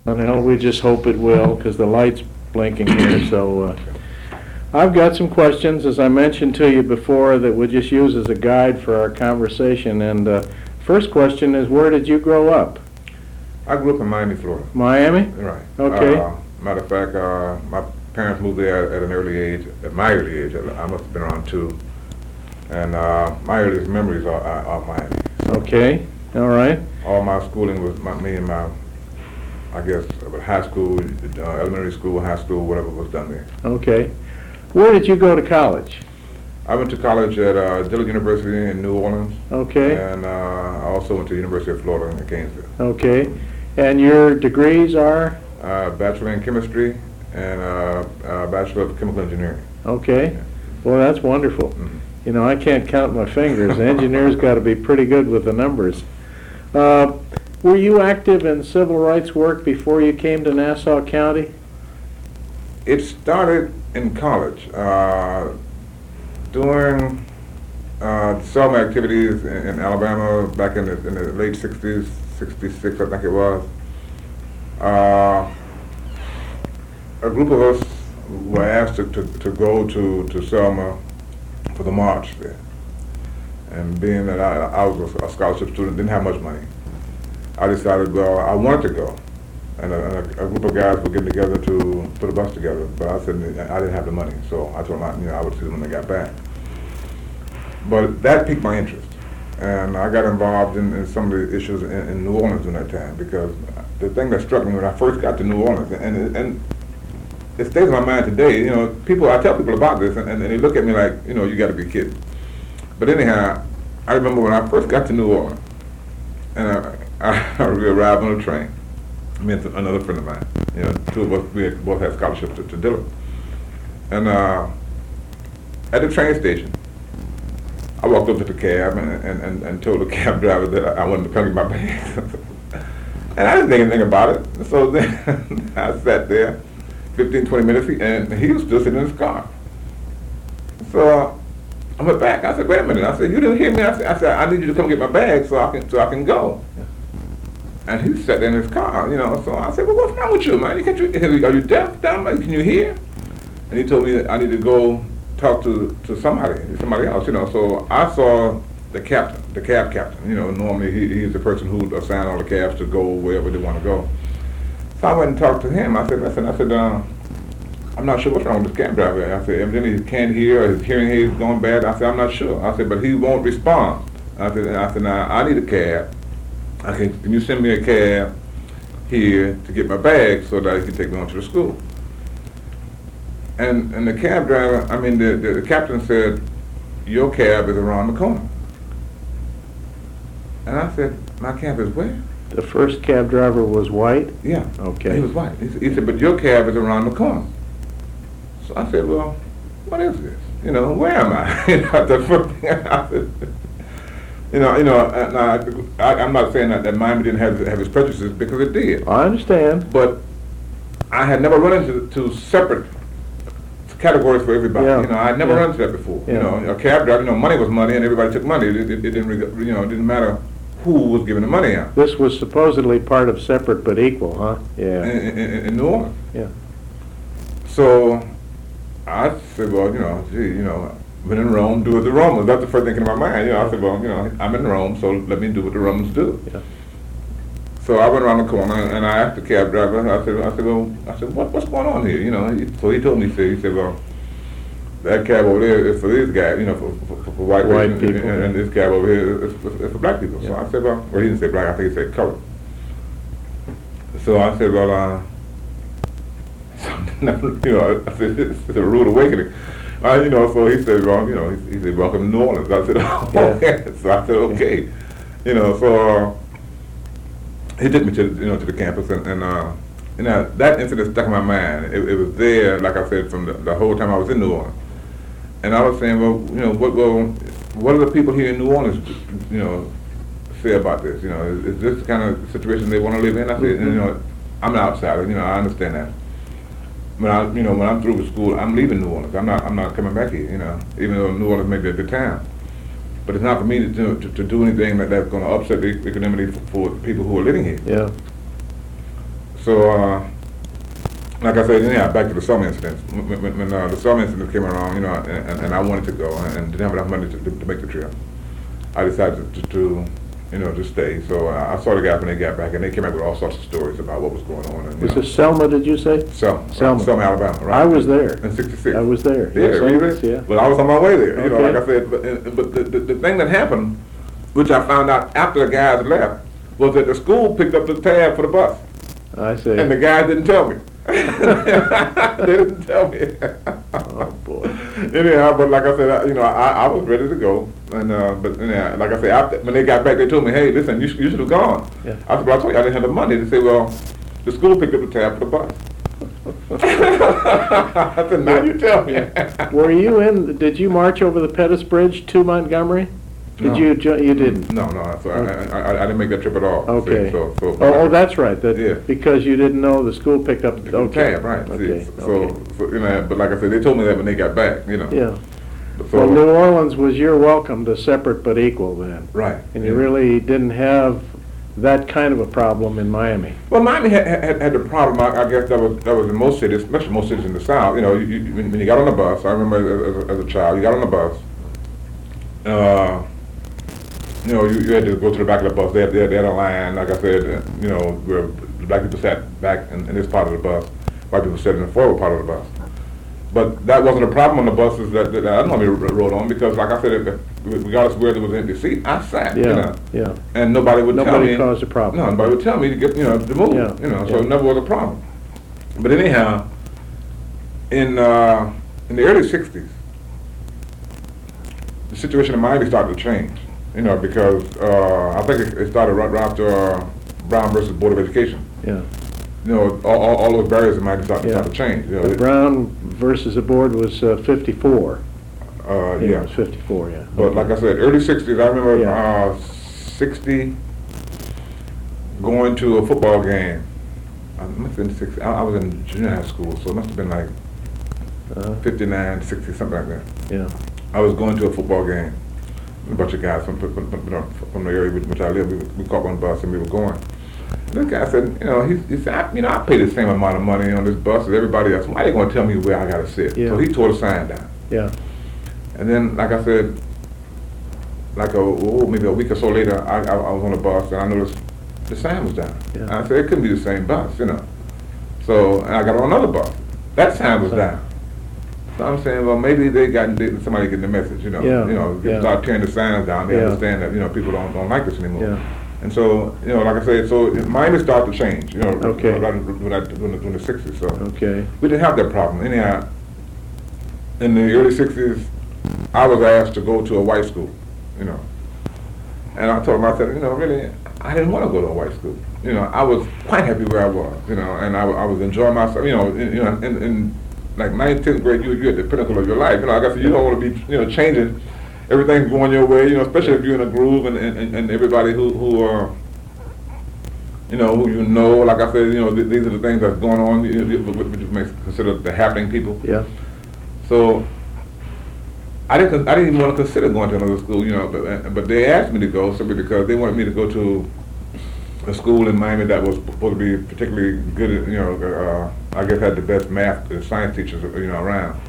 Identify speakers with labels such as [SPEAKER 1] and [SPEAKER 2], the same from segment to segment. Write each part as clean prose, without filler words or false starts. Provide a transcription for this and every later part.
[SPEAKER 1] Well, we just hope it will, because the light's blinking here, so I've got some questions, as I mentioned to you before, that we'll just use as a guide for our conversation. And first question is, where did you grow up?
[SPEAKER 2] I grew up in Miami, Florida.
[SPEAKER 1] Miami?
[SPEAKER 2] Right.
[SPEAKER 1] Okay.
[SPEAKER 2] Matter of fact, my parents moved there at an early age, at my early age. I must have been around 2. And my earliest memories are Miami.
[SPEAKER 1] Okay, all right.
[SPEAKER 2] All my schooling was me and my, I guess, high school, elementary school, high school, whatever was done there.
[SPEAKER 1] Okay. Where did you go to college?
[SPEAKER 2] I went to college at Dillard University in New Orleans.
[SPEAKER 1] Okay.
[SPEAKER 2] And I also went to the University of Florida in Gainesville.
[SPEAKER 1] Okay. And your degrees are?
[SPEAKER 2] Bachelor in Chemistry and Bachelor of Chemical Engineering.
[SPEAKER 1] Okay. Well, that's wonderful.
[SPEAKER 2] Mm-hmm.
[SPEAKER 1] You know, I can't count my fingers. The engineers got to be pretty good with the numbers. Were you active in civil rights work before you came to Nassau County?
[SPEAKER 2] It started in college. During Selma activities in Alabama back in the late 60s, 66 I think it was, a group of us were asked to go to Selma for the march there. And being that I was a scholarship student, didn't have much money, I decided, well, I wanted to go. And a group of guys were getting together to put a bus together, but I said I didn't have the money, so I told them I would see them when they got back. But that piqued my interest, and I got involved in some of the issues in New Orleans during that time, because the thing that struck me when I first got to New Orleans, and it stays in my mind today, you know, I tell people about this, and they look at me like, you know, you got to be kidding. But anyhow, I remember when I first got to New Orleans, and I arrived on a train. Me and another friend of mine, you know, 2 of us, we both had scholarships to Dillard. And at the train station, I walked up to the cab and told the cab driver that I wanted to come get my bags. And I didn't think anything about it. So then I sat there 15, 20 minutes, and he was still sitting in his car. So I went back. I said, wait a minute. I said, you didn't hear me. I said, I need you to come get my bag so I can go. And he sat there in his car, you know. So I said, well, what's wrong with you, man? Are you deaf? Can you hear? And he told me that I need to go talk to somebody else, you know. So I saw the cab captain. You know, normally he's the person who assign all the cabs to go wherever they want to go. So I went and talked to him. I said, listen, I'm not sure what's wrong with this cab driver. I said, evidently he can't hear, or his hearing aid is going bad. I said, I'm not sure. I said, but he won't respond. I said, now I need a cab. Can you send me a cab here to get my bag so that he can take me on to the school? And the cab driver, the captain said, your cab is around the corner. And I said, my cab is where?
[SPEAKER 1] The first cab driver was white?
[SPEAKER 2] Yeah.
[SPEAKER 1] Okay.
[SPEAKER 2] He was white. He said, but your cab is around the corner. So I said, well, what is this? You know, where am I? You know, the first thing I said, I'm not saying that Miami didn't have its prejudices, because it did.
[SPEAKER 1] I understand.
[SPEAKER 2] But I had never run into separate categories for everybody.
[SPEAKER 1] Yeah.
[SPEAKER 2] You know, I'd never run into that before.
[SPEAKER 1] Yeah.
[SPEAKER 2] You know, a cab driver, you know, money was money, and everybody took money. It didn't matter who was giving the money out.
[SPEAKER 1] This was supposedly part of separate but equal, huh? Yeah.
[SPEAKER 2] In New Orleans.
[SPEAKER 1] Yeah.
[SPEAKER 2] So I said, well, you know, gee, you know, when in Rome, do as the Romans. That's the first thing in my mind. You know, I said, well, you know, I'm in Rome, so let me do what the Romans do.
[SPEAKER 1] Yeah.
[SPEAKER 2] So I went around the corner and I asked the cab driver. I said, what's going on here? You know, so he told me. He said, well, that cab over there is for these guys, you know, for white people, and this cab over here is for black people.
[SPEAKER 1] Yeah.
[SPEAKER 2] So I said, well, he didn't say black. I think he said color. So I said, well, you know, I said, it's a rude awakening. You know, so he said, well, you know, he said, welcome to New Orleans. I said, oh, yeah. So I said, okay. You know, so he took me to the campus, and that incident stuck in my mind. It was there, like I said, from the whole time I was in New Orleans. And I was saying, well, you know, what do the people here in New Orleans, you know, say about this? You know, is this the kind of situation they want to live in? I said, you know, I'm an outsider. You know, I understand that. When I'm through with school, I'm leaving New Orleans. I'm not coming back here. You know, even though New Orleans may be a good town, but it's not for me to do anything that's going to upset the economy for people who are living here.
[SPEAKER 1] Yeah.
[SPEAKER 2] So So, like I said, yeah, back to the Selma incident. When the Selma incident came around, you know, and I wanted to go and didn't have enough money to make the trip, I decided to you know, to stay. So I saw the guys when they got back, and they came back with all sorts of stories about what was going on. And,
[SPEAKER 1] Was this Selma, did you say?
[SPEAKER 2] Selma, Alabama, right?
[SPEAKER 1] I was there.
[SPEAKER 2] In '66.
[SPEAKER 1] I was there.
[SPEAKER 2] Yeah,
[SPEAKER 1] Yes, I
[SPEAKER 2] really?
[SPEAKER 1] was, yeah.
[SPEAKER 2] Well, I was on my way there. You know,
[SPEAKER 1] Okay.
[SPEAKER 2] like I said, but the thing that happened, which I found out after the guys left, was that the school picked up the tab for the bus,
[SPEAKER 1] I see.
[SPEAKER 2] and the guys didn't tell me. They didn't tell me.
[SPEAKER 1] Oh, boy.
[SPEAKER 2] Anyhow, but like I said, you know, I was ready to go, and but anyhow, like I said, after, when they got back, they told me, "Hey, listen, you should have gone."
[SPEAKER 1] Yeah.
[SPEAKER 2] I said, "Well, I told you I didn't have the money." They said, "Well, the school picked up the tab for the bus." I said, "Now you tell me."
[SPEAKER 1] Were you did you march over the Pettus Bridge to Montgomery? Did
[SPEAKER 2] No.
[SPEAKER 1] you didn't?
[SPEAKER 2] No, so I didn't make that trip at all.
[SPEAKER 1] Okay.
[SPEAKER 2] See, so
[SPEAKER 1] Oh, that's right,
[SPEAKER 2] Yeah.
[SPEAKER 1] because you didn't know the school picked up,
[SPEAKER 2] the
[SPEAKER 1] okay.
[SPEAKER 2] tab, right?
[SPEAKER 1] Okay,
[SPEAKER 2] See,
[SPEAKER 1] okay.
[SPEAKER 2] so you know, but like I said, they told me that when they got back, you know.
[SPEAKER 1] Yeah.
[SPEAKER 2] So,
[SPEAKER 1] Well, New Orleans was your welcome to separate but equal then.
[SPEAKER 2] right.
[SPEAKER 1] And you
[SPEAKER 2] yeah.
[SPEAKER 1] really didn't have that kind of a problem in Miami.
[SPEAKER 2] Well, Miami had the problem. I guess that was in most cities, especially most cities in the South. You know, when you got on the bus, I remember as a child, you got on the bus. You know, you had to go to the back of the bus. They had a line, like I said. You know, where the black people sat back in this part of the bus, white people sat in the forward part of the bus. But that wasn't a problem on the buses that I normally rode on, because, like I said, regardless of where there was an empty seat, I sat.
[SPEAKER 1] Yeah,
[SPEAKER 2] You know,
[SPEAKER 1] yeah.
[SPEAKER 2] and nobody would tell me.
[SPEAKER 1] Nobody caused a problem.
[SPEAKER 2] No, nobody would tell me to get, you know, to move.
[SPEAKER 1] Yeah,
[SPEAKER 2] You know, so
[SPEAKER 1] yeah.
[SPEAKER 2] it never was a problem. But anyhow, in the early '60s, the situation in Miami started to change. You know, because I think it started right after Brown versus Board of Education.
[SPEAKER 1] Yeah.
[SPEAKER 2] You know, all those barriers in Miami started
[SPEAKER 1] Yeah.
[SPEAKER 2] to change. You know,
[SPEAKER 1] But Brown versus the board was 54. Yeah, it
[SPEAKER 2] yeah.
[SPEAKER 1] was 54, yeah.
[SPEAKER 2] But like I said, early '60s, I remember
[SPEAKER 1] Yeah.
[SPEAKER 2] 60 going to a football game. I must have been 60. I was in junior high school, so it must have been like 59, 60, something like that.
[SPEAKER 1] Yeah.
[SPEAKER 2] I was going to a football game. A bunch of guys from the area which I live, we caught one bus and we were going. This guy said, you know, he said, I pay the same amount of money on this bus as everybody else. Why are they going to tell me where I got to sit?
[SPEAKER 1] Yeah.
[SPEAKER 2] So he tore the sign down.
[SPEAKER 1] Yeah.
[SPEAKER 2] And then, like I said, like maybe a week or so later, I was on the bus and I noticed the sign was down.
[SPEAKER 1] Yeah.
[SPEAKER 2] And I said, it couldn't be the same bus, you know. So, and I got on another bus. That sign was down. So I'm saying, well, maybe somebody getting the message, you know.
[SPEAKER 1] Yeah,
[SPEAKER 2] You know,
[SPEAKER 1] yeah.
[SPEAKER 2] start tearing the signs down. They
[SPEAKER 1] Yeah.
[SPEAKER 2] understand that, you know, people don't like this anymore.
[SPEAKER 1] Yeah.
[SPEAKER 2] And so, you know, like I said, so Miami started to change, you know,
[SPEAKER 1] Okay.
[SPEAKER 2] during the '60s. So
[SPEAKER 1] Okay.
[SPEAKER 2] we didn't have that problem. Anyhow, in the early '60s, I was asked to go to a white school, you know. And I told him, I said, you know, really, I didn't want to go to a white school. You know, I was quite happy where I was, you know, and I was enjoying myself, you know, in like 9th, 10th grade, you're at the pinnacle of your life. You know, like I said, you don't want to be, you know, changing, everything's going your way, you know, especially if you're in a groove and everybody who you know, who you know, like I said, you know, these are the things that's going on, which you may consider the happening people.
[SPEAKER 1] Yeah.
[SPEAKER 2] So I didn't even want to consider going to another school, you know, but they asked me to go simply because they wanted me to go to a school in Miami that was supposed to be particularly good, you know, I guess had the best math and science teachers, you know, around.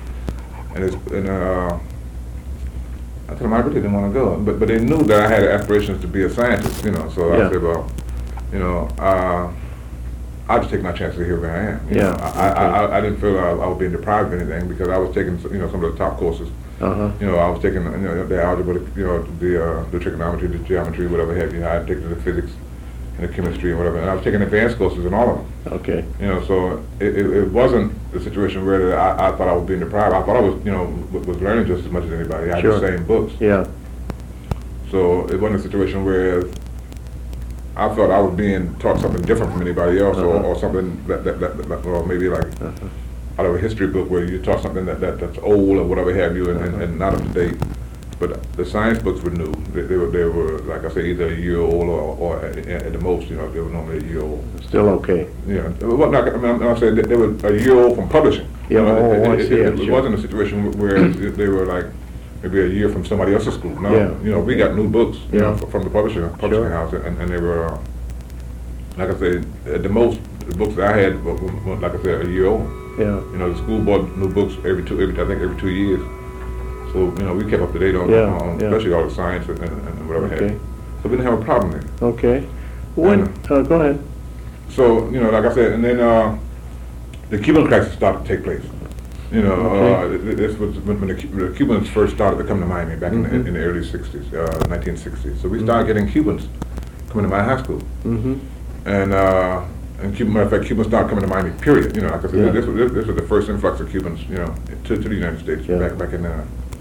[SPEAKER 2] I told them I really didn't want to go, but they knew that I had aspirations to be a scientist, you know. So
[SPEAKER 1] Yeah.
[SPEAKER 2] I said, well, you know, I'll just take my chances here where I am. You
[SPEAKER 1] Yeah,
[SPEAKER 2] know, I didn't feel I was being deprived of anything because I was taking, you know, some of the top courses.
[SPEAKER 1] Uh-huh.
[SPEAKER 2] You know, I was taking, you know, the algebra, you know, the trigonometry, the geometry, whatever have you. I had taken the physics and the chemistry and whatever, and I was taking advanced courses in all of them.
[SPEAKER 1] Okay.
[SPEAKER 2] You know, so it wasn't the situation where I thought I was being deprived. I thought I was, you know, was learning just as much as anybody. I had
[SPEAKER 1] Sure.
[SPEAKER 2] the same books.
[SPEAKER 1] Yeah.
[SPEAKER 2] So it wasn't a situation where I thought I was being taught something different from anybody else, or something that or maybe like out of a history book where you taught something that's old or whatever have you and not up to date. But the science books were new. They were like I say, either a year old or at the most, you know, they were normally a year old.
[SPEAKER 1] Still okay.
[SPEAKER 2] Yeah, well, I'm saying that they were a year old from publishing.
[SPEAKER 1] Yeah,
[SPEAKER 2] You know,
[SPEAKER 1] I see,
[SPEAKER 2] it
[SPEAKER 1] sure.
[SPEAKER 2] wasn't a situation where they were like maybe a year from somebody else's school. No,
[SPEAKER 1] Yeah.
[SPEAKER 2] you know, we got new books, you
[SPEAKER 1] Yeah.
[SPEAKER 2] know, from the publishing
[SPEAKER 1] Sure.
[SPEAKER 2] house, and they were like I said, at the most, the books that I had were, like I said, a year old.
[SPEAKER 1] Yeah.
[SPEAKER 2] You know, the school bought new books I think every 2 years. So, you know, we kept up to date on,
[SPEAKER 1] Yeah.
[SPEAKER 2] especially all the science and whatever
[SPEAKER 1] Okay.
[SPEAKER 2] have you. So we didn't have a problem there.
[SPEAKER 1] Okay. When, go ahead.
[SPEAKER 2] So, you know, like I said, and then the Cuban crisis started to take place. You know,
[SPEAKER 1] Okay.
[SPEAKER 2] this was when the Cubans first started to come to Miami back
[SPEAKER 1] Mhm.
[SPEAKER 2] in the early 60s, 1960s. So we started getting Cubans coming to my high school.
[SPEAKER 1] Mm-hmm.
[SPEAKER 2] And Cuban, matter of fact, Cubans started coming to Miami, period. You know, like I said,
[SPEAKER 1] Yeah.
[SPEAKER 2] this was the first influx of Cubans, you know, to the United States
[SPEAKER 1] Yeah.
[SPEAKER 2] back in the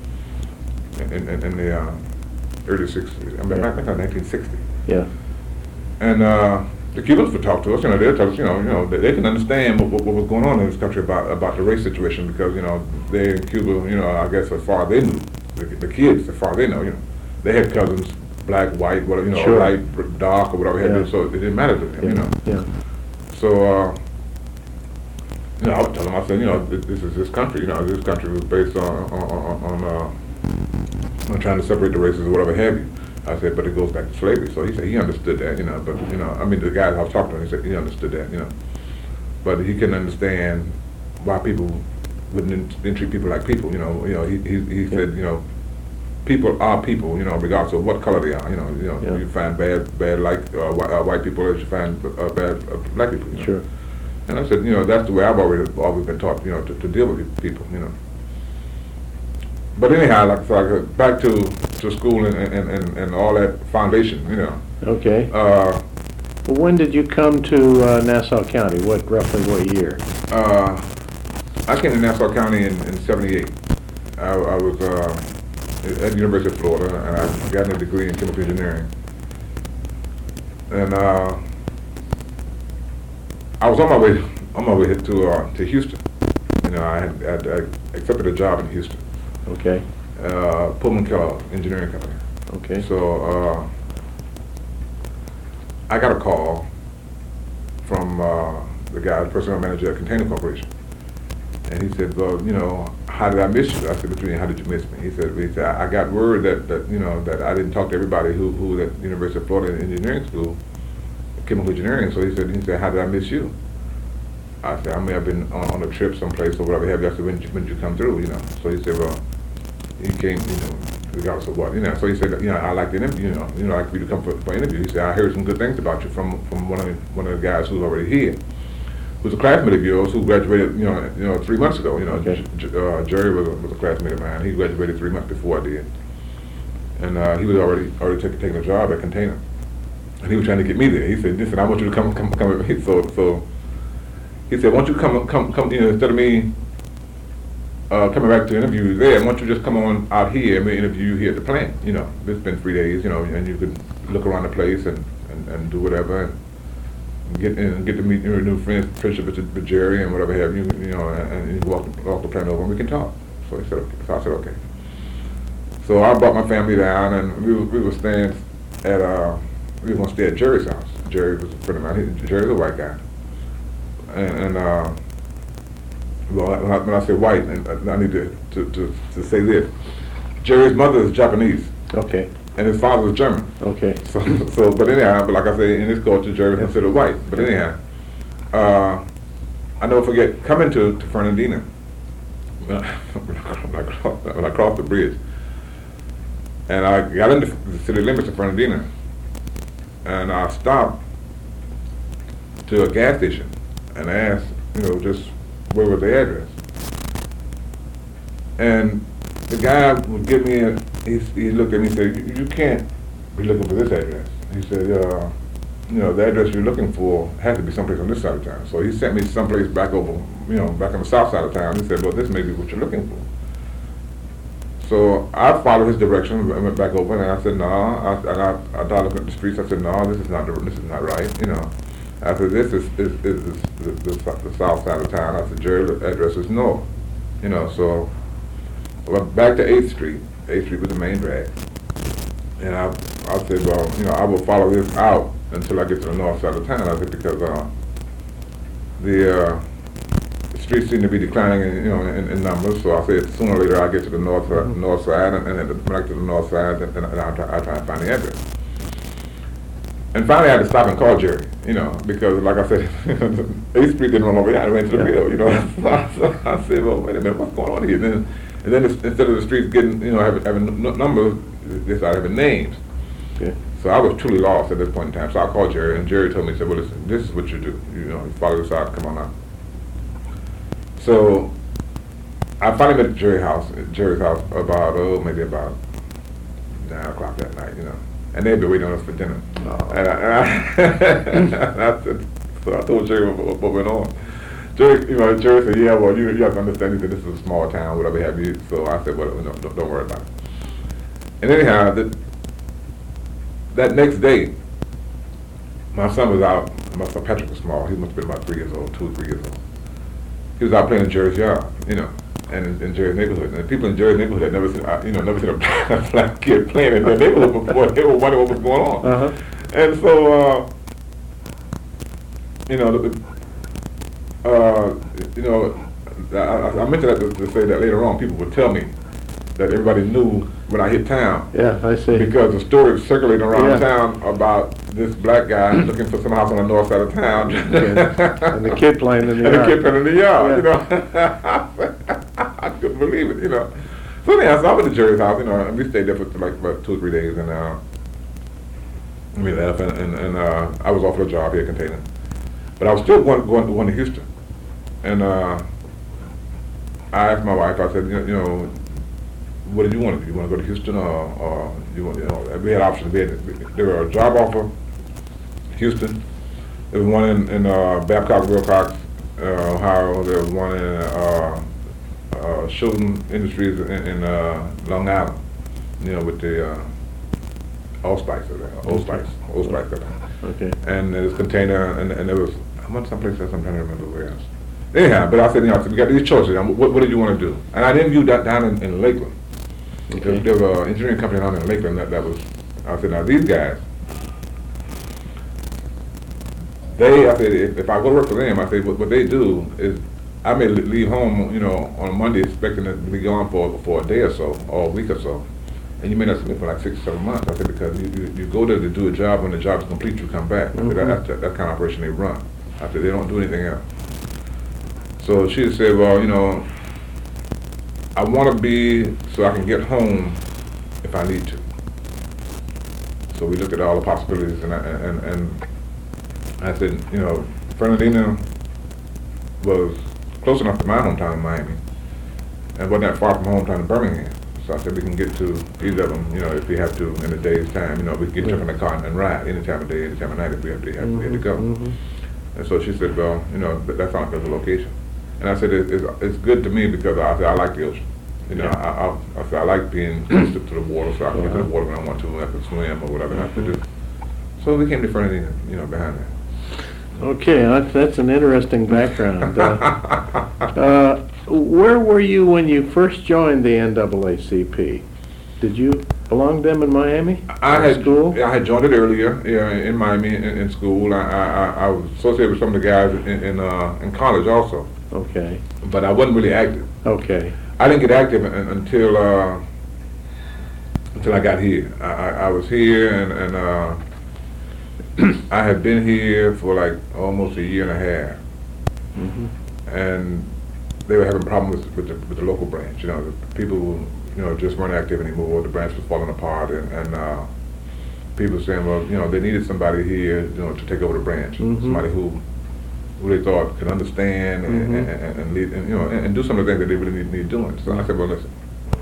[SPEAKER 2] early 60s, I mean,
[SPEAKER 1] Yeah.
[SPEAKER 2] back in 1960.
[SPEAKER 1] Yeah.
[SPEAKER 2] And the Cubans would talk to us, you know, they'd tell us, you know, they can understand what was going on in this country about the race situation because, you know, they in Cuba, you know, I guess as far as they knew, the kids, as far as they know, you know, they had cousins, black, white, whatever, you know,
[SPEAKER 1] Sure.
[SPEAKER 2] light, dark, or whatever,
[SPEAKER 1] Yeah.
[SPEAKER 2] so it didn't matter to them,
[SPEAKER 1] Yeah.
[SPEAKER 2] you know.
[SPEAKER 1] Yeah.
[SPEAKER 2] So, you know, I would tell them, I said, you know, this country, you know, this country was based on trying to separate the races or whatever have you. I said, but it goes back to slavery. So he said he understood that, you know, but, you know, I mean, the guy I was talking to, he said he understood that, you know. But he couldn't understand why people didn't treat people like people, you know. He said, you know, people are people, you know, regardless of what color they are, you know.
[SPEAKER 1] Yeah.
[SPEAKER 2] You find bad like white people as you find bad black people, you know.
[SPEAKER 1] Sure.
[SPEAKER 2] And I said, you know, that's the way I've always been taught, you know, to deal with people, you know. But anyhow, like back to school and all that foundation, you know.
[SPEAKER 1] Okay. Well, when did you come to Nassau County? Roughly what year?
[SPEAKER 2] I came to Nassau County in '78. I was at the University of Florida, and I got a degree in chemical engineering. And I was on my way to Houston. You know, I accepted a job in Houston.
[SPEAKER 1] Okay.
[SPEAKER 2] Pullman Kellogg Engineering Company.
[SPEAKER 1] Okay.
[SPEAKER 2] So I got a call from the personnel manager at Container Corporation, and he said, "Well, you know, how did I miss you?" I said, "What do you mean, how did you miss me?" He said, "I got word that you know that I didn't talk to everybody who was at the University of Florida Engineering School, chemical engineering." So he said, "How did I miss you?" I said, "I may have been on a trip someplace or whatever have you." I said, when did you come through, you know?" So he said, "Well, you came, you know, regardless of what, you know." So he said, "You know, I like to interview, you know, like for you to come for an interview." He said, "I heard some good things about you from one of the guys who's already here, who's a classmate of yours who graduated, you know, 3 months ago. You know,
[SPEAKER 1] Okay.
[SPEAKER 2] Jerry was a classmate of mine. He graduated 3 months before I did, and he was already taking a job at Container, and he was trying to get me there. He said, "Listen, I want you to come with me." So he said, "Why don't you come, you know, instead of me coming back to interview you there, why don't you just come on out here and we interview you here at the plant? You know, it's been 3 days, you know, and you could look around the place and do whatever and get to meet your new friends, friendship with Jerry and whatever have you, you know, and you walk the plant over and we can talk." So he said, okay. So I said, okay. So I brought my family down, and we were staying at we were gonna stay at Jerry's house. Jerry was a friend of mine. Jerry's a white guy. And well, when I say white, and I need to say this: Jerry's mother is Japanese,
[SPEAKER 1] Okay.
[SPEAKER 2] and his father was German.
[SPEAKER 1] Okay.
[SPEAKER 2] So, but anyhow, but like I say, in this culture, Jerry is considered white. But anyhow, I never forget coming to Fernandina when I crossed the bridge, and I got into the city limits of Fernandina, and I stopped to a gas station and asked, you know, just where was the address. And the guy would give me he looked at me and said, "You can't be looking for this address." He said, "You know, the address you're looking for has to be someplace on this side of town." So he sent me someplace back over, you know, back on the south side of town. He said, "Well, this may be what you're looking for." So I followed his direction and went back over, and I said, "No." I started looking at the streets. I said, "No, this is not right." You know. I said, "This is the south side of town." I said, "Jerry's address is north." You know, so I went back to 8th Street. 8th Street was the main drag. And I said, "Well, you know, I will follow this out until I get to the north side of town." I said, because the streets seem to be declining in numbers. So I said, sooner or later I'll get to the north side, and then when I get to the north side, then I'll try and find the address. And finally, I had to stop and call Jerry, you know, because, like I said, 8th Street didn't run over here. I went to the middle, you know. So I said, well, wait a minute, what's going on here? And then instead of the streets getting, you know, having numbers, they started having names.
[SPEAKER 1] Okay.
[SPEAKER 2] So I was truly lost at this point in time. So I called Jerry, and Jerry told me, he said, well, listen, this is what you do. You know, you follow this out, come on out. So I finally met at Jerry's house about, maybe about 9 o'clock that night, you know. And they'd been waiting on us for dinner.
[SPEAKER 1] Oh.
[SPEAKER 2] And I said, so I told Jerry what went on. Jerry said, yeah, well, you have to understand that this is a small town, whatever have you. So I said, well, no, don't worry about it. And anyhow, that next day, my son was out. My son Patrick was small. He must have been about 3 years old, 2 or 3 years old. He was out playing in Jerry's yard, you know, and in Jerry's neighborhood. And people in Jerry's neighborhood had never seen a black kid playing in their neighborhood before. They were wondering what was going on.
[SPEAKER 1] Uh-huh.
[SPEAKER 2] And so, I mentioned that to say that later on people would tell me that everybody knew when I hit town.
[SPEAKER 1] Yeah, I see.
[SPEAKER 2] Because the story was circulating around
[SPEAKER 1] Yeah.
[SPEAKER 2] town about this black guy looking for some house on the north side of town.
[SPEAKER 1] And the kid playing in the
[SPEAKER 2] And
[SPEAKER 1] yard.
[SPEAKER 2] the kid playing in the yard,
[SPEAKER 1] Yeah.
[SPEAKER 2] you know. I couldn't believe it, you know. So anyhow, so I went to Jerry's house, you know, and we stayed there for like about 2 or 3 days, and we left, and I was off the job here at Container. But I was still going to Houston. And I asked my wife, I said, you know, what did you want to do? You want to go to Houston or you want, you know, we had options. There were a job offer, Houston. There was one in Babcock, Wilcox, Ohio. There was one in Chilton Industries in Long Island, you know, with the Allspice, Old Spice.
[SPEAKER 1] Okay.
[SPEAKER 2] And there's Container, and there was, I went someplace else, I'm trying to remember where else. Anyhow, but I said, you know, we got these choices. What did you want to do? And I interviewed that down in Lakeland.
[SPEAKER 1] Okay.
[SPEAKER 2] There was an engineering company down in Lakeland that was, I said, now these guys, I said, if I go to work for them, I said, what they do is, I may leave home, you know, on Monday expecting to be gone for a day or so, or a week or so. And you may not see me for like 6 or 7 months. I said, because you go there to do a job, when the job is complete, you come back. I said, that's the kind of operation they run. I said, they don't do anything else. So she said, well, you know, I want to be so I can get home if I need to. So we looked at all the possibilities, and I said, you know, Fernandina was close enough to my hometown in Miami, and wasn't that far from hometown in Birmingham. So I said we can get to either of them, you know, if we have to in a day's time. You know, we can get up in the car and ride any time of day, any time of night if we have to go. And so she said, well, you know, that sounds like a location. And I said, it's good to me because I said I like the ocean. You know, I said I like being close to the water, so I can get to the water when I want to, I can swim or whatever I have to do. So we came to Fernandina, you know, behind that.
[SPEAKER 1] Okay, that's an interesting background. Where were you when you first joined the NAACP? Did you belong to them in Miami?
[SPEAKER 2] I had joined it earlier, yeah, in Miami in school. I was associated with some of the guys in college also.
[SPEAKER 1] Okay.
[SPEAKER 2] But I wasn't really active.
[SPEAKER 1] Okay.
[SPEAKER 2] I didn't get active until I got here. I was here and I had been here for like almost a year and a half, and they were having problems with the local branch. You know, the people, you know, just weren't active anymore. The branch was falling apart, and people saying, well, you know, they needed somebody here, you know, to take over the branch, somebody who they thought could understand and lead, and, you know, and do some of the things that they really need doing. So I said, well, listen.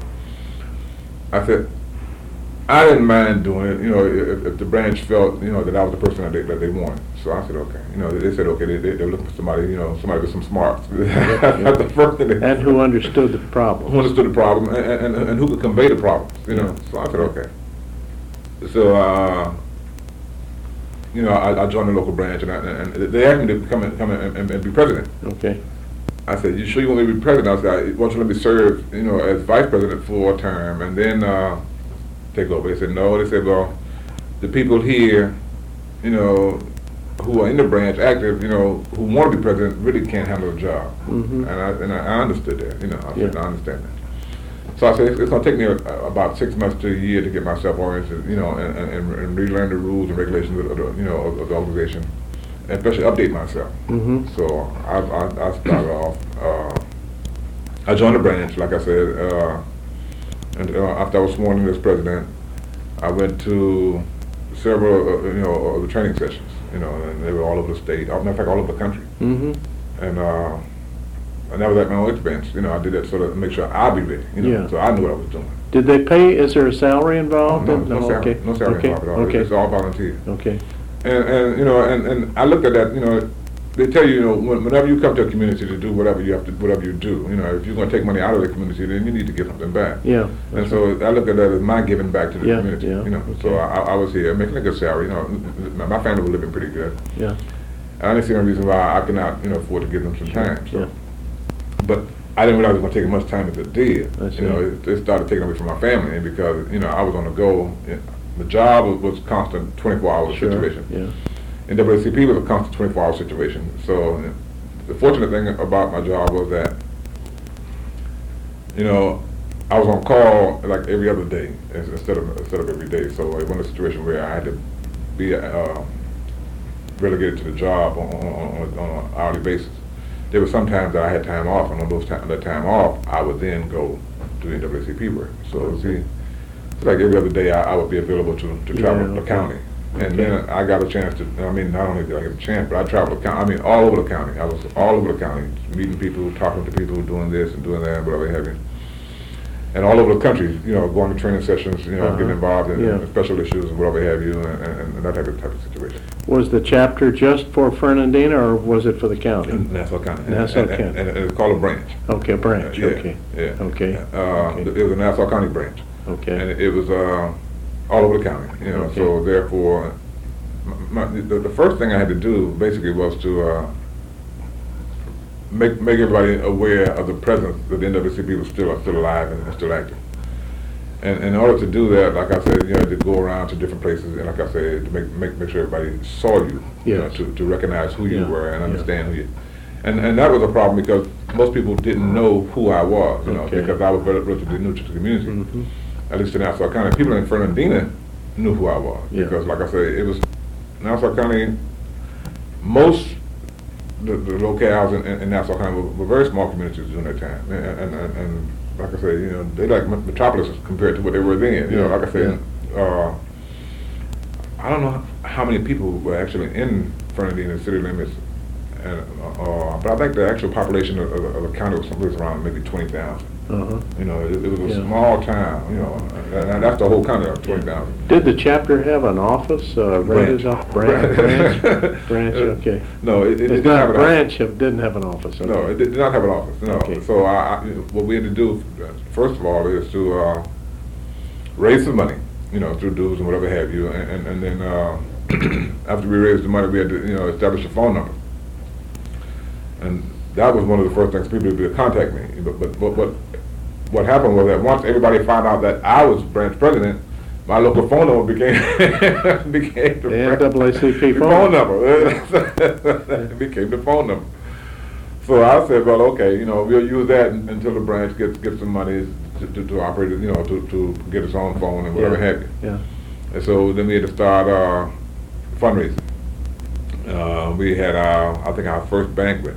[SPEAKER 2] I said, I didn't mind doing it, you know, if the branch felt, you know, that I was the person that they wanted. So I said, okay. You know, they said, okay, they're looking for somebody, you know, somebody with some smarts. That's the first thing.
[SPEAKER 1] And who understood the problem.
[SPEAKER 2] Who understood the problem and who could convey the problems, you know. So I said, okay. So, you know, I joined the local branch, and they asked me to come and be president.
[SPEAKER 1] Okay.
[SPEAKER 2] I said, you sure you want me to be president? I said, I want you to let me serve, you know, as vice president for a term, and then take over. They said, no. They said, well, the people here, you know, who are in the branch, active, you know, who want to be president, really can't handle the job. And I understood that, you know. I said, I understand that. So I said, it's going to take me about 6 months to a year to get myself oriented, you know, and relearn the rules and regulations of the, you know, of the organization, and especially update myself.
[SPEAKER 1] Mm-hmm.
[SPEAKER 2] So I started off, I joined the branch, like I said, and after I was sworn in as president, I went to several, you know, of the training sessions, you know, and they were all over the state, matter of fact, all over the country.
[SPEAKER 1] Mm-hmm.
[SPEAKER 2] And that was at my own expense, you know, I did that sort of to make sure I'd be ready, you know,
[SPEAKER 1] Yeah.
[SPEAKER 2] so I knew what I was doing.
[SPEAKER 1] Did they pay, is there a salary involved?
[SPEAKER 2] No salary,
[SPEAKER 1] Okay.
[SPEAKER 2] no salary
[SPEAKER 1] Okay.
[SPEAKER 2] involved at all.
[SPEAKER 1] Okay.
[SPEAKER 2] It's all volunteer.
[SPEAKER 1] Okay.
[SPEAKER 2] And you know, and I looked at that, you know, they tell you know, whenever you come to a community to do whatever you do, you know, if you're going to take money out of the community, then you need to give something back.
[SPEAKER 1] Yeah.
[SPEAKER 2] And so I look at that as my giving back to the
[SPEAKER 1] Yeah,
[SPEAKER 2] community,
[SPEAKER 1] yeah,
[SPEAKER 2] you know.
[SPEAKER 1] okay.
[SPEAKER 2] So I was here making a good salary, you know. My family was living pretty good.
[SPEAKER 1] Yeah.
[SPEAKER 2] I didn't see no reason why I could not, you know, afford to give them some time. So.
[SPEAKER 1] Yeah.
[SPEAKER 2] But I didn't realize it was going to take as much time as it did.
[SPEAKER 1] I see.
[SPEAKER 2] You know, it started taking away from my family because, you know, I was on the go. The job was constant 24-hour
[SPEAKER 1] Sure.
[SPEAKER 2] situation.
[SPEAKER 1] Yeah.
[SPEAKER 2] And WCP was a constant 24-hour situation. So the fortunate thing about my job was that, you know, I was on call like every other day instead of every day. So it wasn't a situation where I had to be relegated to the job on an hourly basis. There were some times that I had time off, and on that time off, I would then go to NWCP work. So see, it's like every other day I would be available to travel the
[SPEAKER 1] okay.
[SPEAKER 2] county. And
[SPEAKER 1] Okay.
[SPEAKER 2] then I got a chance to, I mean, not only did I get a chance, but I traveled the county, I mean, all over the county. I was all over the county, meeting people, talking to people, doing this and doing that, whatever have you. And all over the country, you know, going to training sessions, you know, getting involved in
[SPEAKER 1] Yeah.
[SPEAKER 2] special issues and whatever have you, and that type of situation.
[SPEAKER 1] Was the chapter just for Fernandina, or was it for the county?
[SPEAKER 2] In Nassau County.
[SPEAKER 1] Nassau
[SPEAKER 2] And-
[SPEAKER 1] County.
[SPEAKER 2] And it's called a branch.
[SPEAKER 1] Okay, a branch,
[SPEAKER 2] Yeah,
[SPEAKER 1] okay.
[SPEAKER 2] Yeah.
[SPEAKER 1] Okay. Okay.
[SPEAKER 2] It was a Nassau County branch.
[SPEAKER 1] Okay.
[SPEAKER 2] And it was all over the county, you know,
[SPEAKER 1] Okay.
[SPEAKER 2] so therefore, the first thing I had to do basically was to make everybody aware of the presence that the NWCP was still alive and still active. And in order to do that, like I said, you know, to go around to different places, and like I said, to make sure everybody saw you, you know,
[SPEAKER 1] Yes.
[SPEAKER 2] to recognize who you
[SPEAKER 1] Yeah,
[SPEAKER 2] were and
[SPEAKER 1] yeah.
[SPEAKER 2] understand who you. And that was a problem because most people didn't know who I was, you know,
[SPEAKER 1] Okay.
[SPEAKER 2] because I was relatively new to the community,
[SPEAKER 1] Mhm.
[SPEAKER 2] at least in Nassau County. People in Fernandina knew who I was
[SPEAKER 1] Yeah.
[SPEAKER 2] because, like I said, it was Nassau County. Most the locales in Nassau County were very small communities during that time, and like I said, you know, they like metropolises compared to what they were then. You know,
[SPEAKER 1] Yeah,
[SPEAKER 2] like I said, I don't know how many people were actually in Fernandina city limits, and but I think the actual population of the county was someplace around maybe 20,000.
[SPEAKER 1] Uh-huh.
[SPEAKER 2] You know, it was a
[SPEAKER 1] Yeah.
[SPEAKER 2] small town. You know, and that's the whole county of 20,000.
[SPEAKER 1] Did the chapter have an office, rented off, branch? Branch, okay.
[SPEAKER 2] No, it
[SPEAKER 1] It's
[SPEAKER 2] didn't
[SPEAKER 1] not
[SPEAKER 2] have
[SPEAKER 1] a
[SPEAKER 2] an
[SPEAKER 1] branch, it didn't have an office.
[SPEAKER 2] No,
[SPEAKER 1] okay.
[SPEAKER 2] it did not have an office. No.
[SPEAKER 1] Okay.
[SPEAKER 2] So what we had to do, first of all, is to raise some money, you know, through dues and whatever have you, and then after we raised the money, we had to, you know, establish a phone number. And that was one of the first things people would contact me. But what happened was that once everybody found out that I was branch president, my local phone number became the
[SPEAKER 1] NAACP
[SPEAKER 2] phone number. It became the phone number. So I said, well, okay, you know, we'll use that until the branch gets some money to operate it, you know, to get its own phone and whatever have you.
[SPEAKER 1] Yeah.
[SPEAKER 2] And so then we had to start fundraising. We had I think our first banquet.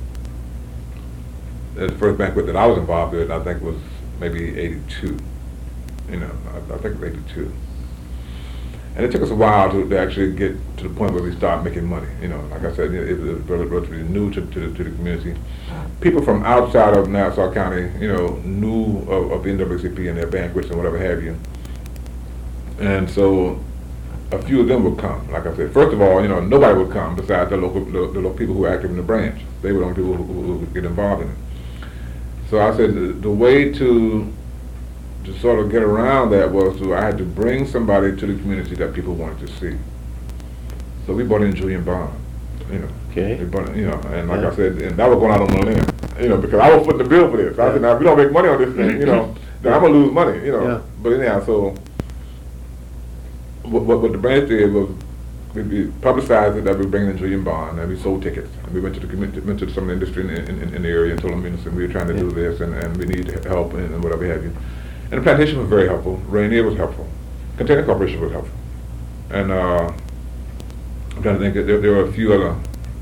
[SPEAKER 2] The first banquet that I was involved with, I think, was maybe 82. You know, I think it was 82. And it took us a while to actually get to the point where we started making money. You know, like I said, it was relatively new to the community. People from outside of Nassau County, you know, knew of the NAACP and their banquets and whatever have you. And so a few of them would come. Like I said, first of all, you know, nobody would come besides the local people who were active in the branch. They were the only people who would get involved in it. So I said the way to sort of get around that was I had to bring somebody to the community that people wanted to see. So we brought in Julian Bond, you know.
[SPEAKER 1] Okay.
[SPEAKER 2] We brought, you know, and like
[SPEAKER 1] Yeah.
[SPEAKER 2] I said, and that was going out on a limb, you know, because I was footing the bill for this. I said, now if we don't make money on this thing, you know, then I'm gonna lose money, you know.
[SPEAKER 1] Yeah.
[SPEAKER 2] But anyhow, so what the branch did was we publicized it that we bring in Julian Bond, and we sold tickets. And we went to the community, went to some of the industry in the area and told them, listen, we were trying to do this, and we need help and whatever have you. And the plantation was very helpful. Rainier was helpful. Container Corporation was helpful. And I'm trying to think that there were a few other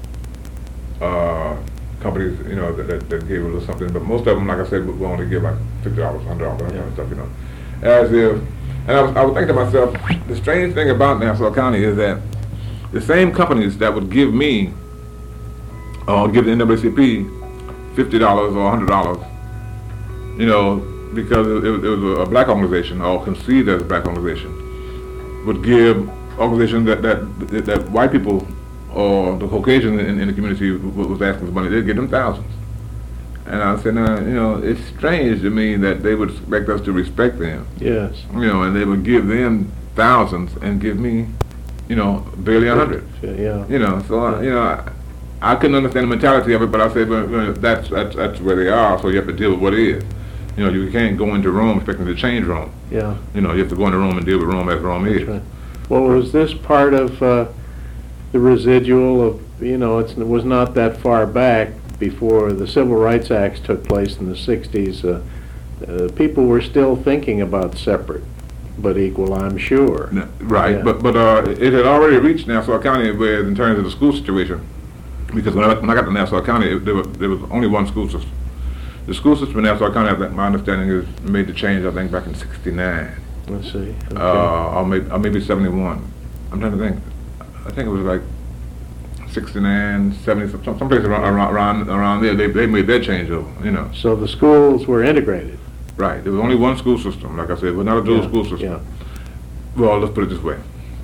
[SPEAKER 2] companies, you know, that gave a little something, but most of them, like I said, would only give like $50, $100, that kind of stuff, you know. As if, and I was thinking to myself, the strange thing about Nassau County is that the same companies that would give me, or give the NAACP $50 or $100, you know, because it was a black organization, or conceived as a black organization, would give organizations that white people or the Caucasians in the community was asking for money, they'd give them thousands. And I said, now, you know, it's strange to me that they would expect us to respect them.
[SPEAKER 1] Yes.
[SPEAKER 2] You know, and they would give them thousands and give me, you know, barely 100.
[SPEAKER 1] Yeah.
[SPEAKER 2] You know, so, you know, I couldn't understand the mentality of it, but I said, well, that's where they are, so you have to deal with what it is. You know, you can't go into Rome expecting to change Rome.
[SPEAKER 1] Yeah.
[SPEAKER 2] You know, you have to go into Rome and deal with Rome as Rome is.
[SPEAKER 1] Right. Well, was this part of the residual of, you know, it was not that far back before the Civil Rights Acts took place in the 60s. People were still thinking about separate but equal, I'm sure.
[SPEAKER 2] Right,
[SPEAKER 1] Yeah.
[SPEAKER 2] but it had already reached Nassau County where, in terms of the school situation, because when I got to Nassau County, there was only one school system. The school system in Nassau County, my understanding is, made the change, I think, back in '69.
[SPEAKER 1] Let's see. Okay.
[SPEAKER 2] Or maybe '71. I'm trying to think. I think it was like 69, 70, someplace around there. They made that change over, you know.
[SPEAKER 1] So the schools were integrated.
[SPEAKER 2] Right. There was only one school system. Like I said, it was not a dual school system.
[SPEAKER 1] Yeah.
[SPEAKER 2] Well, let's put it this way.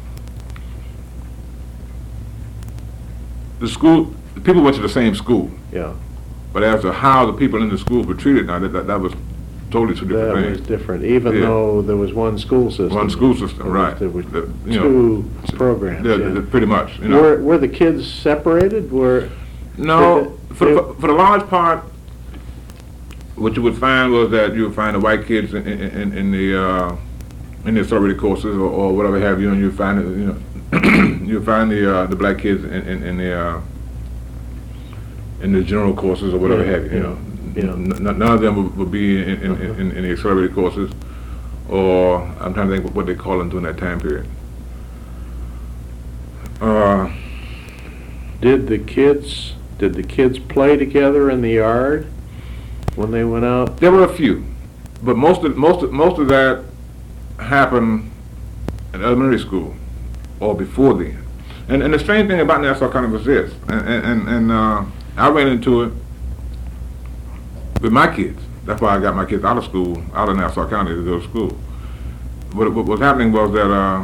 [SPEAKER 2] The people went to the same school,
[SPEAKER 1] Yeah.
[SPEAKER 2] but as to how the people in the schools were treated, now that was totally two different
[SPEAKER 1] That
[SPEAKER 2] things.
[SPEAKER 1] was different, even
[SPEAKER 2] Yeah.
[SPEAKER 1] though there was one school system.
[SPEAKER 2] One school system, right.
[SPEAKER 1] There were
[SPEAKER 2] You know,
[SPEAKER 1] two programs. Yeah.
[SPEAKER 2] pretty much. You know.
[SPEAKER 1] Were the kids separated?
[SPEAKER 2] No,
[SPEAKER 1] Did
[SPEAKER 2] for the large part, what you would find was that you would find the white kids in the sorority courses or whatever have you, and you find it, you know, you find the black kids in the general courses or whatever
[SPEAKER 1] Yeah,
[SPEAKER 2] have you. You
[SPEAKER 1] yeah,
[SPEAKER 2] know,
[SPEAKER 1] yeah.
[SPEAKER 2] none of them would be in the accelerated courses, or I'm trying to think what they call them during that time period.
[SPEAKER 1] Did the kids play together in the yard when they went out?
[SPEAKER 2] There were a few, but most of that happened in elementary school or before then. And the strange thing about Nassau County was this, and I ran into it with my kids. That's why I got my kids out of school, out of Nassau County to go to school. What was happening was that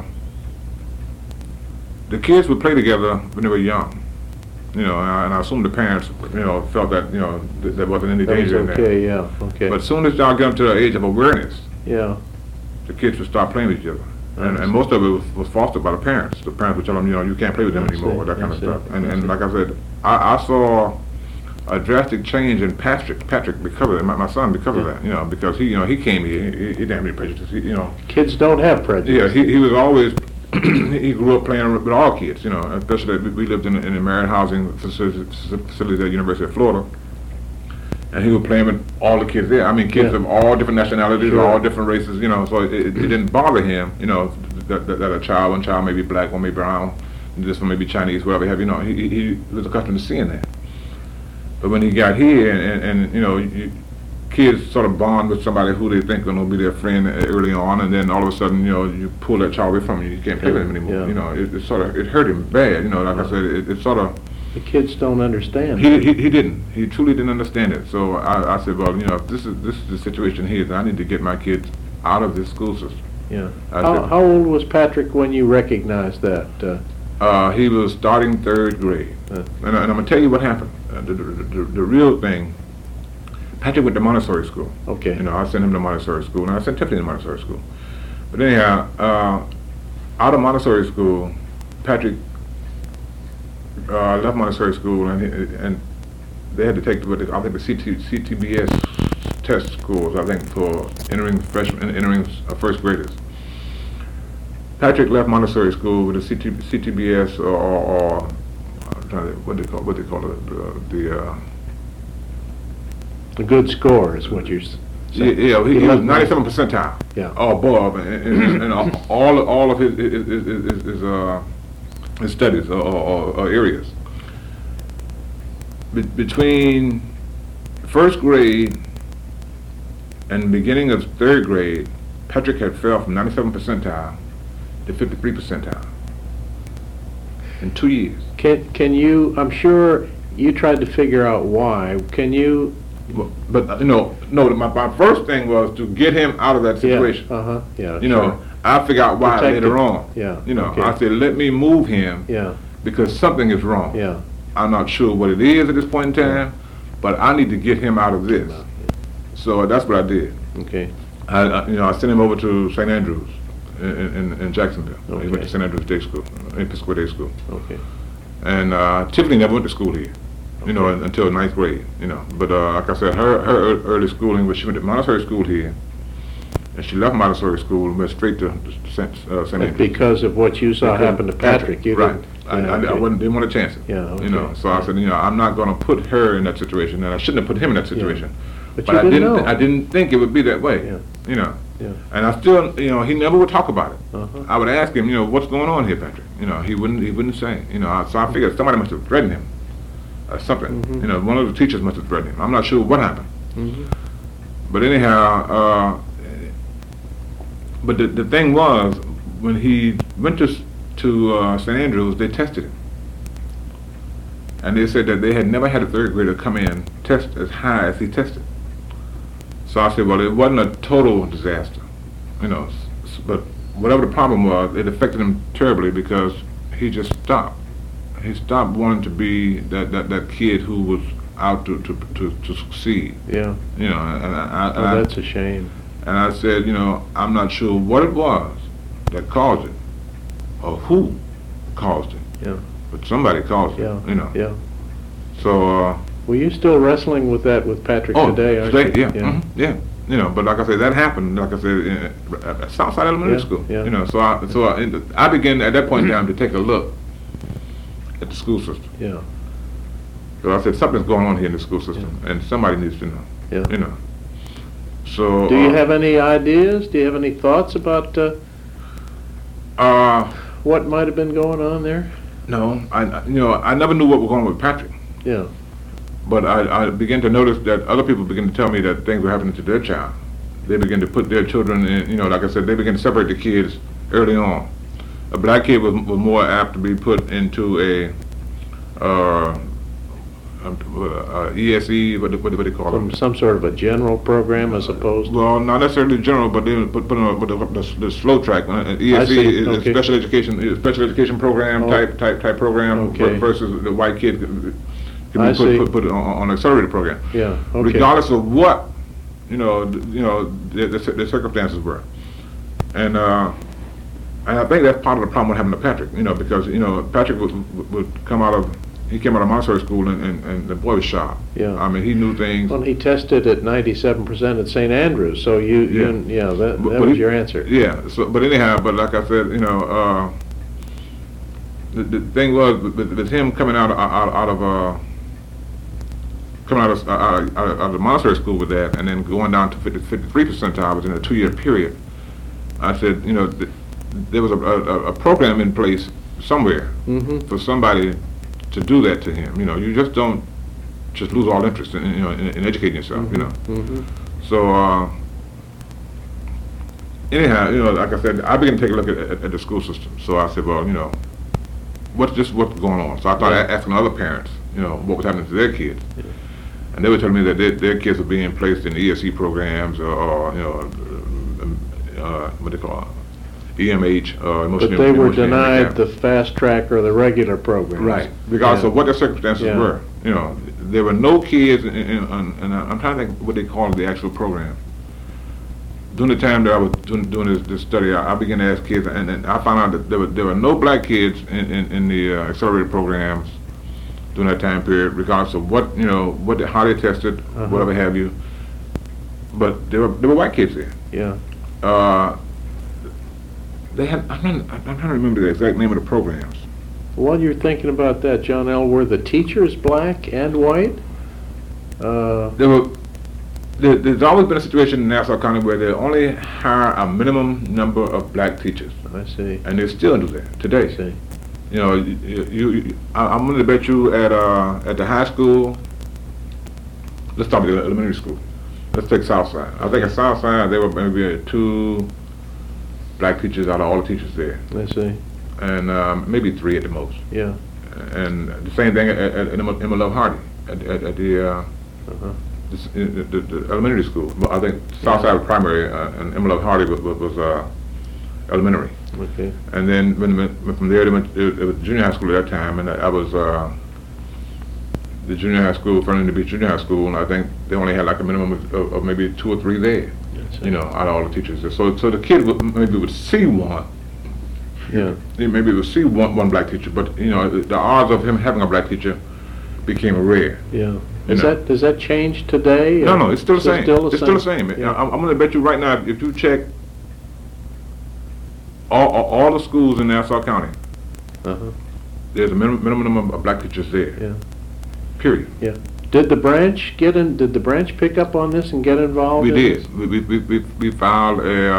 [SPEAKER 2] the kids would play together when they were young. You know, and I assume the parents, you know, felt that, you know, there wasn't any
[SPEAKER 1] That was
[SPEAKER 2] danger in that.
[SPEAKER 1] okay, yeah, okay.
[SPEAKER 2] But as soon as y'all get up to the age of awareness,
[SPEAKER 1] Yeah,
[SPEAKER 2] the kids would start playing with each other.
[SPEAKER 1] I
[SPEAKER 2] And most of it was fostered by the parents. The parents would tell them, you know, you can't play with them
[SPEAKER 1] I
[SPEAKER 2] anymore,
[SPEAKER 1] see,
[SPEAKER 2] that kind
[SPEAKER 1] I
[SPEAKER 2] of
[SPEAKER 1] see,
[SPEAKER 2] stuff.
[SPEAKER 1] I
[SPEAKER 2] And
[SPEAKER 1] see.
[SPEAKER 2] like I said, I saw a drastic change in Patrick because of that, my son, because of
[SPEAKER 1] Yeah.
[SPEAKER 2] that, you know, because he, you know, he came here, he didn't have any prejudice, you know.
[SPEAKER 1] kids don't have
[SPEAKER 2] Yeah,
[SPEAKER 1] prejudice.
[SPEAKER 2] he was always, he grew up playing with all kids, you know, especially we lived in a married housing facility at the University of Florida. And he was playing with all the kids there. I mean, kids
[SPEAKER 1] Yeah.
[SPEAKER 2] of all different nationalities,
[SPEAKER 1] Sure.
[SPEAKER 2] all different races, you know, so it didn't bother him, you know, that one child may be black, one may be brown, and this one may be Chinese, whatever have you, know, he was accustomed to seeing that. But when he got here and you know, kids sort of bond with somebody who they think going to be their friend early on, and then all of a sudden, you know, you pull that child away from you can't play with him anymore.
[SPEAKER 1] Yeah.
[SPEAKER 2] You know, it hurt him bad, you know, like I said, it sort of,
[SPEAKER 1] The kids don't understand.
[SPEAKER 2] he truly didn't understand it. So I said, well, you know, if this is the situation here, then I need to get my kids out of this school system.
[SPEAKER 1] Yeah.
[SPEAKER 2] I
[SPEAKER 1] How
[SPEAKER 2] said-
[SPEAKER 1] how old was Patrick when you recognized that?
[SPEAKER 2] He was starting 3rd grade. And I'm going to tell you what happened. The real thing, Patrick went to Montessori school.
[SPEAKER 1] Okay.
[SPEAKER 2] You know, I sent him to Montessori school, and I sent Tiffany to Montessori school. But anyhow, out of Montessori school, Patrick left Montessori school, and they had to take I think the CTBS test scores, I think, for entering freshmen, entering 1st graders. Patrick left Montessori school with a CTBS or I'm trying to, what they call it,
[SPEAKER 1] A good score is what you're saying.
[SPEAKER 2] yeah, he was
[SPEAKER 1] left
[SPEAKER 2] 97 percentile.
[SPEAKER 1] Yeah.
[SPEAKER 2] Or above, and all of his studies or areas. Between first grade and beginning of third grade, Patrick had fell from 97 percentile to 53 percentile in 2 years.
[SPEAKER 1] Can you, I'm sure you tried to figure out why. Can you?
[SPEAKER 2] But no, my first thing was to get him out of that situation.
[SPEAKER 1] Yeah.
[SPEAKER 2] You know, I figured out why
[SPEAKER 1] Protect
[SPEAKER 2] later
[SPEAKER 1] it.
[SPEAKER 2] on.
[SPEAKER 1] Yeah.
[SPEAKER 2] You know,
[SPEAKER 1] Okay.
[SPEAKER 2] I said, let me move him
[SPEAKER 1] Yeah.
[SPEAKER 2] because something is wrong.
[SPEAKER 1] Yeah.
[SPEAKER 2] I'm not sure what it is at this point in time, but I need to get him out of this. So that's what I did.
[SPEAKER 1] Okay.
[SPEAKER 2] I sent him over to St. Andrews in Jacksonville. He went
[SPEAKER 1] Okay.
[SPEAKER 2] to St. Andrews Day School, Episcopal Day School.
[SPEAKER 1] Okay.
[SPEAKER 2] And Tiffany never went to school here, until ninth grade, But like I said, her early schooling was she went to Montessori school here, and she left Montessori school and went straight to St. Andrews.
[SPEAKER 1] Because of what you saw happen to Patrick, you
[SPEAKER 2] right.
[SPEAKER 1] didn't.
[SPEAKER 2] I
[SPEAKER 1] okay.
[SPEAKER 2] didn't want to chance it.
[SPEAKER 1] Yeah, okay.
[SPEAKER 2] So I said, I'm not going to put her in that situation, and I shouldn't have put him in that situation.
[SPEAKER 1] But you didn't know.
[SPEAKER 2] I didn't think it would be that way.
[SPEAKER 1] Yeah. Yeah.
[SPEAKER 2] And I still, he never would talk about it.
[SPEAKER 1] Uh-huh.
[SPEAKER 2] I would ask him, what's going on here, Patrick? He wouldn't say. So I figured somebody must have threatened him, or something.
[SPEAKER 1] Mm-hmm.
[SPEAKER 2] One of the teachers must have threatened him. I'm not sure what happened.
[SPEAKER 1] Mm-hmm.
[SPEAKER 2] But anyhow, but the thing was, when he went to St. Andrews, they tested him. And they said that they had never had a third grader come in test as high as he tested. So I said, well, it wasn't a total disaster, but whatever the problem was, it affected him terribly because he just stopped. He stopped wanting to be that kid who was out to succeed.
[SPEAKER 1] Yeah.
[SPEAKER 2] And
[SPEAKER 1] That's a shame.
[SPEAKER 2] And I said, I'm not sure what it was that caused it, or who caused it.
[SPEAKER 1] Yeah.
[SPEAKER 2] But somebody caused
[SPEAKER 1] Yeah.
[SPEAKER 2] it.
[SPEAKER 1] Yeah.
[SPEAKER 2] So.
[SPEAKER 1] Well, you're still wrestling with that with Patrick today, aren't you?
[SPEAKER 2] Yeah. Yeah. But like I said, that happened. Like I said, at Southside Elementary School.
[SPEAKER 1] Yeah.
[SPEAKER 2] So I began at that point in time to take a look at the school system.
[SPEAKER 1] Yeah.
[SPEAKER 2] So I said, something's going on here in the school system, and somebody needs to know.
[SPEAKER 1] Yeah.
[SPEAKER 2] So.
[SPEAKER 1] Do you have any ideas? Do you have any thoughts about what might have been going on there?
[SPEAKER 2] No, I never knew what was going on with Patrick.
[SPEAKER 1] Yeah.
[SPEAKER 2] But I began to notice that other people began to tell me that things were happening to their child. They began to put their children in, like I said, they began to separate the kids early on. A black kid was more apt to be put into a ESE, what do they call
[SPEAKER 1] From
[SPEAKER 2] it?
[SPEAKER 1] some sort of a general program as opposed to...
[SPEAKER 2] Well, not necessarily general, but they put on the slow track. ESE
[SPEAKER 1] see,
[SPEAKER 2] is
[SPEAKER 1] okay.
[SPEAKER 2] special education program type program
[SPEAKER 1] Okay.
[SPEAKER 2] versus the white kid
[SPEAKER 1] I see.
[SPEAKER 2] put on an accelerated program.
[SPEAKER 1] Yeah, okay.
[SPEAKER 2] Regardless of what the circumstances were, and I think that's part of the problem what happened to Patrick. Because Patrick would come out of Montessori school and the boy was sharp.
[SPEAKER 1] Yeah.
[SPEAKER 2] I mean, he knew things.
[SPEAKER 1] Well, he tested at 97% at St. Andrews, so that
[SPEAKER 2] But
[SPEAKER 1] was your answer.
[SPEAKER 2] Yeah. So, but anyhow, but like I said, the thing was with him coming out of the Montessori school with that, and then going down to 53 percentile within a 2-year period. I said, there was a program in place somewhere for somebody to do that to him. You just don't just lose all interest in educating yourself. So anyhow, like I said, I began to take a look at the school system. So I said, well, what's going on? So I started asking other parents, what was happening to their kids.
[SPEAKER 1] Yeah.
[SPEAKER 2] And they were telling me that their kids were being placed in ESE programs or what they call EMH, emotional.
[SPEAKER 1] But they were
[SPEAKER 2] emotional
[SPEAKER 1] denied
[SPEAKER 2] handicap.
[SPEAKER 1] the fast track or the regular programs.
[SPEAKER 2] Right, regardless of what their circumstances
[SPEAKER 1] Yeah.
[SPEAKER 2] were. There were no kids, and I'm trying to think what they call the actual program. During the time that I was doing this study, I began to ask kids, and I found out that there were no black kids in the accelerated programs during that time period, regardless of how they tested, whatever have you. But there were white kids there.
[SPEAKER 1] Yeah.
[SPEAKER 2] They had, I'm trying to remember the exact name of the programs.
[SPEAKER 1] While you're thinking about that, John L., were the teachers black and white?
[SPEAKER 2] There's always been a situation in Nassau County where they only hire a minimum number of black teachers.
[SPEAKER 1] I see.
[SPEAKER 2] And they still do that today.
[SPEAKER 1] I see.
[SPEAKER 2] You know, I'm going to bet you at the high school. Let's start with the elementary school. Let's take Southside. I think at Southside there were maybe 2 black teachers out of all the teachers there,
[SPEAKER 1] I see.
[SPEAKER 2] and maybe 3 at the most.
[SPEAKER 1] Yeah.
[SPEAKER 2] And the same thing at Emma Love Hardy at the elementary school. Well, I think Southside was primary, and Emma Love Hardy was elementary.
[SPEAKER 1] Okay.
[SPEAKER 2] And then from there, it was junior high school at that time, and I was the junior high school, Fernandina Beach Junior High School, and I think they only had like a minimum of maybe 2 or 3 there, you know, out of all the teachers. So the kid would see one.
[SPEAKER 1] Yeah.
[SPEAKER 2] Maybe would see one black teacher, but you know, the odds of him having a black teacher became rare.
[SPEAKER 1] Yeah. Does that change today?
[SPEAKER 2] No, it's still the same. It's still the same.
[SPEAKER 1] Yeah.
[SPEAKER 2] I'm going to bet you right now, if you check all the schools in Nassau County, there's a minimum number of black teachers there.
[SPEAKER 1] Yeah.
[SPEAKER 2] Period.
[SPEAKER 1] Yeah. Did the branch Did the branch pick up on this and get involved?
[SPEAKER 2] We
[SPEAKER 1] in
[SPEAKER 2] did.
[SPEAKER 1] this?
[SPEAKER 2] We filed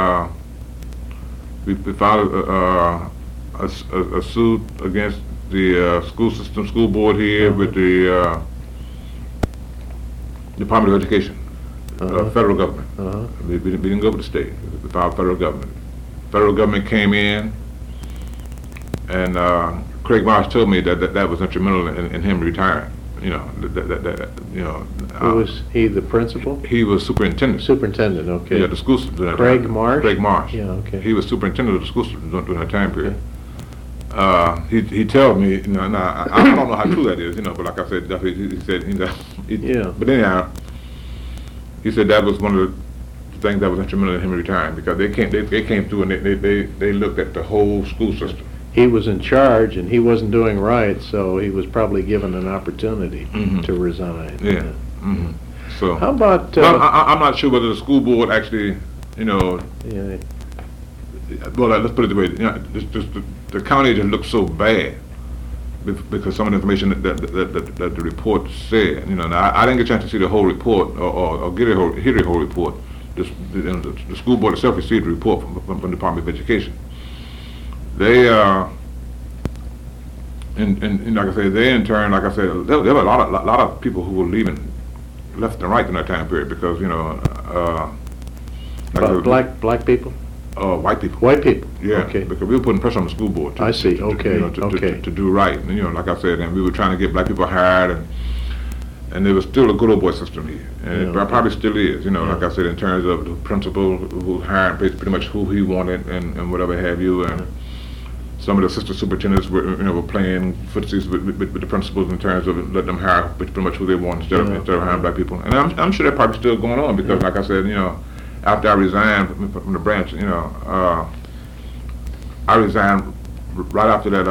[SPEAKER 2] a suit against the school board here with the Department of Education, federal government. We didn't go with the state. We filed federal government. Federal government came in, and Craig Marsh told me that was instrumental in him retiring. You know,
[SPEAKER 1] Who was he? The principal?
[SPEAKER 2] He was superintendent.
[SPEAKER 1] Superintendent. Okay.
[SPEAKER 2] Yeah, the school during that
[SPEAKER 1] Craig
[SPEAKER 2] time.
[SPEAKER 1] Marsh?
[SPEAKER 2] Craig Marsh.
[SPEAKER 1] Yeah. Okay.
[SPEAKER 2] He was superintendent of the school during that time period. He told me, you know, now I don't know how true that is, you know, but like I said, he said, you know,
[SPEAKER 1] Yeah.
[SPEAKER 2] But anyhow, he said that was one of the things that was instrumental in him retiring, because they came through and they looked at the whole school system.
[SPEAKER 1] He was in charge and he wasn't doing right, so he was probably given an opportunity to resign.
[SPEAKER 2] Yeah. So
[SPEAKER 1] How about?
[SPEAKER 2] I'm not sure whether the school board actually, you know.
[SPEAKER 1] Yeah.
[SPEAKER 2] Well, let's put it the way, you know, the county just looks so bad because some of the information that the report said, you know. Now, I didn't get a chance to see the whole report or hear the whole report. The school board itself received a report from the Department of Education. They and like I said, they in turn, like I said, there were a lot of people who were leaving left and right in that time period because, you know,
[SPEAKER 1] Black people?
[SPEAKER 2] White people.
[SPEAKER 1] White people?
[SPEAKER 2] Yeah,
[SPEAKER 1] Okay.
[SPEAKER 2] because we were putting pressure on the school board.
[SPEAKER 1] I see. Okay.
[SPEAKER 2] You know,
[SPEAKER 1] Okay.
[SPEAKER 2] to do right, and, you know, like I said, and we were trying to get black people hired, and there was still a good old boy system here, and
[SPEAKER 1] Yeah,
[SPEAKER 2] it probably still is. You know,
[SPEAKER 1] Yeah.
[SPEAKER 2] like I said, in terms of the principal who hired pretty much who he wanted and whatever have you, and some of the assistant superintendents were playing footsies with the principals in terms of letting them hire pretty much who they want instead of hiring black people. And I'm sure that probably still going on because, like I said, you know, after I resigned from the branch, you know, I resigned right after that.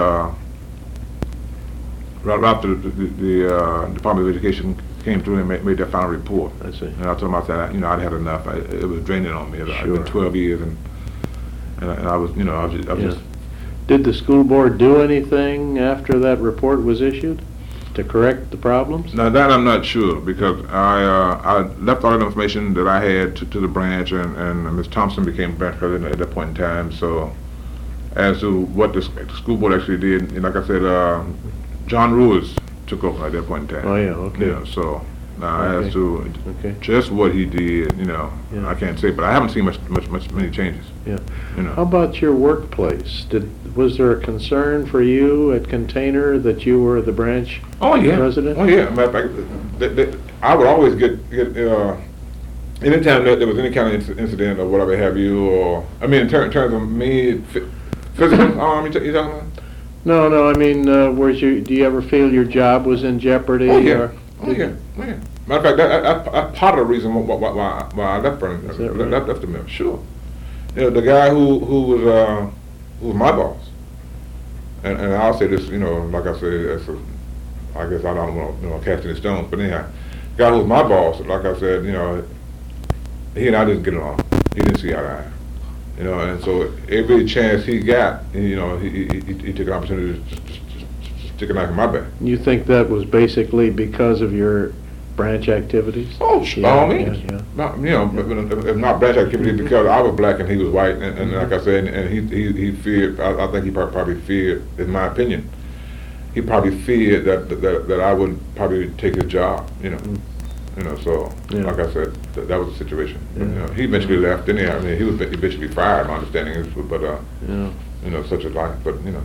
[SPEAKER 2] Right after the Department of Education came through and made their final report.
[SPEAKER 1] I see.
[SPEAKER 2] And I told them, I said, you know, I'd had enough. It was draining on me. I'd been 12 years, and I was, you know, I was just.
[SPEAKER 1] Did the school board do anything after that report was issued to correct the problems?
[SPEAKER 2] Now that I'm not sure, because I left all the information that I had to the branch, and Ms. Thompson became branch president at that point in time. So as to what the school board actually did, and like I said, John Ruiz took over at that point in time.
[SPEAKER 1] Oh, yeah, okay.
[SPEAKER 2] You know, so now
[SPEAKER 1] Okay.
[SPEAKER 2] as to
[SPEAKER 1] Okay.
[SPEAKER 2] just what he did, you know,
[SPEAKER 1] Yeah.
[SPEAKER 2] I can't say, but I haven't seen many changes.
[SPEAKER 1] Yeah.
[SPEAKER 2] You
[SPEAKER 1] How
[SPEAKER 2] know.
[SPEAKER 1] about your workplace? Was there a concern for you at Container that you were the branch
[SPEAKER 2] Oh yeah.
[SPEAKER 1] president?
[SPEAKER 2] Oh yeah. Matter of fact, I would always get anytime that there was any kind of incident or whatever have you, or I mean in terms of me physical harm, you talking about?
[SPEAKER 1] No, I mean, do you ever feel your job was in jeopardy?
[SPEAKER 2] Oh yeah.
[SPEAKER 1] or-
[SPEAKER 2] Oh yeah. Oh yeah. Matter of fact, that's part of the reason why I left Vernon,
[SPEAKER 1] Is that right?
[SPEAKER 2] left the mill. Sure. You know, the guy who was my boss, and I'll say this, you know, like I said, I guess I don't want to cast any stones, but anyhow, the guy who was my boss, like I said, you know, he and I didn't get along. He didn't see eye to eye. You know, and so every chance he got, you know, he took an opportunity to stick a knife in my back.
[SPEAKER 1] You think that was basically because of your branch activities?
[SPEAKER 2] Oh, by all means.
[SPEAKER 1] Yeah.
[SPEAKER 2] Not, you know, if not branch activity, because I was black and he was white, and like I said, and he feared. I think he probably feared, in my opinion, he probably feared that I would probably take his job. You know. You know, so like I said, that was the situation. You know, he eventually left. Anyhow, I mean, he was eventually fired. My understanding is, but you know, such is life. But you know,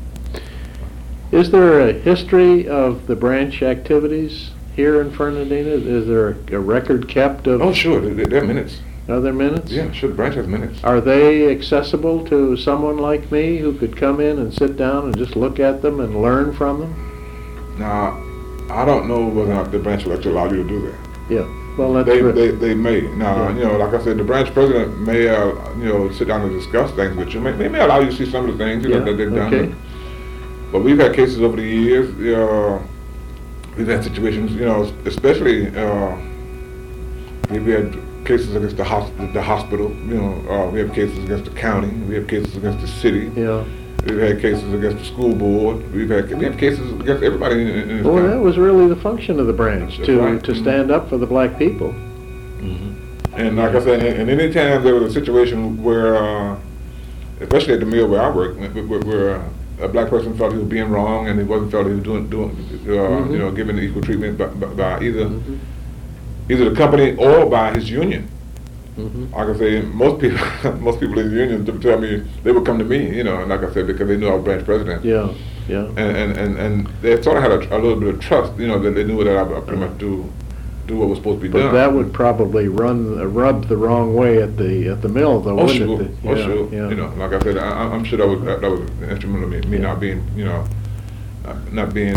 [SPEAKER 1] is there a history of the branch activities here in Fernandina? Is there a record kept of?
[SPEAKER 2] Oh, sure. There are minutes.
[SPEAKER 1] Are there minutes?
[SPEAKER 2] Yeah, sure. The branch has minutes.
[SPEAKER 1] Are they accessible to someone like me who could come in and sit down and just look at them and learn from them?
[SPEAKER 2] Now, I don't know whether or not the branch will actually allow you to do that.
[SPEAKER 1] Yeah, well, that's
[SPEAKER 2] they may. Now, you know, like I said, the branch president may, you know, sit down and discuss things with you. They may allow you to see some of the things, you know, that they've done.
[SPEAKER 1] Okay.
[SPEAKER 2] But we've had cases over the years. We've had situations, you know, especially we've had cases against the hospital. You know, we have cases against the county. We have cases against the city.
[SPEAKER 1] Yeah.
[SPEAKER 2] We've had cases against the school board. We have cases against everybody in this
[SPEAKER 1] Well,
[SPEAKER 2] county.
[SPEAKER 1] that was really the function of the branch,
[SPEAKER 2] That's
[SPEAKER 1] to
[SPEAKER 2] right.
[SPEAKER 1] to stand up for the black people.
[SPEAKER 2] And like I said, and any time there was a situation where, especially at the mill where I work, where a black person felt he was being wrong and he wasn't felt he was doing you know, given equal treatment by either the company or by his union. Like I say, most people in the union tell me they would come to me, you know, and like I said, because they knew I was branch president.
[SPEAKER 1] Yeah, yeah.
[SPEAKER 2] And they sort of had a little bit of trust, you know, that they knew that I pretty much do what was supposed to be
[SPEAKER 1] But
[SPEAKER 2] done.
[SPEAKER 1] that would probably rub the wrong way at the mill, though,
[SPEAKER 2] Oh,
[SPEAKER 1] wouldn't
[SPEAKER 2] sure.
[SPEAKER 1] it?
[SPEAKER 2] Oh, sure.
[SPEAKER 1] Yeah.
[SPEAKER 2] You know, like I said, I'm sure that was instrumental in me not being, you know, not being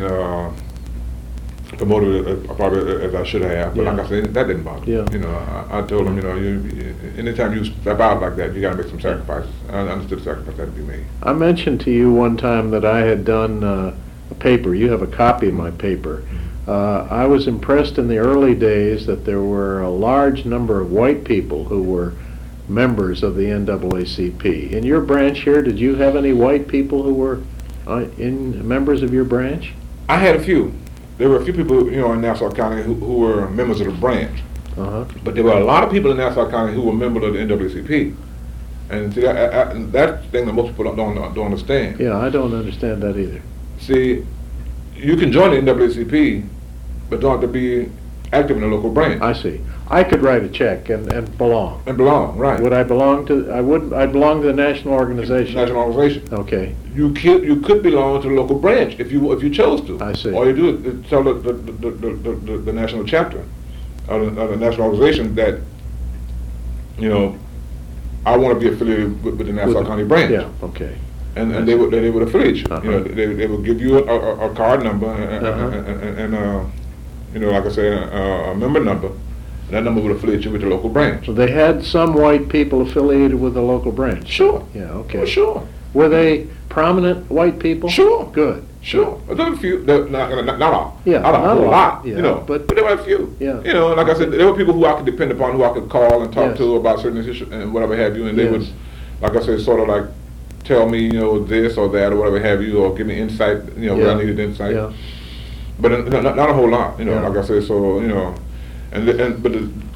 [SPEAKER 2] promoted probably as I should have. But
[SPEAKER 1] Yeah.
[SPEAKER 2] like I said, that didn't bother me.
[SPEAKER 1] Yeah.
[SPEAKER 2] You know, I told him, you know, anytime you step out like that, you got to make some sacrifices. I understood the sacrifice that had to be made.
[SPEAKER 1] I mentioned to you one time that I had done a paper. You have a copy of my paper. I was impressed in the early days that there were a large number of white people who were members of the NAACP. In your branch here, did you have any white people who were members of your branch?
[SPEAKER 2] I had a few. There were a few people, you know, in Nassau County who were members of the branch. But there were a lot of people in Nassau County who were members of the NAACP. And see, that's the thing that most people don't understand.
[SPEAKER 1] Yeah, I don't understand that either.
[SPEAKER 2] See, you can join the NAACP, but don't have to be active in the local branch.
[SPEAKER 1] I see. I could write a check and belong.
[SPEAKER 2] And belong, right.
[SPEAKER 1] Would I belong to, I belong to the national organization.
[SPEAKER 2] National organization.
[SPEAKER 1] Okay.
[SPEAKER 2] You could belong to the local branch if you chose to.
[SPEAKER 1] I see.
[SPEAKER 2] All you do is tell the national chapter of the national organization that, you know, I want to be affiliated with the Nassau County branch.
[SPEAKER 1] Yeah, okay.
[SPEAKER 2] And they would affiliate you.
[SPEAKER 1] Uh-huh.
[SPEAKER 2] You know, they would give you a card number and you know, like I say, a member number. And that number would affiliate you with the local branch.
[SPEAKER 1] So they had some white people affiliated with the local branch?
[SPEAKER 2] Sure.
[SPEAKER 1] Yeah, okay.
[SPEAKER 2] Oh, sure.
[SPEAKER 1] Were they prominent white people?
[SPEAKER 2] Sure.
[SPEAKER 1] Good.
[SPEAKER 2] Sure. There were a few. Not all.
[SPEAKER 1] Yeah,
[SPEAKER 2] Not a
[SPEAKER 1] not
[SPEAKER 2] whole
[SPEAKER 1] all.
[SPEAKER 2] lot.
[SPEAKER 1] Yeah,
[SPEAKER 2] You know.
[SPEAKER 1] but-
[SPEAKER 2] But there were a few.
[SPEAKER 1] Yeah.
[SPEAKER 2] You know, like I said, there were people who I could depend upon, who I could call and talk
[SPEAKER 1] Yes.
[SPEAKER 2] to about certain issues and whatever have you. And they would,
[SPEAKER 1] Yes.
[SPEAKER 2] like I said, sort of like tell me, you know, this or that or whatever have you, or give me insight, you know, where I
[SPEAKER 1] Yeah.
[SPEAKER 2] needed insight.
[SPEAKER 1] Yeah.
[SPEAKER 2] But not a whole lot, you know.
[SPEAKER 1] Yeah.
[SPEAKER 2] Like I said, so you know, but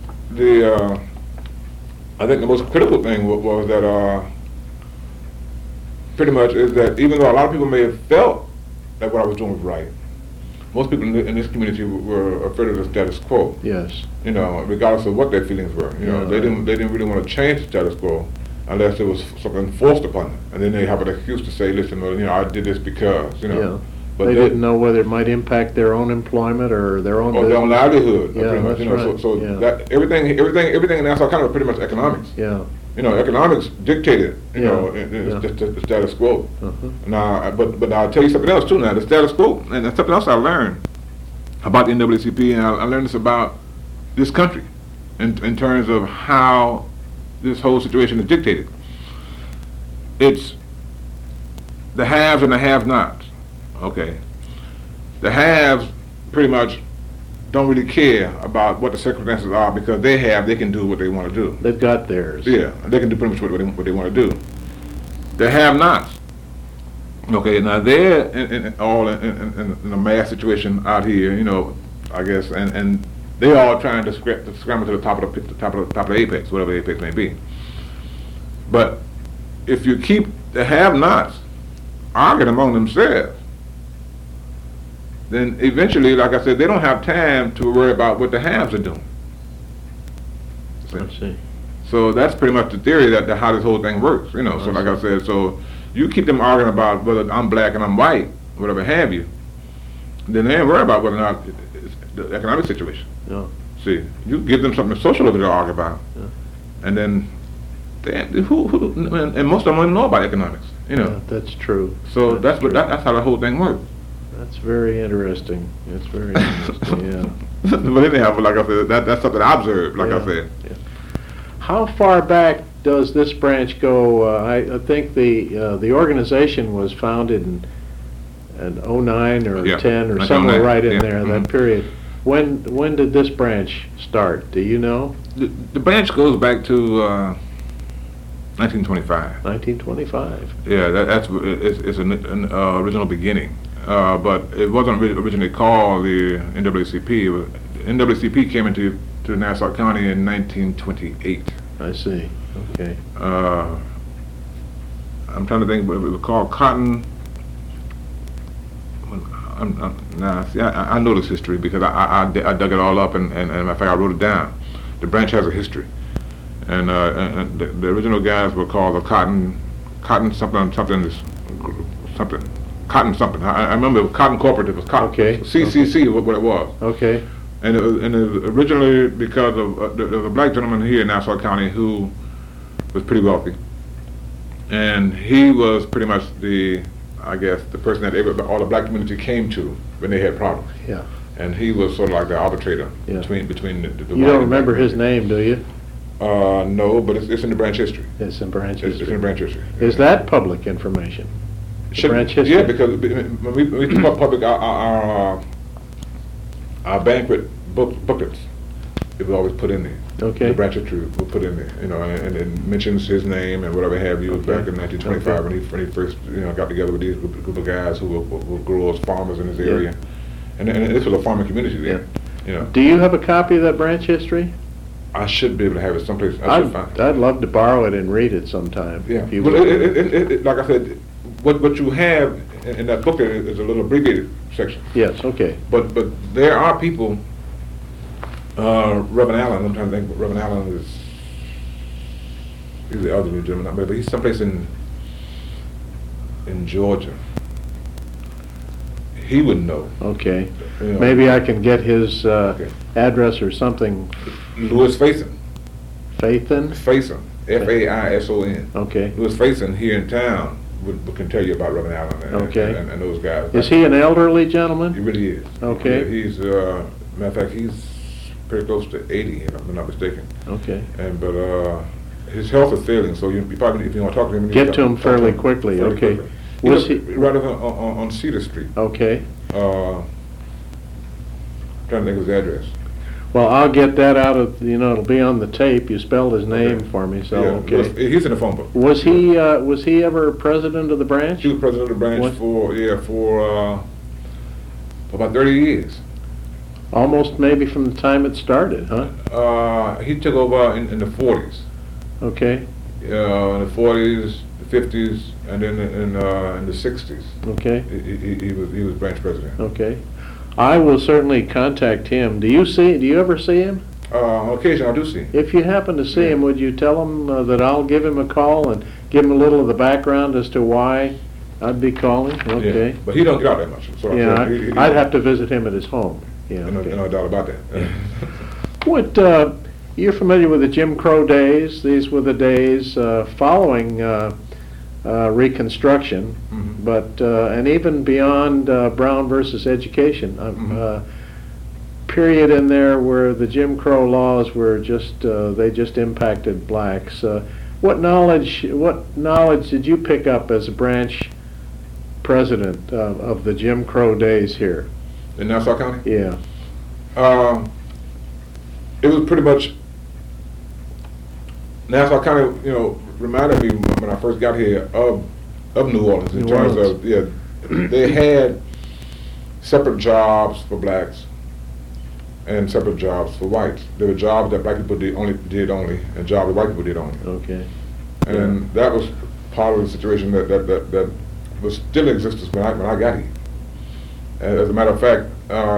[SPEAKER 2] I think the most critical thing was that pretty much is that even though a lot of people may have felt that what I was doing was right, most people in this community were afraid of the status quo.
[SPEAKER 1] Yes.
[SPEAKER 2] You know, regardless of what their feelings were. You know,
[SPEAKER 1] Yeah.
[SPEAKER 2] they didn't really want to change the status quo unless there was something forced upon them, and then they have an excuse to say, listen, well, you know, I did this because, you know.
[SPEAKER 1] Yeah.
[SPEAKER 2] But
[SPEAKER 1] They didn't know whether it might impact their own employment or their own
[SPEAKER 2] or their own
[SPEAKER 1] business.
[SPEAKER 2] livelihood,
[SPEAKER 1] Yeah,
[SPEAKER 2] pretty much.
[SPEAKER 1] that's
[SPEAKER 2] You know,
[SPEAKER 1] right.
[SPEAKER 2] so
[SPEAKER 1] Yeah.
[SPEAKER 2] that everything in Nassau County was pretty much economics.
[SPEAKER 1] Yeah.
[SPEAKER 2] You know, economics dictated, you
[SPEAKER 1] Yeah.
[SPEAKER 2] know,
[SPEAKER 1] Yeah.
[SPEAKER 2] the status quo.
[SPEAKER 1] Uh-huh.
[SPEAKER 2] Now, but I'll tell you something else too. Now, the status quo, and that's something else I learned about the NAACP, and I learned this about this country, in terms of how this whole situation is dictated. It's the haves and the have-nots. Okay, the haves pretty much don't really care about what the circumstances are because they can do what they want to do.
[SPEAKER 1] They've got theirs.
[SPEAKER 2] Yeah, they can do pretty much what they want to do. The have-nots. Okay, now they're in a mass situation out here, you know, I guess, and they all trying to scramble to the top of the apex, whatever the apex may be. But if you keep the have-nots arguing among themselves, then eventually, like I said, they don't have time to worry about what the haves are doing.
[SPEAKER 1] I see.
[SPEAKER 2] So that's pretty much the theory that how this whole thing works, you know. So like I said, so you keep them arguing about whether I'm black and I'm white, whatever have you, then they ain't worry about whether or not it's the economic situation.
[SPEAKER 1] Yeah.
[SPEAKER 2] See, you give them something social to argue about,
[SPEAKER 1] Yeah.
[SPEAKER 2] and then and most of them don't even know about economics, you know.
[SPEAKER 1] Yeah, that's true.
[SPEAKER 2] So that's
[SPEAKER 1] true.
[SPEAKER 2] that's how the whole thing works.
[SPEAKER 1] That's very interesting. It's very interesting, yeah.
[SPEAKER 2] But anyhow, like I said, that's something I observed, like I
[SPEAKER 1] Yeah,
[SPEAKER 2] said.
[SPEAKER 1] yeah. How far back does this branch go? I think the organization was founded in 09 or
[SPEAKER 2] Yeah,
[SPEAKER 1] 10 or
[SPEAKER 2] 1909,
[SPEAKER 1] somewhere right in
[SPEAKER 2] yeah,
[SPEAKER 1] there, that
[SPEAKER 2] mhm.
[SPEAKER 1] period. When did this branch start? Do you know?
[SPEAKER 2] The branch goes back to 1925.
[SPEAKER 1] 1925.
[SPEAKER 2] Yeah, it's an original beginning, but it wasn't originally called the NAACP. NAACP came into Nassau County in 1928.
[SPEAKER 1] I see. Okay.
[SPEAKER 2] I'm trying to think, but it was called Cotton. I know this history because I dug it all up, and in fact I wrote it down. The branch has a history, and the original guys were called the Cotton something. I remember Cotton Cooperative was Cotton.
[SPEAKER 1] Okay.
[SPEAKER 2] CCC was what it was.
[SPEAKER 1] Okay.
[SPEAKER 2] And it was originally because of there was a black gentleman here in Nassau County who was pretty wealthy, and he was pretty much the person that all the black community came to when they had problems.
[SPEAKER 1] Yeah.
[SPEAKER 2] And he was sort of like the arbitrator
[SPEAKER 1] Yeah.
[SPEAKER 2] between the
[SPEAKER 1] You don't remember his name, do you?
[SPEAKER 2] No, but it's in the branch history.
[SPEAKER 1] It's in branch
[SPEAKER 2] It's in
[SPEAKER 1] history.
[SPEAKER 2] the branch history.
[SPEAKER 1] Is that public information?
[SPEAKER 2] Should-
[SPEAKER 1] branch history?
[SPEAKER 2] Yeah, because when we took public our banquet booklets, it was always put in there.
[SPEAKER 1] Okay.
[SPEAKER 2] The branch history was put in there, you know, and it mentions his name and whatever have you.
[SPEAKER 1] Okay.
[SPEAKER 2] Back in 1925 when he first got together with these group of guys who were growers, farmers in his
[SPEAKER 1] Yeah.
[SPEAKER 2] area, and this was a farming community there. You know,
[SPEAKER 1] Do you have a copy of that branch history?
[SPEAKER 2] I should be able to have it someplace. I should find it.
[SPEAKER 1] I'd love to borrow it and read it sometime.
[SPEAKER 2] Yeah.
[SPEAKER 1] If you
[SPEAKER 2] Well,
[SPEAKER 1] would.
[SPEAKER 2] like I said, what you have in that booklet is a little abbreviated section.
[SPEAKER 1] Yes, okay.
[SPEAKER 2] But there are people. Reverend Allen, I'm trying to think. Reverend Allen he's the elderly gentleman, but he's someplace in Georgia. He would know.
[SPEAKER 1] Okay.
[SPEAKER 2] You know.
[SPEAKER 1] Maybe I can get his
[SPEAKER 2] Okay.
[SPEAKER 1] address or something.
[SPEAKER 2] Louis Faison.
[SPEAKER 1] Faison?
[SPEAKER 2] Faison. Faison.
[SPEAKER 1] Okay.
[SPEAKER 2] Louis Faison here in town can tell you about Reverend Allen
[SPEAKER 1] Okay.
[SPEAKER 2] and those guys.
[SPEAKER 1] Is he an elderly
[SPEAKER 2] He
[SPEAKER 1] gentleman?
[SPEAKER 2] really is.
[SPEAKER 1] Okay.
[SPEAKER 2] Yeah, he's matter of fact, he's pretty close to 80, if I'm not mistaken.
[SPEAKER 1] Okay.
[SPEAKER 2] But his health is failing, so you probably, if you want to talk to him, you
[SPEAKER 1] Get
[SPEAKER 2] need
[SPEAKER 1] to him
[SPEAKER 2] talk
[SPEAKER 1] fairly quickly, okay. Was he-
[SPEAKER 2] right on Cedar Street.
[SPEAKER 1] Okay.
[SPEAKER 2] Trying to think of his address.
[SPEAKER 1] Well, I'll get that out of, it'll be on the tape. You spelled his name
[SPEAKER 2] Okay.
[SPEAKER 1] for me, so,
[SPEAKER 2] Yeah,
[SPEAKER 1] okay.
[SPEAKER 2] he's in the phone book.
[SPEAKER 1] Was he ever president of the branch?
[SPEAKER 2] He was president of the branch
[SPEAKER 1] What?
[SPEAKER 2] for about 30 years.
[SPEAKER 1] Almost maybe from the time it started, huh?
[SPEAKER 2] He took over in the 40s.
[SPEAKER 1] Okay,
[SPEAKER 2] In the 40s, the 50s, and then in the 60s.
[SPEAKER 1] okay,
[SPEAKER 2] He was branch president.
[SPEAKER 1] okay. I will certainly contact him. Do you ever see him?
[SPEAKER 2] On occasion, I do see him.
[SPEAKER 1] If you happen to see
[SPEAKER 2] Yeah.
[SPEAKER 1] him, would you tell him that I'll give him a call and give him a little of the background as to why I'd be calling? Okay.
[SPEAKER 2] Yeah, but he don't get out that much. So
[SPEAKER 1] Yeah,
[SPEAKER 2] he
[SPEAKER 1] I'd have to visit him at his home. Yeah.
[SPEAKER 2] No
[SPEAKER 1] okay.
[SPEAKER 2] doubt about that.
[SPEAKER 1] What, you're familiar with the Jim Crow days? These were the days following Reconstruction,
[SPEAKER 2] Mhm.
[SPEAKER 1] but, and even beyond Brown versus Education. Period in there where the Jim Crow laws were they just impacted blacks. What knowledge did you pick up as a branch president of the Jim Crow days here?
[SPEAKER 2] In Nassau County?
[SPEAKER 1] Yeah.
[SPEAKER 2] It was pretty much, Nassau County, reminded me when I first got here of New Orleans in
[SPEAKER 1] New
[SPEAKER 2] terms
[SPEAKER 1] Orleans.
[SPEAKER 2] of, they had separate jobs for blacks and separate jobs for whites. There were jobs that black people did only, and jobs that white people did only.
[SPEAKER 1] Okay.
[SPEAKER 2] And that was part of the situation that was still in existence when I got here. And as a matter of fact,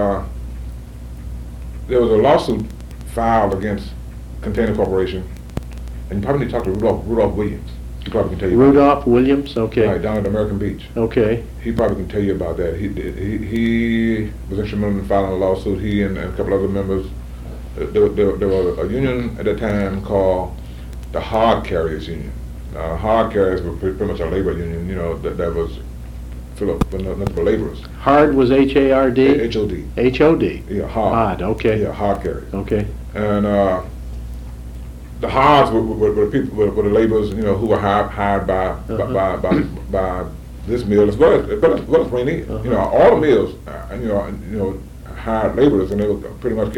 [SPEAKER 2] there was a lawsuit filed against Container Corporation, and you probably need to talk to Rudolph Williams. He probably can tell you.
[SPEAKER 1] Rudolph Williams, okay.
[SPEAKER 2] Right, down at American Beach.
[SPEAKER 1] Okay.
[SPEAKER 2] He probably can tell you about that. He was instrumental in filing a lawsuit. He and a couple other members. There was a union at that time called the Hard Carriers Union. Hard carriers were pretty much a labor union, that was full of nothing but laborers.
[SPEAKER 1] Hard was H-A-R-D?
[SPEAKER 2] H-O-D.
[SPEAKER 1] H-O-D?
[SPEAKER 2] Yeah, hard.
[SPEAKER 1] Okay.
[SPEAKER 2] Yeah, hard carriers.
[SPEAKER 1] Okay.
[SPEAKER 2] And the hards were the people, were the laborers, who were hired by this mill as well as Rainier. All the mills, hired laborers, and they were pretty much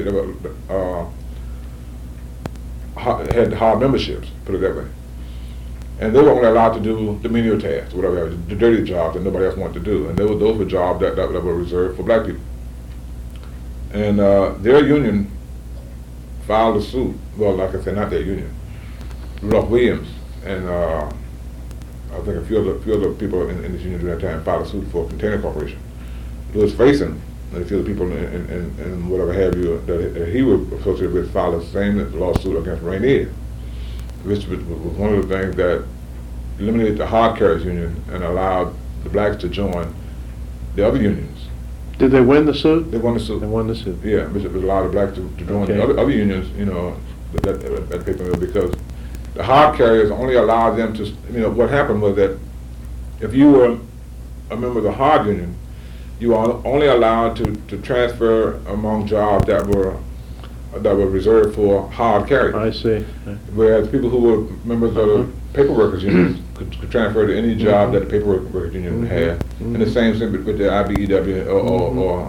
[SPEAKER 2] had hard memberships, put it that way. And they were only allowed to do the menial tasks, whatever, the dirty jobs that nobody else wanted to do. And those were jobs that were reserved for black people. And their union filed a suit. Well, like I said, not their union. Rudolph Williams and I think a few other people in this union during that time filed a suit for Container Corporation. Louis Faison and a few other people in whatever have you that he was associated with filed the same lawsuit against Rainier, which was one of the things that eliminated the Hard Carriers Union and allowed the blacks to join the other unions.
[SPEAKER 1] Did they win the suit?
[SPEAKER 2] They won the suit.
[SPEAKER 1] They won the suit.
[SPEAKER 2] Yeah, which allowed the blacks to join
[SPEAKER 1] Okay.
[SPEAKER 2] the other unions, that paper mill, because the hard carriers only allowed them to, what happened was that if you were a member of the hard union, you were only allowed to transfer among jobs that were reserved for hard carriers.
[SPEAKER 1] I see.
[SPEAKER 2] Whereas people who were members of the paper workers unions could transfer to any job that the paper workers union had. And the same thing with the IBEW or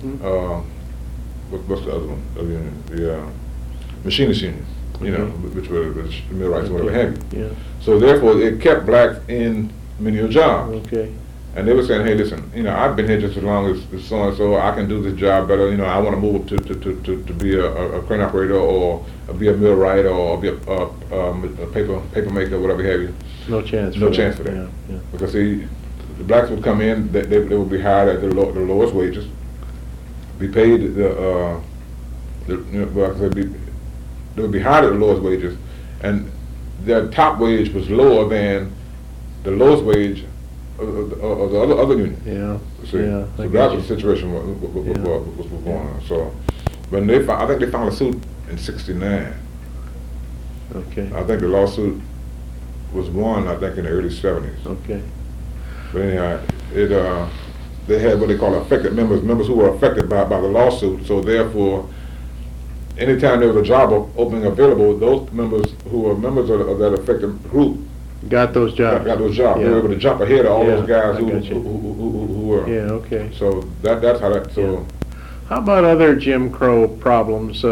[SPEAKER 2] what's the other one? The machinist union, which were the millwrights and whatever have you.
[SPEAKER 1] Yeah.
[SPEAKER 2] So therefore, it kept blacks in menial jobs.
[SPEAKER 1] Okay.
[SPEAKER 2] And they were saying, hey, listen, I've been here just as long as so and so. I can do this job better. I want to move to be a crane operator or be a millwright or be a paper maker, whatever have you.
[SPEAKER 1] No chance.
[SPEAKER 2] No chance for that.
[SPEAKER 1] Yeah.
[SPEAKER 2] Because see, the blacks would come in, they would be hired at the lowest wages, be paid they would be hired at the lowest wages, and their top wage was lower than the lowest wage of the other union.
[SPEAKER 1] Yeah.
[SPEAKER 2] See?
[SPEAKER 1] Yeah.
[SPEAKER 2] So that was the situation was going on. So when I think they filed a suit in '69.
[SPEAKER 1] Okay.
[SPEAKER 2] I think the lawsuit was won, I think, in the early '70s.
[SPEAKER 1] Okay.
[SPEAKER 2] But anyhow, they had what they call affected members who were affected by the lawsuit. So therefore, anytime there was a job opening available, those members who were members of that affected group
[SPEAKER 1] Got those jobs.
[SPEAKER 2] got those jobs.
[SPEAKER 1] Yeah.
[SPEAKER 2] They were able to jump ahead of all
[SPEAKER 1] Yeah,
[SPEAKER 2] those guys
[SPEAKER 1] I got you.
[SPEAKER 2] who were.
[SPEAKER 1] Yeah. Okay.
[SPEAKER 2] So that's how that. So
[SPEAKER 1] How about other Jim Crow problems?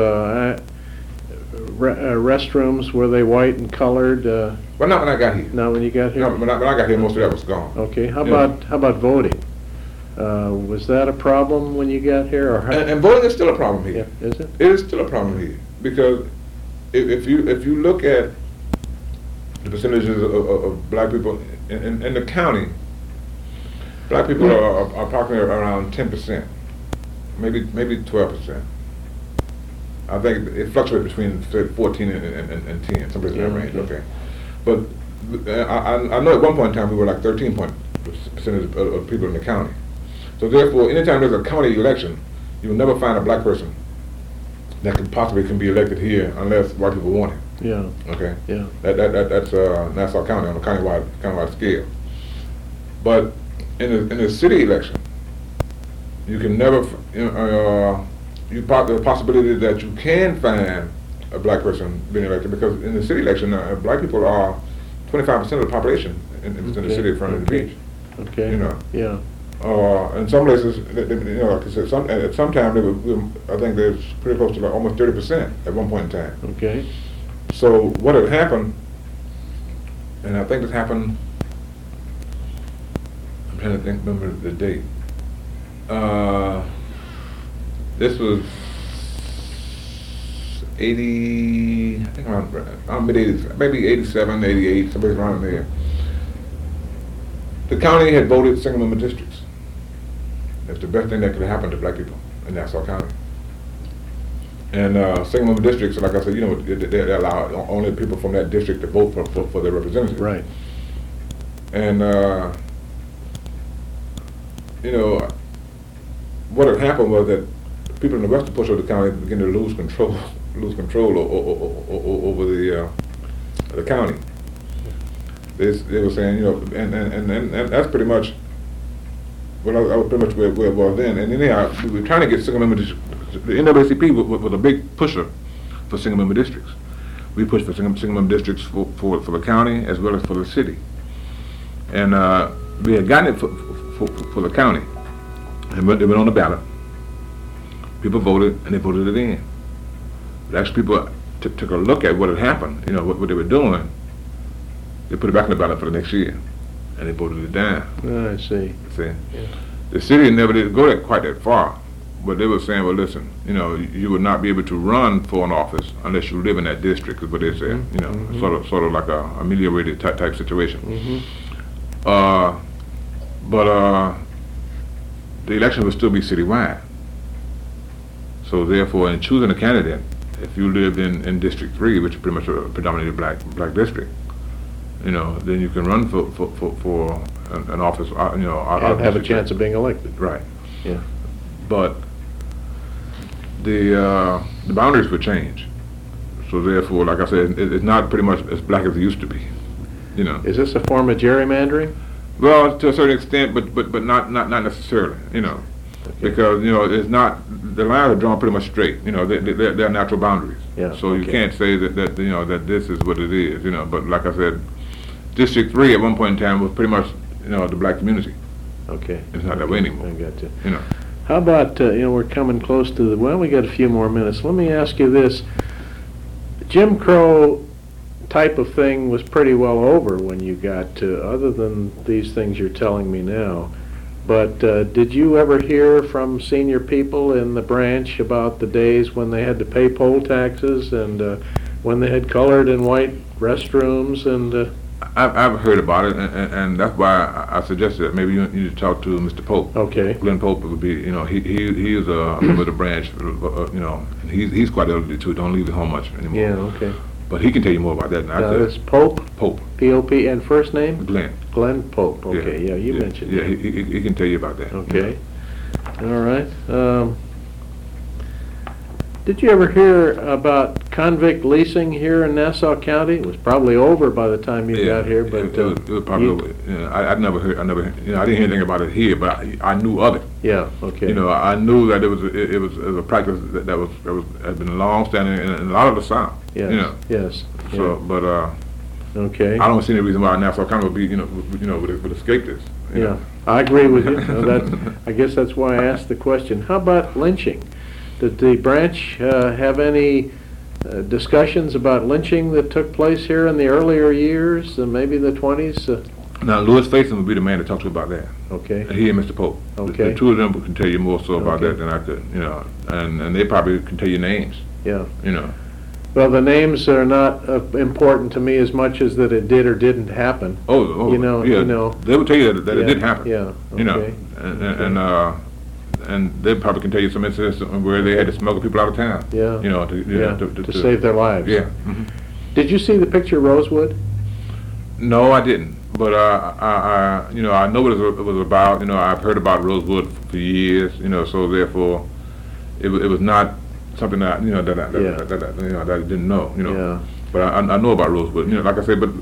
[SPEAKER 1] Restrooms, were they white and colored?
[SPEAKER 2] but not when I got here.
[SPEAKER 1] Not when you got here.
[SPEAKER 2] No, when I got here, most of that was gone.
[SPEAKER 1] Okay. How
[SPEAKER 2] Yeah.
[SPEAKER 1] about voting? Was that a problem when you got here, or
[SPEAKER 2] And voting is still a problem here.
[SPEAKER 1] yeah, is it?
[SPEAKER 2] It is still a problem here because if you look at the percentages of black people in the county, black people are approximately around 10%, maybe 12%. I think it fluctuates between say 14 and 10, someplace in that range.
[SPEAKER 1] Yeah.
[SPEAKER 2] Okay, but I know at one point in time we were like 13% of people in the county. So therefore, anytime there's a county election, you will never find a black person that can be elected here unless white people want him.
[SPEAKER 1] Yeah.
[SPEAKER 2] Okay,
[SPEAKER 1] Yeah.
[SPEAKER 2] that's Nassau County on a countywide scale. But in the city election, you can never the possibility that you can find a black person being elected, because in the city election, black people are 25% of the population in the city of Frontage Beach.
[SPEAKER 1] Okay.
[SPEAKER 2] You know.
[SPEAKER 1] Yeah.
[SPEAKER 2] In some places, like I said, at some time, I think there's pretty close to like almost 30% at one point in time.
[SPEAKER 1] Okay.
[SPEAKER 2] So what had happened, and I think this happened, I'm trying to remember the date. This was 80, I think around mid-80s, maybe 87, 88, somewhere around there. The county had voted single-member districts. That's the best thing that could happen to black people in Nassau County. And single-member districts, like I said, they allow only people from that district to vote for their representatives.
[SPEAKER 1] Right.
[SPEAKER 2] And what had happened was that people in the western portion of the county began to lose control over the county. They were saying, and that's pretty much what I was pretty much where it was then. And anyhow, we were trying to get single-member districts. The NAACP was a big pusher for single-member districts. We pushed for single-member districts for the county as well as for the city. And we had gotten it for the county. And they went on the ballot. People voted, and they voted it in. But actually, people took a look at what had happened, what they were doing. They put it back on the ballot for the next year, and they voted it down.
[SPEAKER 1] I see.
[SPEAKER 2] See?
[SPEAKER 1] Yeah.
[SPEAKER 2] The city never did go quite that far, but they were saying, well, listen, you would not be able to run for an office unless you live in that district, is what they said.
[SPEAKER 1] Mm-hmm.
[SPEAKER 2] Sort of like a ameliorated type situation.
[SPEAKER 1] Mm-hmm.
[SPEAKER 2] But the election would still be citywide. So therefore, in choosing a candidate, if you lived in District 3, which is pretty much a predominantly black district, then you can run for an office,
[SPEAKER 1] And have a chance of being elected.
[SPEAKER 2] Right.
[SPEAKER 1] Yeah.
[SPEAKER 2] But the boundaries would change. So therefore, like I said, it's not pretty much as black as it used to be.
[SPEAKER 1] Is this a form of gerrymandering?
[SPEAKER 2] Well, to a certain extent, but not necessarily.
[SPEAKER 1] Okay.
[SPEAKER 2] Because it's not, the lines are drawn pretty much straight. They're natural boundaries.
[SPEAKER 1] Yeah,
[SPEAKER 2] So you
[SPEAKER 1] okay.
[SPEAKER 2] can't say that that this is what it is. But like I said, District 3 at one point in time was pretty much the black community.
[SPEAKER 1] Okay.
[SPEAKER 2] It's not that way anymore.
[SPEAKER 1] I got you.
[SPEAKER 2] You know.
[SPEAKER 1] How about, we're coming close to we got a few more minutes. Let me ask you this. Jim Crow type of thing was pretty well over when you got to, other than these things you're telling me now. But did you ever hear from senior people in the branch about the days when they had to pay poll taxes and when they had colored and white restrooms and...
[SPEAKER 2] I've heard about it, and that's why I suggested that maybe you need to talk to Mr. Pope.
[SPEAKER 1] Okay.
[SPEAKER 2] Glenn Pope would be, he is a member of the branch, and he's quite elderly too. Don't leave at home much anymore.
[SPEAKER 1] Yeah, okay.
[SPEAKER 2] But he can tell you more about that than I could.
[SPEAKER 1] It's Pope?
[SPEAKER 2] Pope.
[SPEAKER 1] P-O-P, and first name?
[SPEAKER 2] Glenn.
[SPEAKER 1] Glenn Pope, okay, yeah, you mentioned
[SPEAKER 2] Yeah,
[SPEAKER 1] that.
[SPEAKER 2] he can tell you about that.
[SPEAKER 1] Okay, all right. Did you ever hear about convict leasing here in Nassau County? It was probably over by the time you got here, but...
[SPEAKER 2] it was probably over. I never heard, I didn't hear anything about it here, but I knew of it.
[SPEAKER 1] Yeah, okay.
[SPEAKER 2] I knew that it was a practice that had been long-standing in a lot of the South.
[SPEAKER 1] Yes, yes.
[SPEAKER 2] So,
[SPEAKER 1] yeah.
[SPEAKER 2] but
[SPEAKER 1] okay.
[SPEAKER 2] I don't see any reason why Nassau County would be, would escape this.
[SPEAKER 1] Yeah, I agree with you. I guess that's why I asked the question. How about lynching? Did the branch have any discussions about lynching that took place here in the earlier years, maybe the 20s?
[SPEAKER 2] Now, Louis Faison would be the man to talk to about that.
[SPEAKER 1] Okay.
[SPEAKER 2] He and Mr. Pope.
[SPEAKER 1] Okay.
[SPEAKER 2] The two of them can tell you more so about
[SPEAKER 1] Okay.
[SPEAKER 2] that than I could, and they probably can tell you names,
[SPEAKER 1] Yeah.
[SPEAKER 2] Oh,
[SPEAKER 1] Well, the names are not important to me as much as that it did or didn't happen.
[SPEAKER 2] Oh,
[SPEAKER 1] yeah.
[SPEAKER 2] They would tell you that
[SPEAKER 1] Yeah,
[SPEAKER 2] it did happen.
[SPEAKER 1] yeah, okay.
[SPEAKER 2] And they probably can tell you some incidents where they had to smuggle people out of town.
[SPEAKER 1] Yeah.
[SPEAKER 2] To
[SPEAKER 1] save their lives.
[SPEAKER 2] Yeah. Mhm.
[SPEAKER 1] Did you see the picture Rosewood?
[SPEAKER 2] No, I didn't. But I know what it was about. I've heard about Rosewood for years. So therefore, it was not something that that I didn't know.
[SPEAKER 1] Yeah.
[SPEAKER 2] But I know about Rosewood. Like I said, but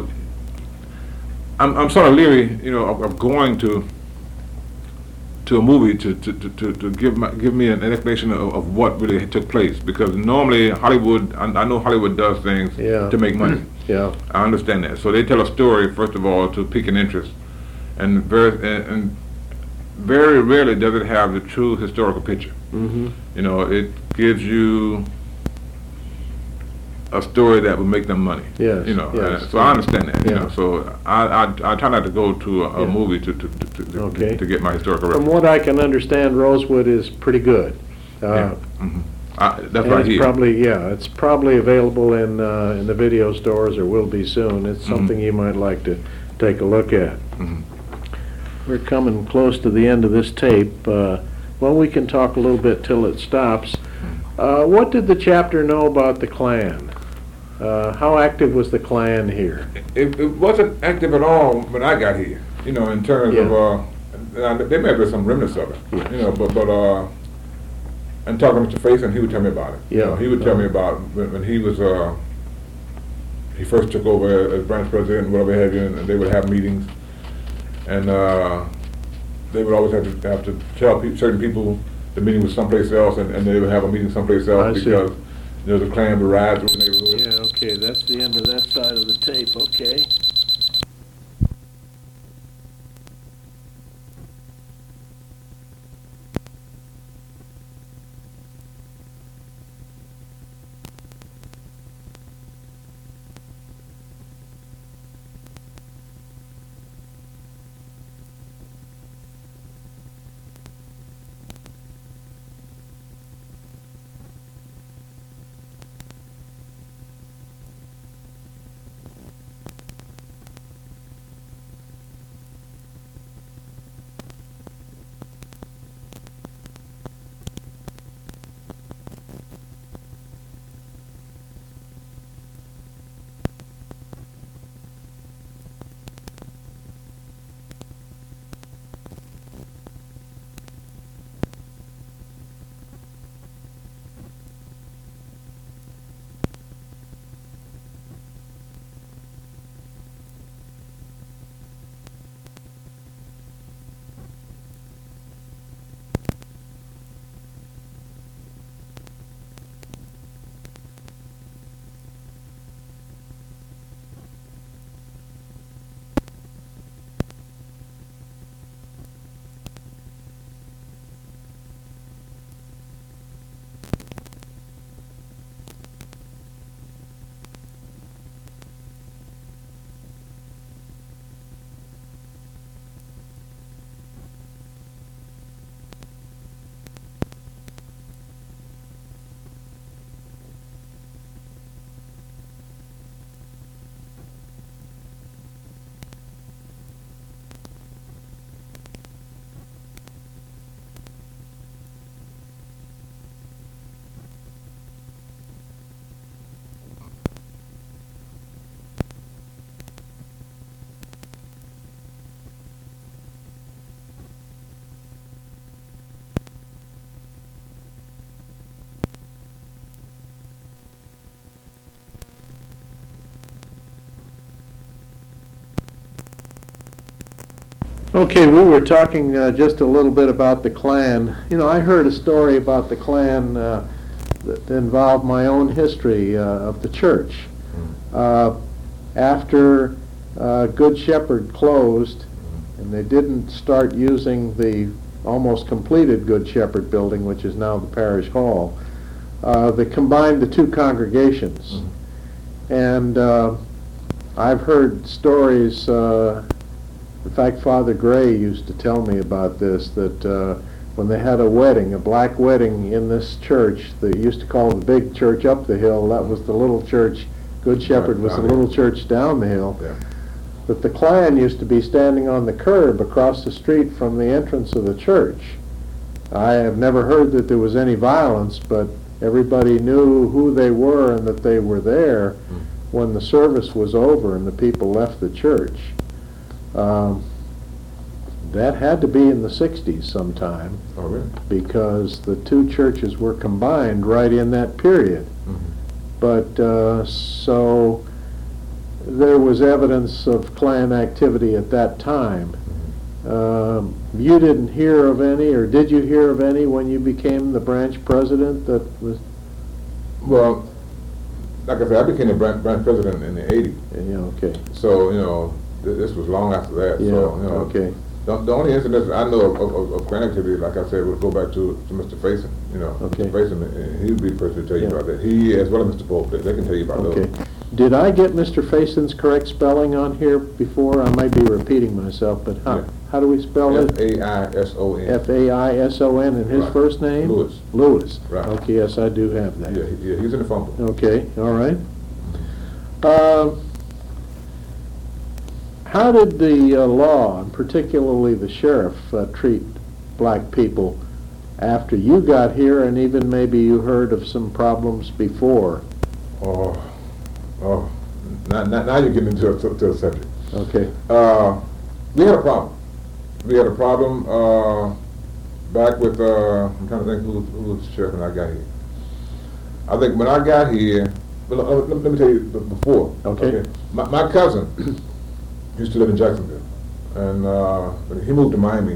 [SPEAKER 2] I'm sort of leery. Of going to a movie to give me an explanation of what really took place, because normally Hollywood, I know Hollywood does things
[SPEAKER 1] Yeah.
[SPEAKER 2] to make money.
[SPEAKER 1] Yeah.
[SPEAKER 2] I understand that. So they tell a story first of all to pique an interest, and very rarely does it have the true historical picture.
[SPEAKER 1] Mm-hmm.
[SPEAKER 2] You know, it gives you a story that will make them money.
[SPEAKER 1] Yes,
[SPEAKER 2] You know,
[SPEAKER 1] yes.
[SPEAKER 2] so I understand that. You
[SPEAKER 1] Yeah.
[SPEAKER 2] know, so I try not to go to a
[SPEAKER 1] Yeah.
[SPEAKER 2] movie
[SPEAKER 1] Okay.
[SPEAKER 2] to get my historical
[SPEAKER 1] From
[SPEAKER 2] reference.
[SPEAKER 1] what I can understand, Rosewood is pretty good.
[SPEAKER 2] Yeah. Mhm. That's
[SPEAKER 1] And
[SPEAKER 2] what I
[SPEAKER 1] it's
[SPEAKER 2] hear.
[SPEAKER 1] probably, yeah, it's probably available in the video stores, or will be soon. It's
[SPEAKER 2] Mm-hmm.
[SPEAKER 1] something you might like to take a look at.
[SPEAKER 2] Mhm.
[SPEAKER 1] We're coming close to the end of this tape. Well, we can talk a little bit till it stops. What did the chapter know about the Klan? How active was the Klan here?
[SPEAKER 2] It wasn't active at all when I got here. You know, in terms
[SPEAKER 1] Yeah.
[SPEAKER 2] of now, there may have been some remnants of it.
[SPEAKER 1] Yes.
[SPEAKER 2] You know, but and talking to Mr. Faison, he would tell me about it. You
[SPEAKER 1] Yeah.
[SPEAKER 2] know, he would tell me about when he was he first took over as branch president and whatever have you, and they would have meetings, and they would always have to tell certain people the meeting was someplace else, and they would have a meeting someplace else
[SPEAKER 1] I see.
[SPEAKER 2] because there was a Klan would ride through the neighborhood.
[SPEAKER 1] Yeah, okay, that's the end of that side of the tape, okay. Okay, we were talking just a little bit about the Klan. You know, I heard a story about the Klan that involved my own history of the church. After Good Shepherd closed, and they didn't start using the almost completed Good Shepherd building, which is now the parish hall, they combined the two congregations. And I've heard stories, in fact, Father Gray used to tell me about this, that when they had a wedding, a black wedding in this church, they used to call the big church up the hill, that was the little church, Good Shepherd was the little church down the hill.
[SPEAKER 2] Yeah.
[SPEAKER 1] But the Klan used to be standing on the curb across the street from the entrance of the church. I have never heard that there was any violence, but everybody knew who they were and that they were there when the service was over and the people left the church. That had to be in the 60s sometime,
[SPEAKER 2] Oh, really?
[SPEAKER 1] because the two churches were combined right in that period. But so there was evidence of Klan activity at that time. You didn't hear of any, or did you hear of any when you became the branch president that was?
[SPEAKER 2] Well, like I said, I became the branch president in the 80s.
[SPEAKER 1] Yeah, okay.
[SPEAKER 2] So, you know, this was long after that.
[SPEAKER 1] Yeah,
[SPEAKER 2] So, you know,
[SPEAKER 1] okay.
[SPEAKER 2] The only incidents I know of crime activity, like I said, would go back to Mr. Faison. You know,
[SPEAKER 1] Okay.
[SPEAKER 2] Mr. Faison, he would be the person to tell you
[SPEAKER 1] Yeah.
[SPEAKER 2] about that. He, as well as Mr. Pope, they can tell you about
[SPEAKER 1] Okay.
[SPEAKER 2] those.
[SPEAKER 1] Did I get Mr. Faison's correct spelling on here before? I might be repeating myself, but
[SPEAKER 2] Yeah.
[SPEAKER 1] how do we spell it?
[SPEAKER 2] Faison.
[SPEAKER 1] Faison, and his
[SPEAKER 2] Right.
[SPEAKER 1] first name?
[SPEAKER 2] Lewis.
[SPEAKER 1] Lewis.
[SPEAKER 2] Right.
[SPEAKER 1] Okay, yes, I do have that.
[SPEAKER 2] Yeah, he's in the phone book.
[SPEAKER 1] Okay, all right. How did the law, and particularly the sheriff, treat black people after you got here, and even maybe you heard of some problems before?
[SPEAKER 2] Oh, now you're getting into a subject.
[SPEAKER 1] Okay.
[SPEAKER 2] We had a problem. We had a problem back with, I'm trying to think who was the sheriff when I got here. I think when I got here, well, let me tell you before.
[SPEAKER 1] Okay.
[SPEAKER 2] My cousin used to live in Jacksonville, and when he moved to Miami.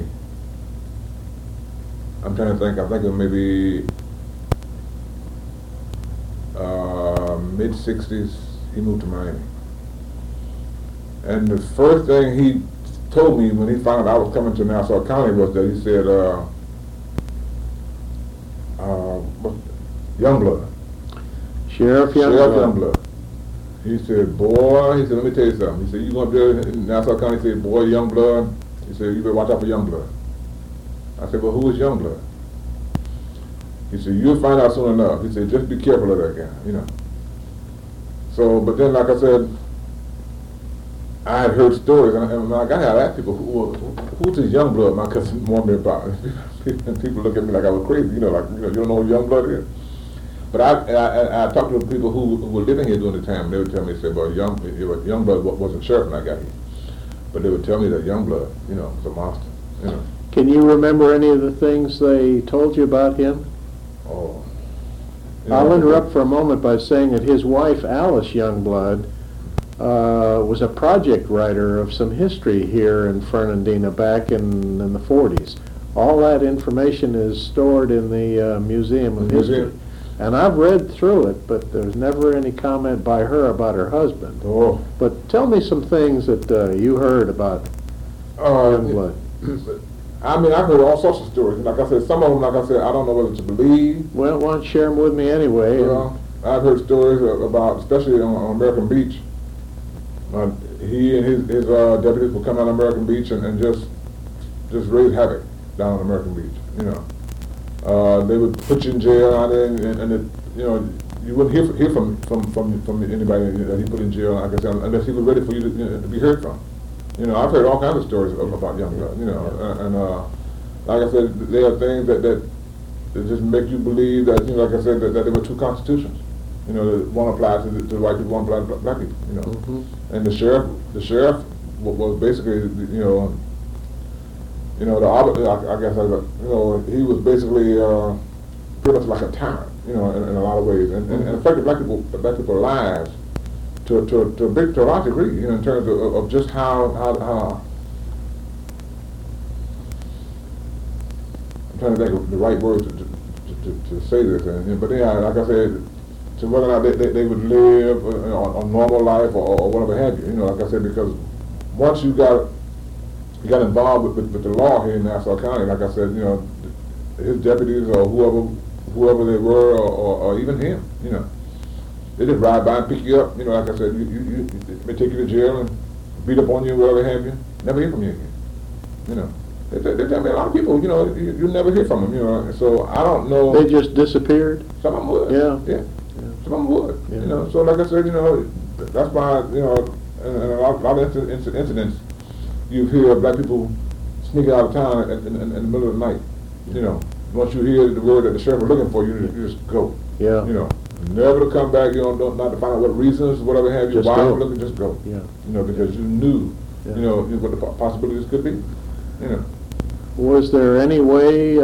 [SPEAKER 2] I'm trying to think. I think it was maybe mid-60s. He moved to Miami, and the first thing he told me when he found out I was coming to Nassau County was that he said, Youngblood.
[SPEAKER 1] Sheriff
[SPEAKER 2] Sheriff
[SPEAKER 1] Youngblood.
[SPEAKER 2] Youngblood. He said, boy, he said, let me tell you something. He said, you going to be in Nassau County? He said, boy, Youngblood. He said, you better watch out for Youngblood. I said, well, who is Youngblood? He said, you'll find out soon enough. He said, just be careful of that guy, you know. So, but then, like I said, I had heard stories, and when I got here, I asked people, who's this Youngblood my cousin warned me about? And people look at me like I was crazy, you know, like, you don't know who Youngblood is. But I talked to people who were living here during the time. They would tell me, say, well, Youngblood wasn't sheriff when I got here, but they would tell me that Youngblood, you know, was a monster, you know.
[SPEAKER 1] Can you remember any of the things they told you about him?
[SPEAKER 2] Oh.
[SPEAKER 1] I'll interrupt for a moment by saying that his wife, Alice Youngblood, was a project writer of some history here in Fernandina back in the 40s. All that information is stored in the Museum of History. And I've read through it, but there's never any comment by her about her husband.
[SPEAKER 2] Oh.
[SPEAKER 1] But tell me some things that you heard about Youngblood.
[SPEAKER 2] I mean, I've heard all sorts of stories. Like I said, some of them, like I said, I don't know whether to believe.
[SPEAKER 1] Well, why don't you share them with me anyway?
[SPEAKER 2] Well, I've heard stories about, especially on American Beach. He and his deputies would come out on American Beach and just raise havoc down on American Beach. You know, they would put you in jail out there, and it, you know, you wouldn't hear from anybody that he put in jail, like I said, unless he was ready for you to be heard from. You know, I've heard all kinds of stories about Youngblood. You know, and like I said, there are things that just make you believe that, you know, like I said, that there were two constitutions. You know, one applied to the white people, one applied to black people. You know, and the sheriff was basically, you know, I guess, you know, he was basically pretty much like a tyrant. You know, in a lot of ways, and affected black people's lives to a large degree. You know, in terms of just how I'm trying to think of the right words to say this, but yeah, like I said, to whether or not they would live a normal life or whatever have you. You know, like I said, because once you got involved with the law here in Nassau County, like I said, you know, his deputies or whoever they were, or even him, you know, they just ride by and pick you up. You know, like I said, they take you to jail and beat up on you, whatever have you. Never hear from you again. You know, they tell me a lot of people, you know, you never hear from them. You know, so I don't know.
[SPEAKER 1] They just disappeared?
[SPEAKER 2] Some of them would.
[SPEAKER 1] Yeah.
[SPEAKER 2] Some of them would.
[SPEAKER 1] Yeah.
[SPEAKER 2] You know, so like I said, you know, that's why, you know, in a lot of incidents, you hear black people sneaking out of town in the middle of the night. You know, once you hear the word that the sheriff was looking for, you just go.
[SPEAKER 1] Yeah.
[SPEAKER 2] You know, never to come back. You know, not to find out what reasons, whatever have you.
[SPEAKER 1] Just
[SPEAKER 2] Why
[SPEAKER 1] go.
[SPEAKER 2] you're looking, just go.
[SPEAKER 1] Yeah.
[SPEAKER 2] You know, because you knew,
[SPEAKER 1] Yeah.
[SPEAKER 2] you know, what the possibilities could be. You know.
[SPEAKER 1] Was there any way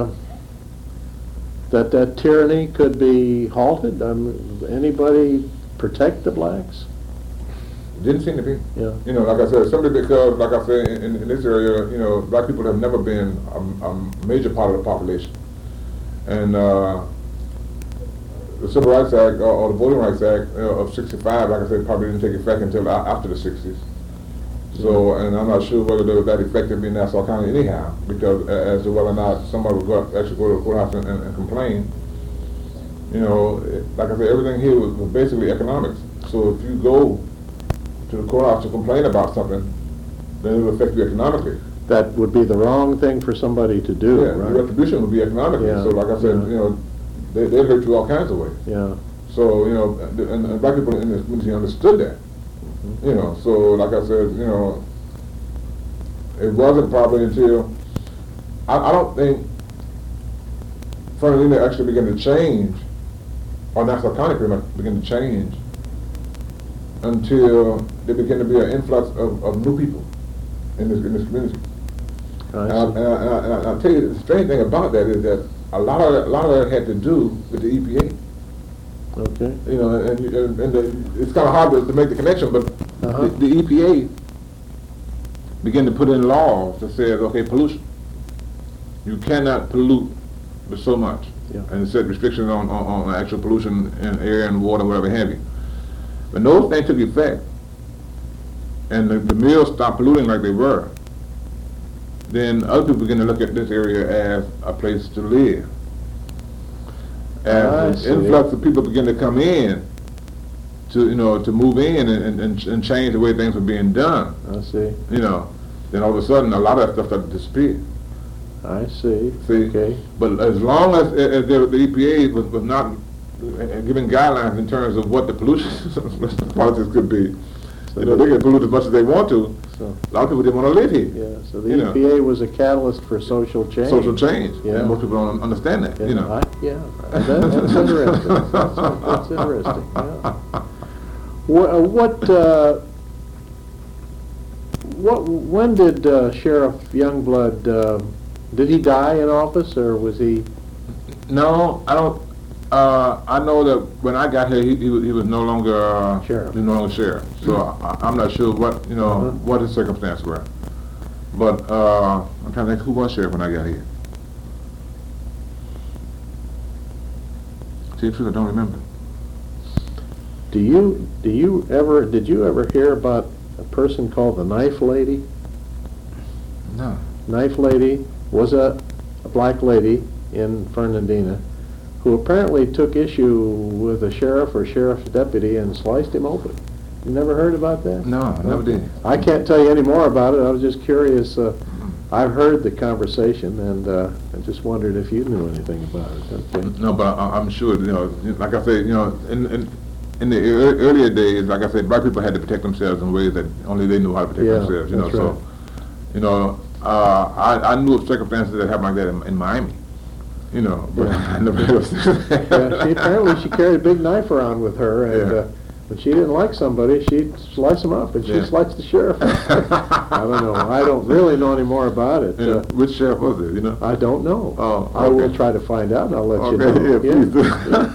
[SPEAKER 1] that tyranny could be halted? Anybody protect the blacks?
[SPEAKER 2] Didn't seem to be.
[SPEAKER 1] Yeah.
[SPEAKER 2] You know, like I said, simply because, like I said, in this area, you know, black people have never been a major part of the population. And the Civil Rights Act, or the Voting Rights Act of '65, like I said, probably didn't take effect until after the '60s. So, and I'm not sure whether they were that effective in Nassau County anyhow, because as to whether or not somebody would actually go to the courthouse and complain. You know, like I said, everything here was basically economics. So if you go to the courthouse to complain about something, then it will affect you economically.
[SPEAKER 1] That would be the wrong thing for somebody to do,
[SPEAKER 2] Yeah,
[SPEAKER 1] right?
[SPEAKER 2] the retribution would be economically.
[SPEAKER 1] Yeah,
[SPEAKER 2] So like I said,
[SPEAKER 1] yeah.
[SPEAKER 2] you know, they hurt you all kinds of ways.
[SPEAKER 1] Yeah.
[SPEAKER 2] So, you know, and black people in this community understood that. You know, so like I said, you know, it wasn't probably until, I don't think Fernandina actually began to change, or Nassau County pretty much began to change, until there began to be an influx of new people in this community.
[SPEAKER 1] I
[SPEAKER 2] And
[SPEAKER 1] see.
[SPEAKER 2] I'll tell you, the strange thing about that is that a lot of that had to do with the EPA.
[SPEAKER 1] Okay.
[SPEAKER 2] You know, it's kind of hard to make the connection, but
[SPEAKER 1] Uh-huh.
[SPEAKER 2] the EPA began to put in laws that says, okay, pollution. You cannot pollute with so much.
[SPEAKER 1] Yeah.
[SPEAKER 2] And it set restrictions on actual pollution in air and water, whatever have you. When those things took effect, and the mills stopped polluting like they were, then other people began to look at this area as a place to live.
[SPEAKER 1] I
[SPEAKER 2] As
[SPEAKER 1] see.
[SPEAKER 2] the influx of people began to come in, to, you know, to move in and change the way things were being done,
[SPEAKER 1] I see.
[SPEAKER 2] you know, then all of a sudden a lot of that stuff started to disappear.
[SPEAKER 1] I see.
[SPEAKER 2] See?
[SPEAKER 1] Okay.
[SPEAKER 2] But as long as the EPA was not giving guidelines in terms of what the pollution policies could be, you know, they can pollute as much as they want to.
[SPEAKER 1] So,
[SPEAKER 2] A lot of people didn't want to live here.
[SPEAKER 1] yeah, so the
[SPEAKER 2] You know.
[SPEAKER 1] EPA was a catalyst for social change.
[SPEAKER 2] Social change.
[SPEAKER 1] Yeah.
[SPEAKER 2] And most people don't understand that,
[SPEAKER 1] Yeah,
[SPEAKER 2] you know.
[SPEAKER 1] that's interesting. That's interesting, yeah. When did Sheriff Youngblood, did he die in office, or was he?
[SPEAKER 2] No, I don't. I know that when I got here, he was no longer
[SPEAKER 1] Sheriff.
[SPEAKER 2] He was no longer sheriff. So I'm not sure what
[SPEAKER 1] Uh-huh.
[SPEAKER 2] what his circumstances were. But I'm trying to think who was sheriff when I got here. See, the truth, I don't remember.
[SPEAKER 1] Did you ever hear about a person called the Knife Lady?
[SPEAKER 2] No.
[SPEAKER 1] Knife Lady was a black lady in Fernandina who apparently took issue with a sheriff or sheriff's deputy and sliced him open. You never heard about that?
[SPEAKER 2] No, I never did.
[SPEAKER 1] I can't tell you any more about it. I was just curious. I've heard the conversation, and I just wondered if you knew anything about it. Okay.
[SPEAKER 2] No, but I'm sure, you know, like I said, you know, in the earlier days, like I said, black people had to protect themselves in ways that only they knew how to protect
[SPEAKER 1] Yeah,
[SPEAKER 2] themselves, you know.
[SPEAKER 1] that's
[SPEAKER 2] So,
[SPEAKER 1] right.
[SPEAKER 2] you know, I knew of circumstances that happened like that in Miami, you know, but
[SPEAKER 1] Yeah.
[SPEAKER 2] I never heard of
[SPEAKER 1] Apparently she carried a big knife around with her, and
[SPEAKER 2] Yeah.
[SPEAKER 1] when she didn't like somebody, she'd slice them up, and she
[SPEAKER 2] Yeah.
[SPEAKER 1] sliced the sheriff up. I don't know. I don't really know any more about it.
[SPEAKER 2] Yeah, which sheriff was it, you know?
[SPEAKER 1] I don't know.
[SPEAKER 2] Oh,
[SPEAKER 1] I will
[SPEAKER 2] okay.
[SPEAKER 1] try to find out, and I'll let you
[SPEAKER 2] Okay,
[SPEAKER 1] know.
[SPEAKER 2] yeah, please do.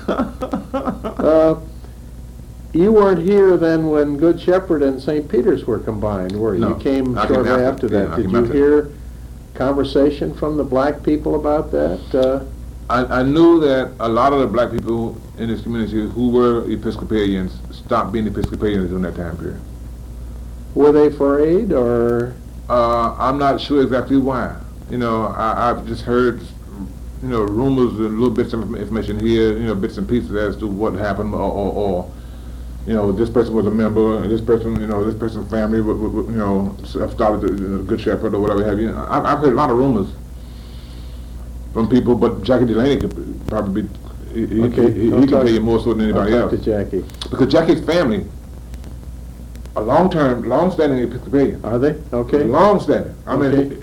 [SPEAKER 1] You weren't here then when Good Shepherd and St. Peter's were combined, were you?
[SPEAKER 2] No,
[SPEAKER 1] You came
[SPEAKER 2] I came
[SPEAKER 1] shortly
[SPEAKER 2] after,
[SPEAKER 1] after that.
[SPEAKER 2] yeah, I
[SPEAKER 1] Did
[SPEAKER 2] came
[SPEAKER 1] you
[SPEAKER 2] after.
[SPEAKER 1] hear conversation from the black people about that?
[SPEAKER 2] I knew that a lot of the black people in this community who were Episcopalians stopped being Episcopalians during that time period.
[SPEAKER 1] Were they afraid, or?
[SPEAKER 2] I'm not sure exactly why. You know, I've just heard, you know, rumors and little bits of information here, you know, bits and pieces as to what happened, or you know, this person was a member, and this person, you know, this person's family, you know, started the Good Shepherd or whatever have you. I've heard a lot of rumors from people, but Jackie Delaney could probably be, he
[SPEAKER 1] Okay,
[SPEAKER 2] can
[SPEAKER 1] I'll
[SPEAKER 2] tell
[SPEAKER 1] talk-
[SPEAKER 2] you more so than anybody
[SPEAKER 1] I'll
[SPEAKER 2] else.
[SPEAKER 1] talk to Jackie.
[SPEAKER 2] Because Jackie's family, a long-standing Episcopalian.
[SPEAKER 1] Are they? Okay.
[SPEAKER 2] Long-standing. I mean,
[SPEAKER 1] Okay.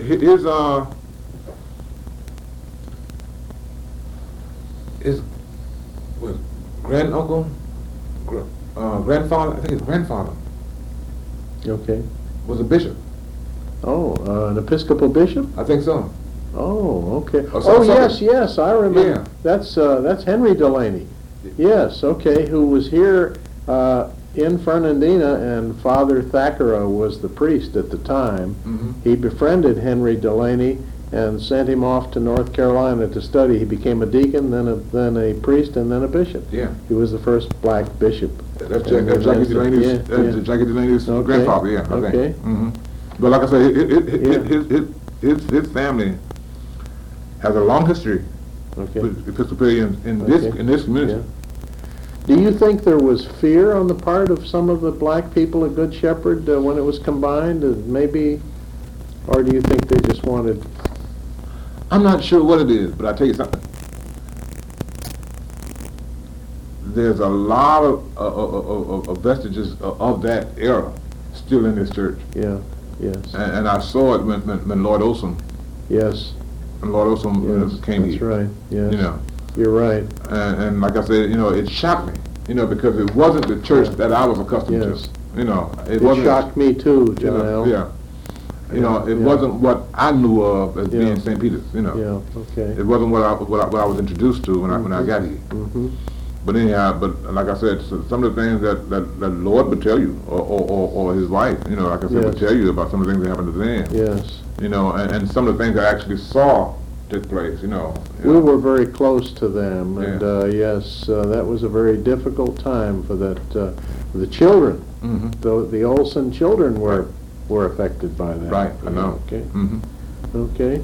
[SPEAKER 2] his what, granduncle, grandfather, I think his grandfather
[SPEAKER 1] Okay.
[SPEAKER 2] was a bishop.
[SPEAKER 1] Oh, an Episcopal bishop?
[SPEAKER 2] I think so.
[SPEAKER 1] Oh, okay.
[SPEAKER 2] Oh,
[SPEAKER 1] Oh,
[SPEAKER 2] something.
[SPEAKER 1] yes, I remember.
[SPEAKER 2] Yeah.
[SPEAKER 1] That's Henry Delaney. Yes, okay, who was here in Fernandina, and Father Thackeray was the priest at the time.
[SPEAKER 2] Mm-hmm.
[SPEAKER 1] He befriended Henry Delaney and sent him off to North Carolina to study. He became a deacon, then a priest, and then a bishop.
[SPEAKER 2] Yeah.
[SPEAKER 1] He was the first black bishop.
[SPEAKER 2] That's
[SPEAKER 1] And
[SPEAKER 2] Jackie
[SPEAKER 1] that's-
[SPEAKER 2] Delaney's,
[SPEAKER 1] yeah, yeah.
[SPEAKER 2] Jackie Delaney's
[SPEAKER 1] Okay.
[SPEAKER 2] grandfather, yeah.
[SPEAKER 1] Okay.
[SPEAKER 2] Mm-hmm. But like I say,
[SPEAKER 1] Yeah.
[SPEAKER 2] his family has a long history
[SPEAKER 1] Okay.
[SPEAKER 2] with Episcopalians in
[SPEAKER 1] Okay.
[SPEAKER 2] this community.
[SPEAKER 1] Yeah. Do you think there was fear on the part of some of the black people at Good Shepherd when it was combined, maybe, or do you think they just wanted?
[SPEAKER 2] I'm not sure what it is, but I tell you something. There's a lot of vestiges of that era still in this church,
[SPEAKER 1] Yeah. Yes.
[SPEAKER 2] and I saw it when Lloyd Olson,
[SPEAKER 1] Yes. Yes.
[SPEAKER 2] came
[SPEAKER 1] That's
[SPEAKER 2] here.
[SPEAKER 1] right. Yes.
[SPEAKER 2] You know,
[SPEAKER 1] You're right.
[SPEAKER 2] and like I said, it shocked me. Because it wasn't the church that I was accustomed
[SPEAKER 1] Yes.
[SPEAKER 2] to. It
[SPEAKER 1] It
[SPEAKER 2] wasn't.
[SPEAKER 1] shocked me too, Janelle.
[SPEAKER 2] Yeah. It
[SPEAKER 1] Yeah.
[SPEAKER 2] wasn't what I knew of as
[SPEAKER 1] Yeah.
[SPEAKER 2] being St. Peter's.
[SPEAKER 1] Yeah. Okay.
[SPEAKER 2] It wasn't what I was introduced to when I got here.
[SPEAKER 1] Mm-hmm.
[SPEAKER 2] But anyhow, like I said, so some of the things that Lord would tell you, or his wife, like I said, would
[SPEAKER 1] Yes.
[SPEAKER 2] tell you about some of the things that happened to them.
[SPEAKER 1] Yes.
[SPEAKER 2] And some of the things I actually saw took place.
[SPEAKER 1] We were very close to them, and
[SPEAKER 2] Yeah.
[SPEAKER 1] yes, that was a very difficult time for that. For the children,
[SPEAKER 2] Hmm.
[SPEAKER 1] the Olsen children were affected by that.
[SPEAKER 2] Right, I know.
[SPEAKER 1] Okay.
[SPEAKER 2] Hmm.
[SPEAKER 1] Okay.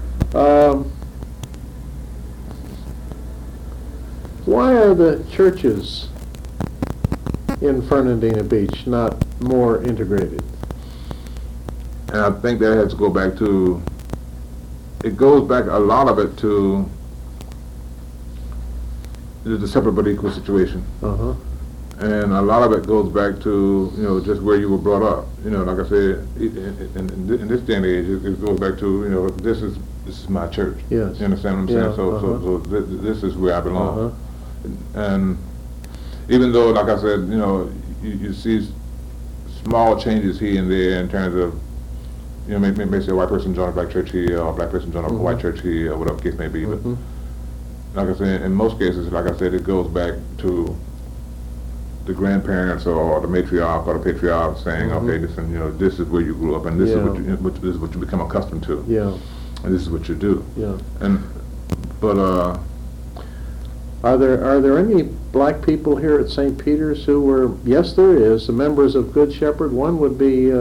[SPEAKER 1] Why are the churches in Fernandina Beach not more integrated?
[SPEAKER 2] And I think that has to go back to. It goes back a lot of it to the separate but equal situation.
[SPEAKER 1] Uh-huh.
[SPEAKER 2] And a lot of it goes back to, just where you were brought up. Like I said, in this day and age, it goes back to, this is my church.
[SPEAKER 1] Yes.
[SPEAKER 2] You understand what I'm saying?
[SPEAKER 1] Yeah,
[SPEAKER 2] So this is where I belong.
[SPEAKER 1] Uh-huh.
[SPEAKER 2] And even though, like I said, you see small changes here and there in terms of, maybe say a white person join a black church here, or a black person join a white church here, or whatever the case may be. But
[SPEAKER 1] Mhm.
[SPEAKER 2] like I said, in most cases, like I said, it goes back to the grandparents or the matriarch or the patriarch saying,
[SPEAKER 1] Mhm.
[SPEAKER 2] okay, listen, this is where you grew up, and this
[SPEAKER 1] Yeah.
[SPEAKER 2] is what you become accustomed to,
[SPEAKER 1] Yeah.
[SPEAKER 2] and this is what you do.
[SPEAKER 1] Yeah.
[SPEAKER 2] But
[SPEAKER 1] Are there any black people here at St. Peter's who were? Yes, there is. The members of Good Shepherd. One would be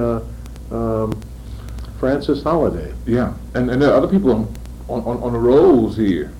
[SPEAKER 1] Francis Holliday.
[SPEAKER 2] yeah, and there are other people on the rolls here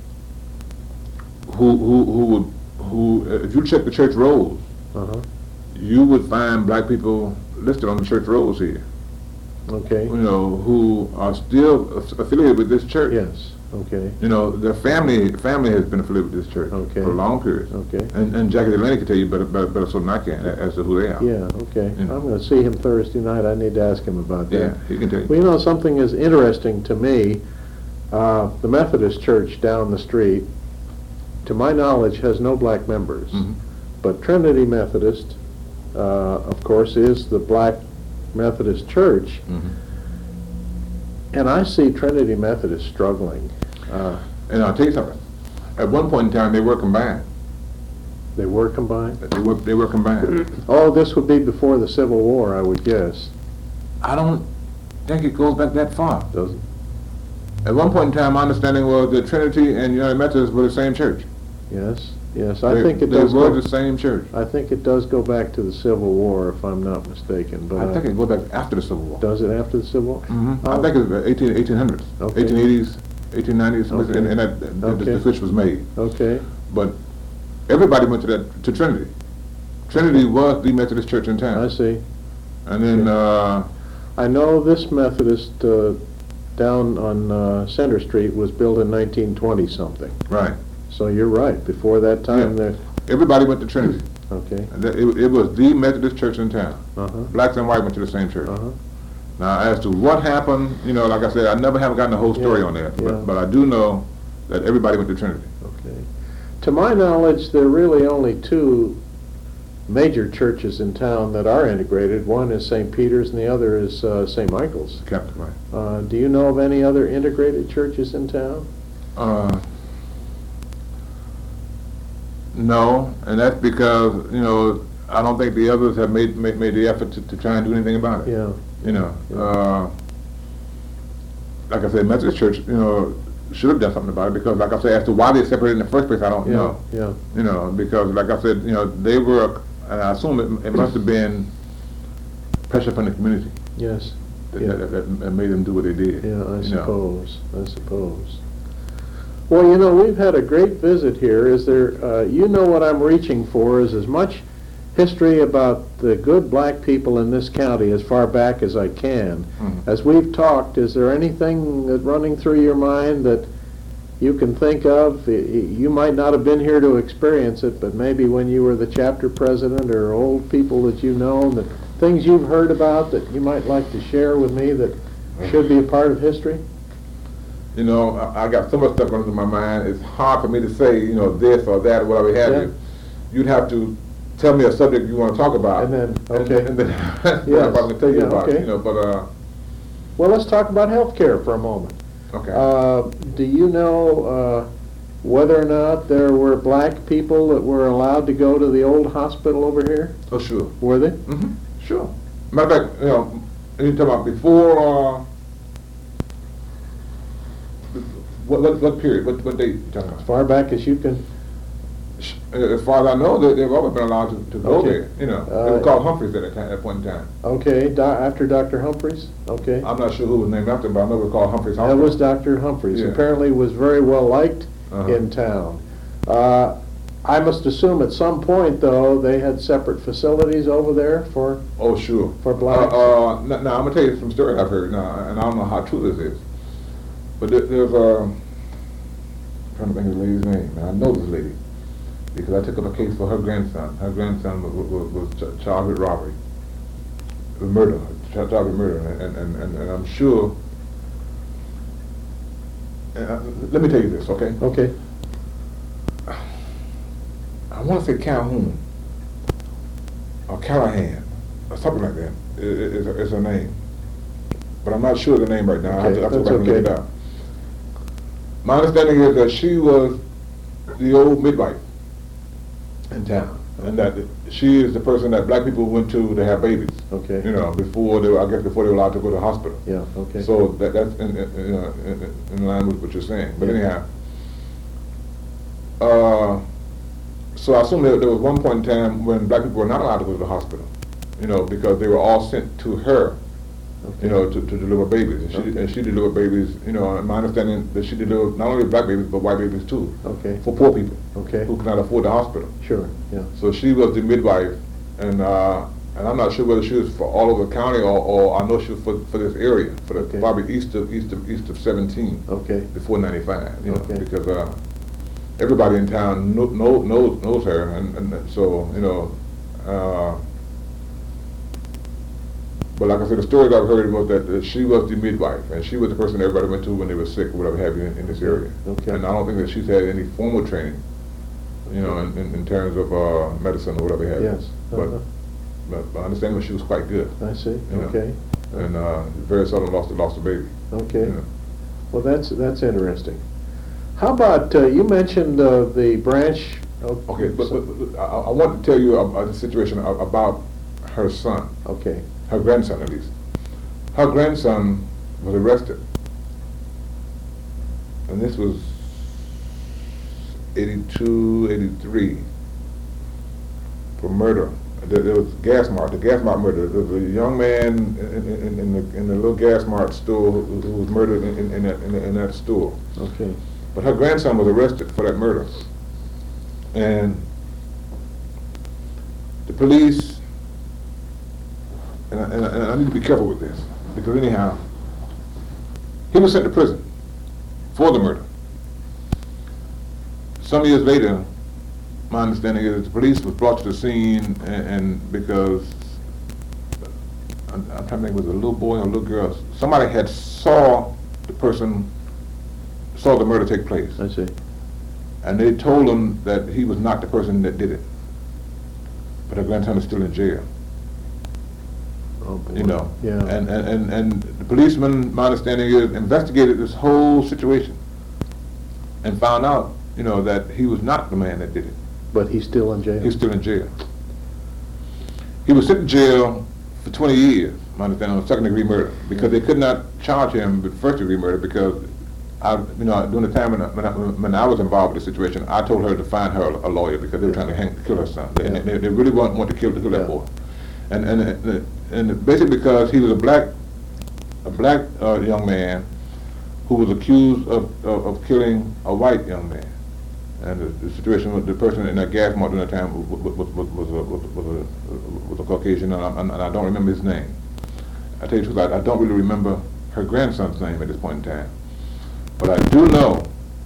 [SPEAKER 2] who if you check the church rolls,
[SPEAKER 1] Uh-huh.
[SPEAKER 2] you would find black people listed on the church rolls here,
[SPEAKER 1] Okay.
[SPEAKER 2] who are still affiliated with this church.
[SPEAKER 1] Yes. Okay.
[SPEAKER 2] Their family has been affiliated with this church
[SPEAKER 1] Okay.
[SPEAKER 2] for a long period.
[SPEAKER 1] Okay.
[SPEAKER 2] And Jackie Delaney can tell you better so than I can as to who they are.
[SPEAKER 1] Yeah. Okay.
[SPEAKER 2] Yeah.
[SPEAKER 1] I'm going to see him Thursday night. I need to ask him about that.
[SPEAKER 2] Yeah, he can tell you.
[SPEAKER 1] Well, something is interesting to me. The Methodist Church down the street, to my knowledge, has no black members.
[SPEAKER 2] Mhm.
[SPEAKER 1] But Trinity Methodist, of course, is the black Methodist church.
[SPEAKER 2] Mhm.
[SPEAKER 1] And I see Trinity Methodist struggling.
[SPEAKER 2] And I'll tell you something. At one point in time, they were combined.
[SPEAKER 1] They were combined.
[SPEAKER 2] They were combined.
[SPEAKER 1] Oh, this would be before the Civil War, I would guess.
[SPEAKER 2] I don't think it goes back that far.
[SPEAKER 1] Doesn't?
[SPEAKER 2] At one point in time, my understanding was that Trinity and United Methodist were the same church.
[SPEAKER 1] Yes. Yes. I think it does.
[SPEAKER 2] They were the same church.
[SPEAKER 1] I think it does go back to the Civil War, if I'm not mistaken. But
[SPEAKER 2] I think it goes back after the Civil War.
[SPEAKER 1] does it after the Civil War?
[SPEAKER 2] Hmm
[SPEAKER 1] Oh.
[SPEAKER 2] I think it's 1800s,
[SPEAKER 1] Okay.
[SPEAKER 2] 1880s, 1890s,
[SPEAKER 1] Okay.
[SPEAKER 2] and
[SPEAKER 1] Okay.
[SPEAKER 2] the switch was made.
[SPEAKER 1] Okay.
[SPEAKER 2] But everybody went to Trinity. Trinity was the Methodist church in
[SPEAKER 1] I
[SPEAKER 2] town.
[SPEAKER 1] see.
[SPEAKER 2] And then,
[SPEAKER 1] I know this Methodist down on Center Street was built in 1920 something.
[SPEAKER 2] right,
[SPEAKER 1] So you're right. Before that time,
[SPEAKER 2] Yeah.
[SPEAKER 1] there.
[SPEAKER 2] everybody went to Trinity.
[SPEAKER 1] Okay.
[SPEAKER 2] And it was the Methodist church in town.
[SPEAKER 1] Uh-huh.
[SPEAKER 2] Blacks and white went to the same church.
[SPEAKER 1] Uh-huh.
[SPEAKER 2] Now, as to what happened, like I said, I never have gotten the whole story
[SPEAKER 1] Yeah,
[SPEAKER 2] on that.
[SPEAKER 1] yeah.
[SPEAKER 2] But I do know that everybody went to Trinity.
[SPEAKER 1] Okay. To my knowledge, there are really only two major churches in town that are integrated. One is St. Peter's and the other is St. Michael's.
[SPEAKER 2] Captain, right.
[SPEAKER 1] Do you know of any other integrated churches in town?
[SPEAKER 2] No, and that's because, I don't think the others have made the effort to try and do anything about it.
[SPEAKER 1] Yeah.
[SPEAKER 2] Like I said, Methodist Church, should have done something about it because, like I said, as to why they separated in the first place, I don't know.
[SPEAKER 1] Yeah.
[SPEAKER 2] Because, like I said, they were, and I assume it must have been pressure from the community.
[SPEAKER 1] Yes. Yeah.
[SPEAKER 2] that made them do what they did.
[SPEAKER 1] Yeah, I
[SPEAKER 2] you know.
[SPEAKER 1] suppose. Well, you know, we've had a great visit here. Is there, you know what I'm reaching for is as much history about the good black people in this county as far back as I can.
[SPEAKER 2] Mhm.
[SPEAKER 1] As we've talked, is there anything that running through your mind that you can think of? You might not have been here to experience it, but maybe when you were the chapter president or old people that you know, that things you've heard about that you might like to share with me that should be a part of history?
[SPEAKER 2] You know, I got so much stuff running through my mind. It's hard for me to say, you know, this or that or whatever have
[SPEAKER 1] Yeah.
[SPEAKER 2] you. You'd have to tell me a subject you want to talk about.
[SPEAKER 1] And then, okay.
[SPEAKER 2] And then
[SPEAKER 1] Yes.
[SPEAKER 2] I'm going to tell you
[SPEAKER 1] Yeah,
[SPEAKER 2] about
[SPEAKER 1] okay.
[SPEAKER 2] it. You know, but
[SPEAKER 1] Well, let's talk about health care for a moment.
[SPEAKER 2] okay.
[SPEAKER 1] Do you know whether or not there were black people that were allowed to go to the old hospital over here?
[SPEAKER 2] Oh, sure.
[SPEAKER 1] Were they?
[SPEAKER 2] Mm-hmm. Sure. Matter of fact, you know, you talking about before. What period? What date you talking
[SPEAKER 1] As
[SPEAKER 2] about?
[SPEAKER 1] far back as you can.
[SPEAKER 2] As far as I know, they've always been allowed to go
[SPEAKER 1] Okay.
[SPEAKER 2] there. You know, they were called Humphreys at that point in time.
[SPEAKER 1] Okay, after Dr. Humphreys? Okay.
[SPEAKER 2] I'm not sure who was named after him, but I know it was called Humphreys
[SPEAKER 1] That
[SPEAKER 2] Hospital.
[SPEAKER 1] was Dr. Humphreys.
[SPEAKER 2] Yeah.
[SPEAKER 1] Apparently was very well liked
[SPEAKER 2] Uh-huh.
[SPEAKER 1] in town. I must assume at some point, though, they had separate facilities over there for
[SPEAKER 2] Oh, sure.
[SPEAKER 1] blacks.
[SPEAKER 2] Now, I'm going to tell you some story I've heard now, and I don't know how true this is. But there's I'm trying to think of the lady's name, and I know this lady because I took up a case for her grandson. Her grandson was charged with robbery, with murder, charged with murder, and I'm sure. Let me tell you this, okay?
[SPEAKER 1] Okay.
[SPEAKER 2] I want to say Calhoun or Callahan or something like that is her name, but I'm not sure of the name right now. I have to
[SPEAKER 1] Okay,
[SPEAKER 2] go
[SPEAKER 1] that's
[SPEAKER 2] back and look it
[SPEAKER 1] okay.
[SPEAKER 2] up. My understanding is that she was the old midwife in town, and that she is the person that black people went to have babies.
[SPEAKER 1] Okay.
[SPEAKER 2] You know, before they were allowed to go to the hospital.
[SPEAKER 1] Yeah, okay.
[SPEAKER 2] So that's in line with what you're saying. But
[SPEAKER 1] Yeah.
[SPEAKER 2] anyhow, so I assume there was one point in time when black people were not allowed to go to the hospital, you know, because they were all sent to her,
[SPEAKER 1] Okay.
[SPEAKER 2] you know, to deliver babies. And she delivered babies, you know, and my understanding that she delivered not only black babies, but white babies too,
[SPEAKER 1] Okay.
[SPEAKER 2] for poor people
[SPEAKER 1] Okay.
[SPEAKER 2] who could not afford the hospital.
[SPEAKER 1] Sure, yeah.
[SPEAKER 2] So she was the midwife, and I'm not sure whether she was for all over the county or I know she was for this area, for the
[SPEAKER 1] Okay.
[SPEAKER 2] probably east of 17
[SPEAKER 1] Okay.
[SPEAKER 2] before 95, you know,
[SPEAKER 1] Okay.
[SPEAKER 2] because everybody in town knows her, and so you know. But like I said, the stories I've heard was that she was the midwife, and she was the person everybody went to when they were sick or whatever have you in this area.
[SPEAKER 1] Okay.
[SPEAKER 2] And I don't think that she's had any formal training, you know, in terms of medicine or whatever have you.
[SPEAKER 1] Yes.
[SPEAKER 2] But,
[SPEAKER 1] Uh-huh.
[SPEAKER 2] but I understand that she was quite good,
[SPEAKER 1] I see,
[SPEAKER 2] you know.
[SPEAKER 1] okay.
[SPEAKER 2] And very seldom lost a baby.
[SPEAKER 1] Okay.
[SPEAKER 2] You know.
[SPEAKER 1] Well, that's interesting. How about, you mentioned the branch.
[SPEAKER 2] Okay, but I want to tell you about the situation about her son,
[SPEAKER 1] Okay,
[SPEAKER 2] her grandson at least. Her grandson was arrested, and this was 82, 83, for murder. There was the Gas Mart murder. There was a young man in the little Gas Mart store who was murdered in that store.
[SPEAKER 1] okay.
[SPEAKER 2] But her grandson was arrested for that murder. And the police, and I need to be careful with this, because anyhow, he was sent to prison for the murder. Some years later, my understanding is the police was brought to the scene, and because, I'm trying to think, it was a little boy or a little girl, somebody had saw the murder take place.
[SPEAKER 1] I see.
[SPEAKER 2] And they told him that he was not the person that did it. But her grandson is still in jail,
[SPEAKER 1] Oh, boy.
[SPEAKER 2] you know.
[SPEAKER 1] Yeah.
[SPEAKER 2] And the policeman, my understanding is, investigated this whole situation and found out, you know, that he was not the man that did it.
[SPEAKER 1] But he's still in jail?
[SPEAKER 2] He's still in jail. He was sent to jail for 20 years, my understanding, on second-degree murder, because they could not charge him with first-degree murder because during the time when I was involved with the situation, I told her to find her a lawyer because they were trying to kill her son.
[SPEAKER 1] Yeah.
[SPEAKER 2] And they really want to kill
[SPEAKER 1] Yeah.
[SPEAKER 2] that boy. And basically because he was a black a black young man who was accused of killing a white young man. And the situation with the person in that gas mart during that time was a Caucasian, and I don't remember his name. I tell you the truth, I don't really remember her grandson's name at this point in time. But I do know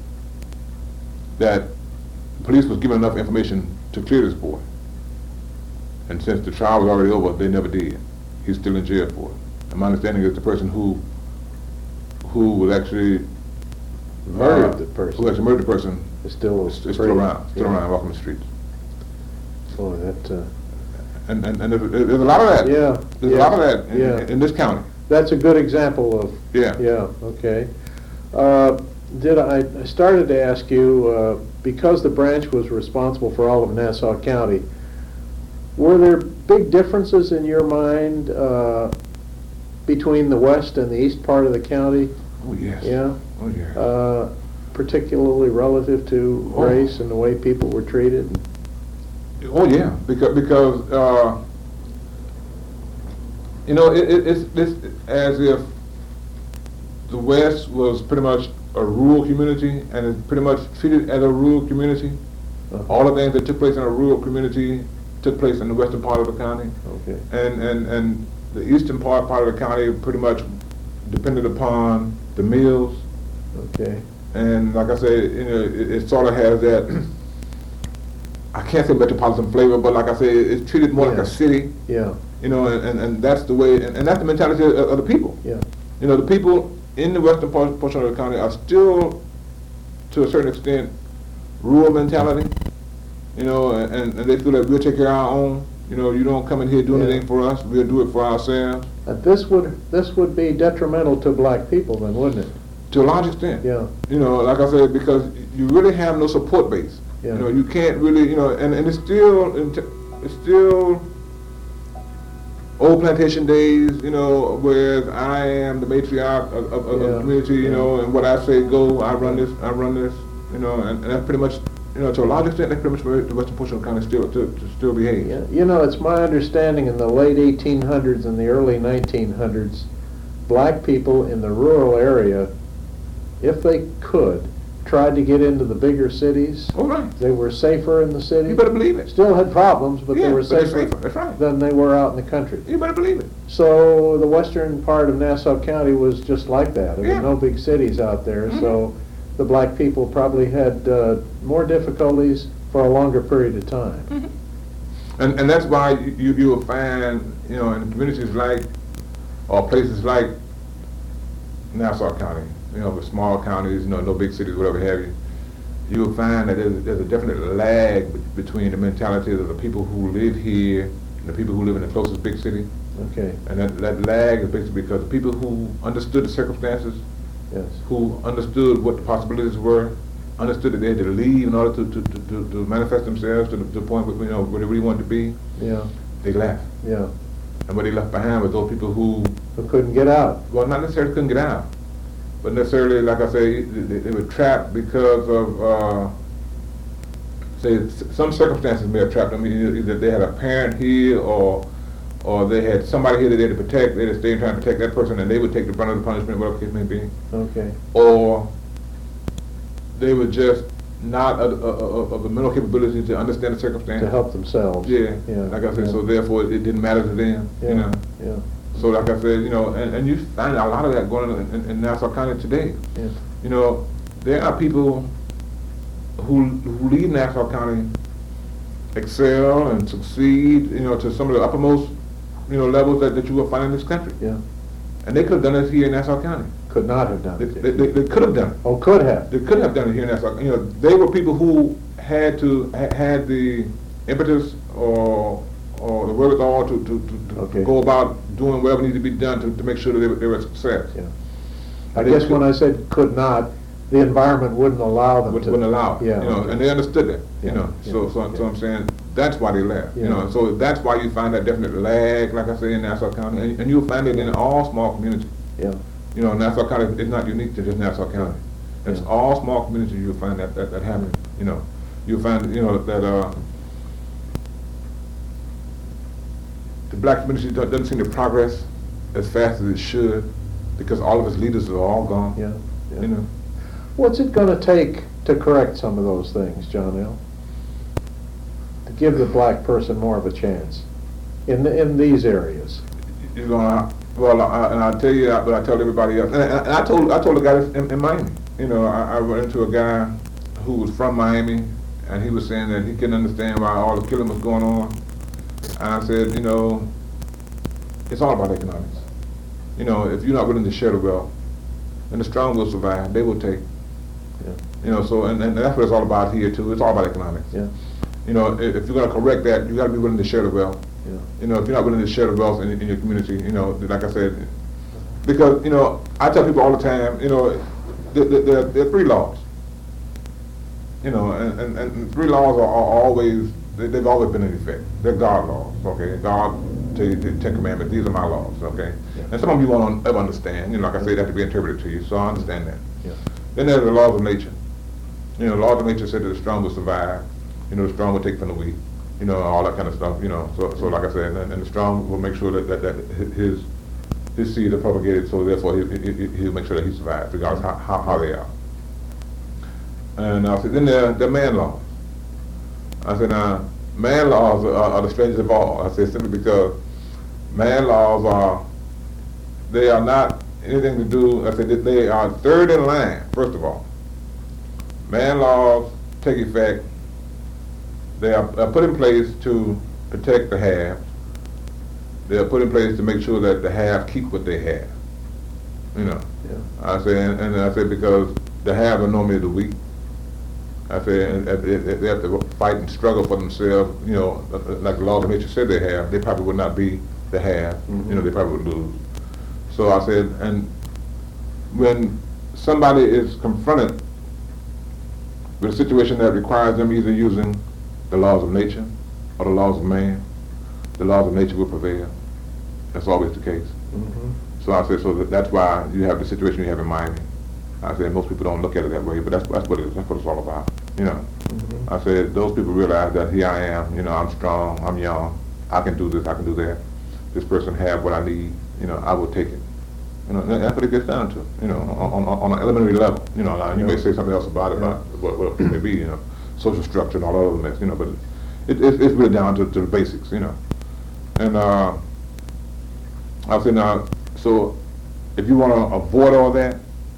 [SPEAKER 2] that the police was given enough information to clear this boy. And since the trial was already over, they never did. He's still in jail for it. And my understanding is the person who was actually
[SPEAKER 1] Murdered the person.
[SPEAKER 2] who actually murdered the person
[SPEAKER 1] It's still
[SPEAKER 2] is still around, walking the streets.
[SPEAKER 1] Boy, that,
[SPEAKER 2] And there's a lot of that.
[SPEAKER 1] yeah.
[SPEAKER 2] There's a lot of that in this county.
[SPEAKER 1] That's a good example of,
[SPEAKER 2] Yeah.
[SPEAKER 1] yeah, okay. I started to ask you, because the branch was responsible for all of Nassau County, were there big differences in your mind between the west and the east part of the county?
[SPEAKER 2] Oh yes.
[SPEAKER 1] Yeah?
[SPEAKER 2] Oh yeah.
[SPEAKER 1] Particularly relative to race and the way people were treated?
[SPEAKER 2] Oh yeah, because it's as if the West was pretty much a rural community and is pretty much treated as a rural community. All the things that took place in a rural community took place in the western part of the county.
[SPEAKER 1] Okay.
[SPEAKER 2] And the eastern part of the county pretty much depended upon the mills.
[SPEAKER 1] Okay.
[SPEAKER 2] And like I said, it sort of has that, I can't say metropolitan flavor, but like I say, it's treated more like a city.
[SPEAKER 1] Yeah.
[SPEAKER 2] And that's the way, and that's the mentality of the people.
[SPEAKER 1] Yeah.
[SPEAKER 2] The people in the western portion of the county are still, to a certain extent, rural mentality. And they feel that we'll take care of our own. You don't come in here do anything for us. We'll do it for ourselves.
[SPEAKER 1] This would be detrimental to black people then, wouldn't it?
[SPEAKER 2] To a large extent.
[SPEAKER 1] Yeah.
[SPEAKER 2] Like I said, because you really have no support base.
[SPEAKER 1] Yeah.
[SPEAKER 2] You can't really, and it's still old plantation days, where I am the matriarch of the community, and what I say go, I run this, and that's pretty much, to a large extent, that's pretty much where the western portion of the county still behaves.
[SPEAKER 1] Yeah. It's my understanding in the late 1800s and the early 1900s, black people in the rural area, if they could, tried to get into the bigger cities.
[SPEAKER 2] Oh, right.
[SPEAKER 1] They were safer in the city.
[SPEAKER 2] You better believe it.
[SPEAKER 1] Still had problems, but they were
[SPEAKER 2] but they're
[SPEAKER 1] safer
[SPEAKER 2] That's right.
[SPEAKER 1] than they were out in the country.
[SPEAKER 2] You better believe it.
[SPEAKER 1] So the western part of Nassau County was just like that. There were no big cities out there, so the black people probably had more difficulties for a longer period of time.
[SPEAKER 2] And that's why you'll find, in communities like, or places like Nassau County, with small counties, no big cities, whatever have you, you'll find that there's a definite lag between the mentalities of the people who live here and the people who live in the closest big city.
[SPEAKER 1] Okay.
[SPEAKER 2] And that lag is basically because the people who understood the circumstances,
[SPEAKER 1] Yes.
[SPEAKER 2] who understood what the possibilities were, understood that they had to leave in order to manifest themselves to the point where, where they really wanted to be,
[SPEAKER 1] Yeah.
[SPEAKER 2] they left.
[SPEAKER 1] Yeah.
[SPEAKER 2] And what they left behind was those people who,
[SPEAKER 1] couldn't get out.
[SPEAKER 2] well, not necessarily couldn't get out, but necessarily, like I say, they were trapped because of, say, some circumstances may have trapped them. Either they had a parent here, or they had somebody here that they had to protect. They had to stay and try and protect that person, and they would take the brunt of the punishment, whatever the case may be.
[SPEAKER 1] Okay.
[SPEAKER 2] Or they were just not of the mental capability to understand the circumstance.
[SPEAKER 1] To help themselves.
[SPEAKER 2] Yeah.
[SPEAKER 1] Yeah.
[SPEAKER 2] Like I said,
[SPEAKER 1] Yeah.
[SPEAKER 2] so therefore it didn't matter to them.
[SPEAKER 1] Yeah. Yeah.
[SPEAKER 2] So like I said, and you find a lot of that going on in Nassau County today.
[SPEAKER 1] Yeah.
[SPEAKER 2] There are people who leave Nassau County excel and succeed, to some of the uppermost, levels that you will find in this country.
[SPEAKER 1] Yeah.
[SPEAKER 2] And they could have done it here in Nassau County.
[SPEAKER 1] Could not have done it.
[SPEAKER 2] They could have done it.
[SPEAKER 1] Oh, could have.
[SPEAKER 2] They could have done it here in Nassau. They were people who had the impetus or the wherewithal to go about doing whatever needed to be done to make sure that they were a success.
[SPEAKER 1] Yeah. I guess when I said could not, the environment wouldn't allow them to.
[SPEAKER 2] Wouldn't allow it.
[SPEAKER 1] Yeah.
[SPEAKER 2] And they understood that.
[SPEAKER 1] Yeah.
[SPEAKER 2] So I'm saying that's why they left.
[SPEAKER 1] Yeah.
[SPEAKER 2] So that's why you find that definite lag, like I say, in Nassau County, and you'll find it in all small communities.
[SPEAKER 1] Yeah.
[SPEAKER 2] Nassau County is not unique to just Nassau County. It's all small communities you'll find that happen. You'll find that the black community doesn't seem to progress as fast as it should. because all of his leaders are all gone.
[SPEAKER 1] Yeah, yeah.
[SPEAKER 2] You know,
[SPEAKER 1] What's it gonna take to correct some of those things, John L.? To give the black person more of a chance in these areas?
[SPEAKER 2] you're gonna. Well, and I tell you, but I tell everybody else. And I told the guy in Miami. You know, I run into a guy who was from Miami, and he was saying that he couldn't understand why all the killing was going on. And I said, you know, it's all about economics. You know, if you're not willing to share the wealth, then the strong will survive. They will take.
[SPEAKER 1] Yeah.
[SPEAKER 2] You know, so and that's what it's all about here too. It's all about economics.
[SPEAKER 1] Yeah.
[SPEAKER 2] You know, if you're going to correct that, you got to be willing to share the wealth.
[SPEAKER 1] Yeah.
[SPEAKER 2] You know, if you're not willing to share the wealth in your community, you know, like I said, because, you know, I tell people all the time, you know, there are 3 laws. You know, and 3 laws are always, they've always been in effect. They're God laws, okay? God tell you the 10 Commandments, these are my laws, okay?
[SPEAKER 1] Yeah.
[SPEAKER 2] And some of you won't ever understand, you know, like I say, they have to be interpreted to you, so I understand that.
[SPEAKER 1] Yeah.
[SPEAKER 2] Then there's the laws of nature. You know, the laws of nature said that the strong will survive. You know, the strong will take from the weak. You know, all that kind of stuff. You know, so like I said, and the strong will make sure that his seed are propagated. So therefore, he'll make sure that he survives, regardless how they are. And I said, then there are man laws. I said, now man laws are the strangest of all. I said simply because man laws they are not anything to do. I said that they are third in line. First of all, man laws take effect. They are put in place to protect the haves. They are put in place to make sure that the haves keep what they have. You know.
[SPEAKER 1] Yeah.
[SPEAKER 2] I say, and I say because the haves are normally the weak. I say, and if they have to fight and struggle for themselves, you know, like the laws of nature said they have, they probably would not be the have.
[SPEAKER 1] Mm-hmm.
[SPEAKER 2] You know, they probably would lose. So I said, and when somebody is confronted with a situation that requires them either using the laws of nature or the laws of man, the laws of nature will prevail. That's always the case.
[SPEAKER 1] Mm-hmm.
[SPEAKER 2] So I said, so that's why you have the situation you have in Miami. I said, most people don't look at it that way, but that's what it is. That's what it's all about. You know.
[SPEAKER 1] Mm-hmm.
[SPEAKER 2] I said, those people realize that here I am. You know, I'm strong. I'm young. I can do this. I can do that. This person have what I need. You know, I will take it. You know, and that's what it gets down to. You know, on an elementary level. You know, now you may say something else about it, about what it may be. You know, social structure and all that other mess. You know, but it's really down to the basics. You know, and I said, now, so if you want to avoid all that,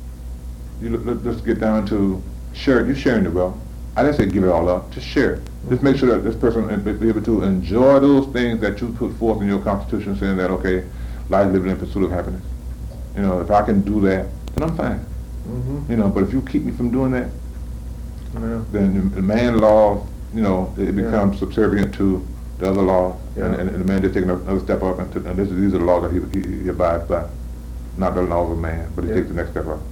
[SPEAKER 2] let's get down to you're sharing the wealth. I didn't say give it all up, just share it. Just make sure that this person be able to enjoy those things that you put forth in your Constitution, saying that, okay, life living in pursuit of happiness. You know, if I can do that, then I'm fine.
[SPEAKER 1] Mm-hmm.
[SPEAKER 2] You know, but if you keep me from doing that,
[SPEAKER 1] Yeah.
[SPEAKER 2] then the man law, you know, it becomes subservient to the other laws,
[SPEAKER 1] Yeah.
[SPEAKER 2] and the man just taking another step up, and these are the laws that he abides by, not the laws of man, but he
[SPEAKER 1] Yeah.
[SPEAKER 2] takes the next step up.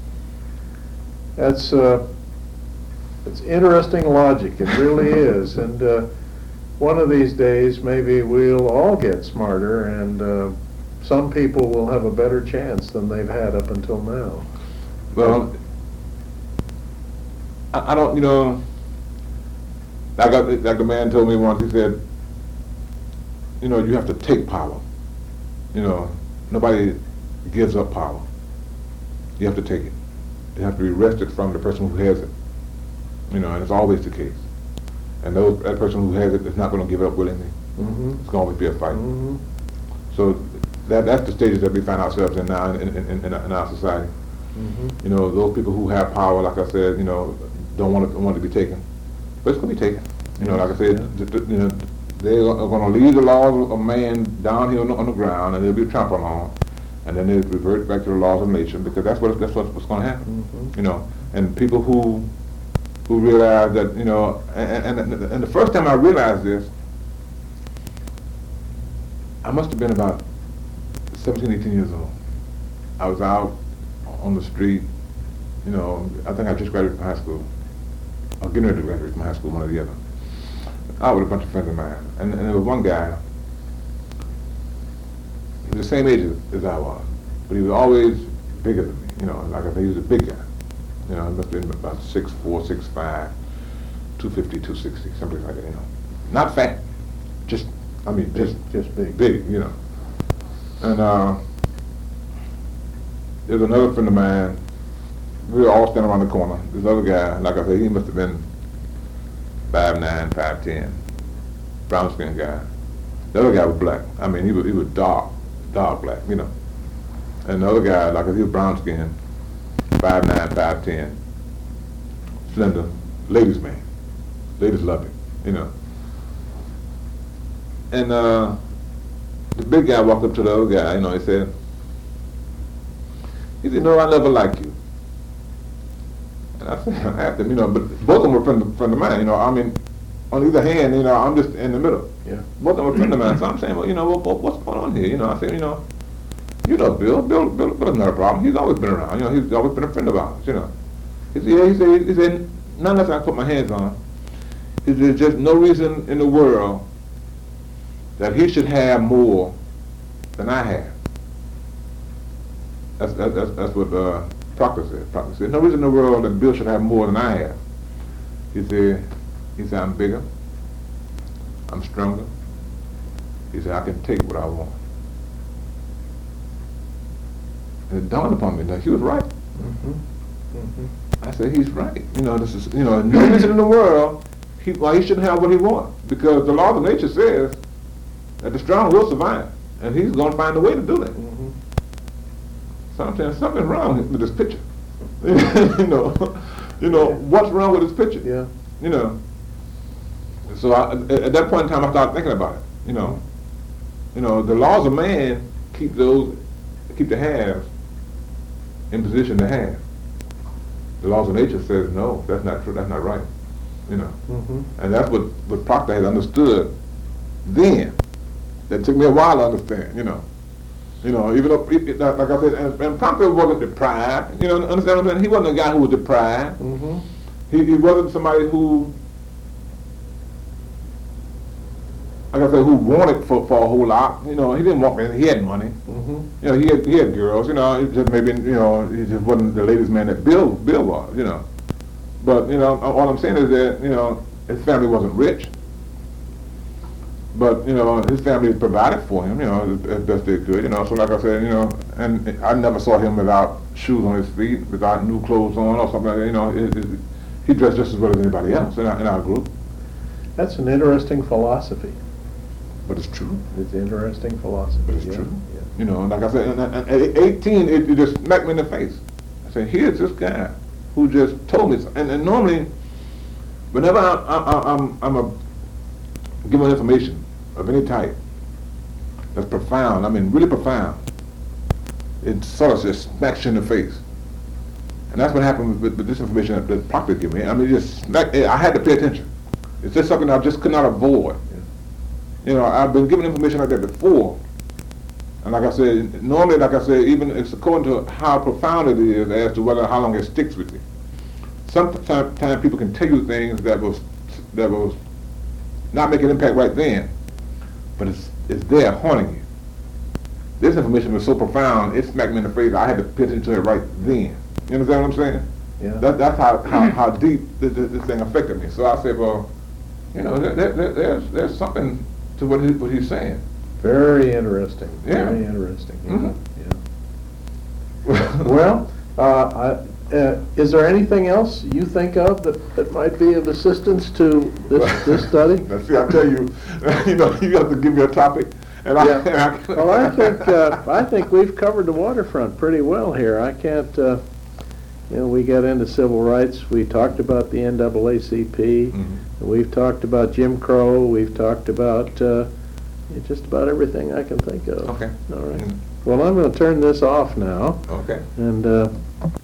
[SPEAKER 1] That's it's interesting logic. It really is. And one of these days, maybe we'll all get smarter, and some people will have a better chance than they've had up until now.
[SPEAKER 2] Well, I don't, you know, like the man told me once, he said, you know, you have to take power. You know, nobody gives up power. You have to take it. It has to be wrested from the person who has it. You know, and it's always the case. And that person who has it is not going to give it up willingly.
[SPEAKER 1] Mm-hmm.
[SPEAKER 2] It's going to always be a fight.
[SPEAKER 1] Mm-hmm.
[SPEAKER 2] So that's the stages that we find ourselves in now in our society.
[SPEAKER 1] Mm-hmm.
[SPEAKER 2] You know, those people who have power, like I said, you know, don't want it to be taken, but it's going to be taken. You know, like I said, you know, they are going to leave the laws of man down here on the ground, and they'll be trampled on, and then they revert back to the laws of nature, because that's what's going to happen.
[SPEAKER 1] Mm-hmm.
[SPEAKER 2] You know, and people who realize that, you know, and the first time I realized this, I must have been about 17, 18 years old. I was out on the street, you know, I think I just graduated from high school. I was getting ready to graduate from high school, one or the other. Out with a bunch of friends of mine. And there was one guy, he was the same age as I was, but he was always bigger than me, you know, like I said, he was a big guy. You know, he must have been about 6'4", 6'5", 250, 260, something like that, you know. Not fat, just
[SPEAKER 1] big.
[SPEAKER 2] big, you know. And there's another friend of mine. We were all standing around the corner. This other guy, like I said, he must have been 5'9", 5'10", brown skinned guy. The other guy was black. I mean, he was dark black, you know. And the other guy, like I said, he was brown skinned, 5'9", 5'10", slender, ladies man. Ladies loved him, you know. And the big guy walked up to the other guy, you know, he said, no, I never liked you. And I said, I asked him, you know, but both of them were friend of mine, you know. I mean, on either hand, you know, I'm just in the middle.
[SPEAKER 1] Yeah.
[SPEAKER 2] Both of them were friend of mine, so I'm saying, well, you know, what's going on here? You know, I said, you know, Bill's not a problem. He's always been around. You know, he's always been a friend of ours. You know, he said, none of that I put my hands on. He said, there's just no reason in the world that he should have more than I have. That's what Proctor said. Proctor said, no reason in the world that Bill should have more than I have. He said, I'm bigger, I'm stronger. He said, I can take what I want. And it dawned upon me that he was right.
[SPEAKER 1] Mm-hmm. Mm-hmm.
[SPEAKER 2] I said, he's right. You know, this is, you know, no reason in the world why he shouldn't have what he wants. Because the law of nature says that the strong will survive. And he's going to find a way to do that.
[SPEAKER 1] Mm-hmm.
[SPEAKER 2] So I'm saying something's wrong with this picture. you know, what's wrong with this picture?
[SPEAKER 1] Yeah.
[SPEAKER 2] You know. So at that point in time, I started thinking about it. You know, the laws of man keep the haves in position to have. The laws of nature says no, that's not true, that's not right. You know, and that's what Proctor had understood then. That took me a while to understand. You know, even though, like I said, and Proctor wasn't deprived. You know, understand what I'm saying? He wasn't a guy who was deprived.
[SPEAKER 1] Mm-hmm.
[SPEAKER 2] He wasn't somebody who, like I said, who wanted for a whole lot. You know, he didn't want anything. He had money.
[SPEAKER 1] Mm-hmm.
[SPEAKER 2] You know, he had girls. You know, he just maybe, you know, he just wasn't the ladies' man that Bill was. You know, but you know, all I'm saying is that, you know, his family wasn't rich, but you know, his family provided for him. You know, as best they could. You know, so like I said, you know, and I never saw him without shoes on his feet, without new clothes on or something like that. You know, he dressed just as well as anybody else in our group.
[SPEAKER 1] That's an interesting philosophy.
[SPEAKER 2] But it's true.
[SPEAKER 1] It's an interesting philosophy.
[SPEAKER 2] But it's
[SPEAKER 1] yeah.
[SPEAKER 2] true.
[SPEAKER 1] Yeah.
[SPEAKER 2] You know, and like I said, and at 18, it just smacked me in the face. I said, here's this guy who just told me something. And normally, whenever I'm given information of any type that's profound, I mean really profound, it sort of just smacks you in the face. And that's what happened with this information that Proctor gave me. I mean, I had to pay attention. It's just something I just could not avoid. You know, I've been given information like that before. And like I said, normally, like I said, even it's according to how profound it is as to how long it sticks with you. Sometimes people can tell you things that was not make an impact right then, but it's there haunting you. This information was so profound, it smacked me in the face. I had to pay attention to it right then. You understand what I'm saying?
[SPEAKER 1] Yeah.
[SPEAKER 2] That's how deep this thing affected me. So I said, well, you know, there's something to what he's saying.
[SPEAKER 1] Very interesting.
[SPEAKER 2] Yeah.
[SPEAKER 1] Very interesting.
[SPEAKER 2] Mm-hmm.
[SPEAKER 1] Yeah. Well, is there anything else you think of that might be of assistance to this study?
[SPEAKER 2] Now, see, I tell you, you know, you have to give me a topic, and
[SPEAKER 1] yeah. Well, I think we've covered the waterfront pretty well here. I can't. You know, we got into civil rights. We talked about the NAACP.
[SPEAKER 2] Mm-hmm.
[SPEAKER 1] We've talked about Jim Crow. We've talked about just about everything I can think of.
[SPEAKER 2] Okay.
[SPEAKER 1] All right.
[SPEAKER 2] Mm-hmm.
[SPEAKER 1] Well, I'm going to turn this off now.
[SPEAKER 2] Okay.
[SPEAKER 1] And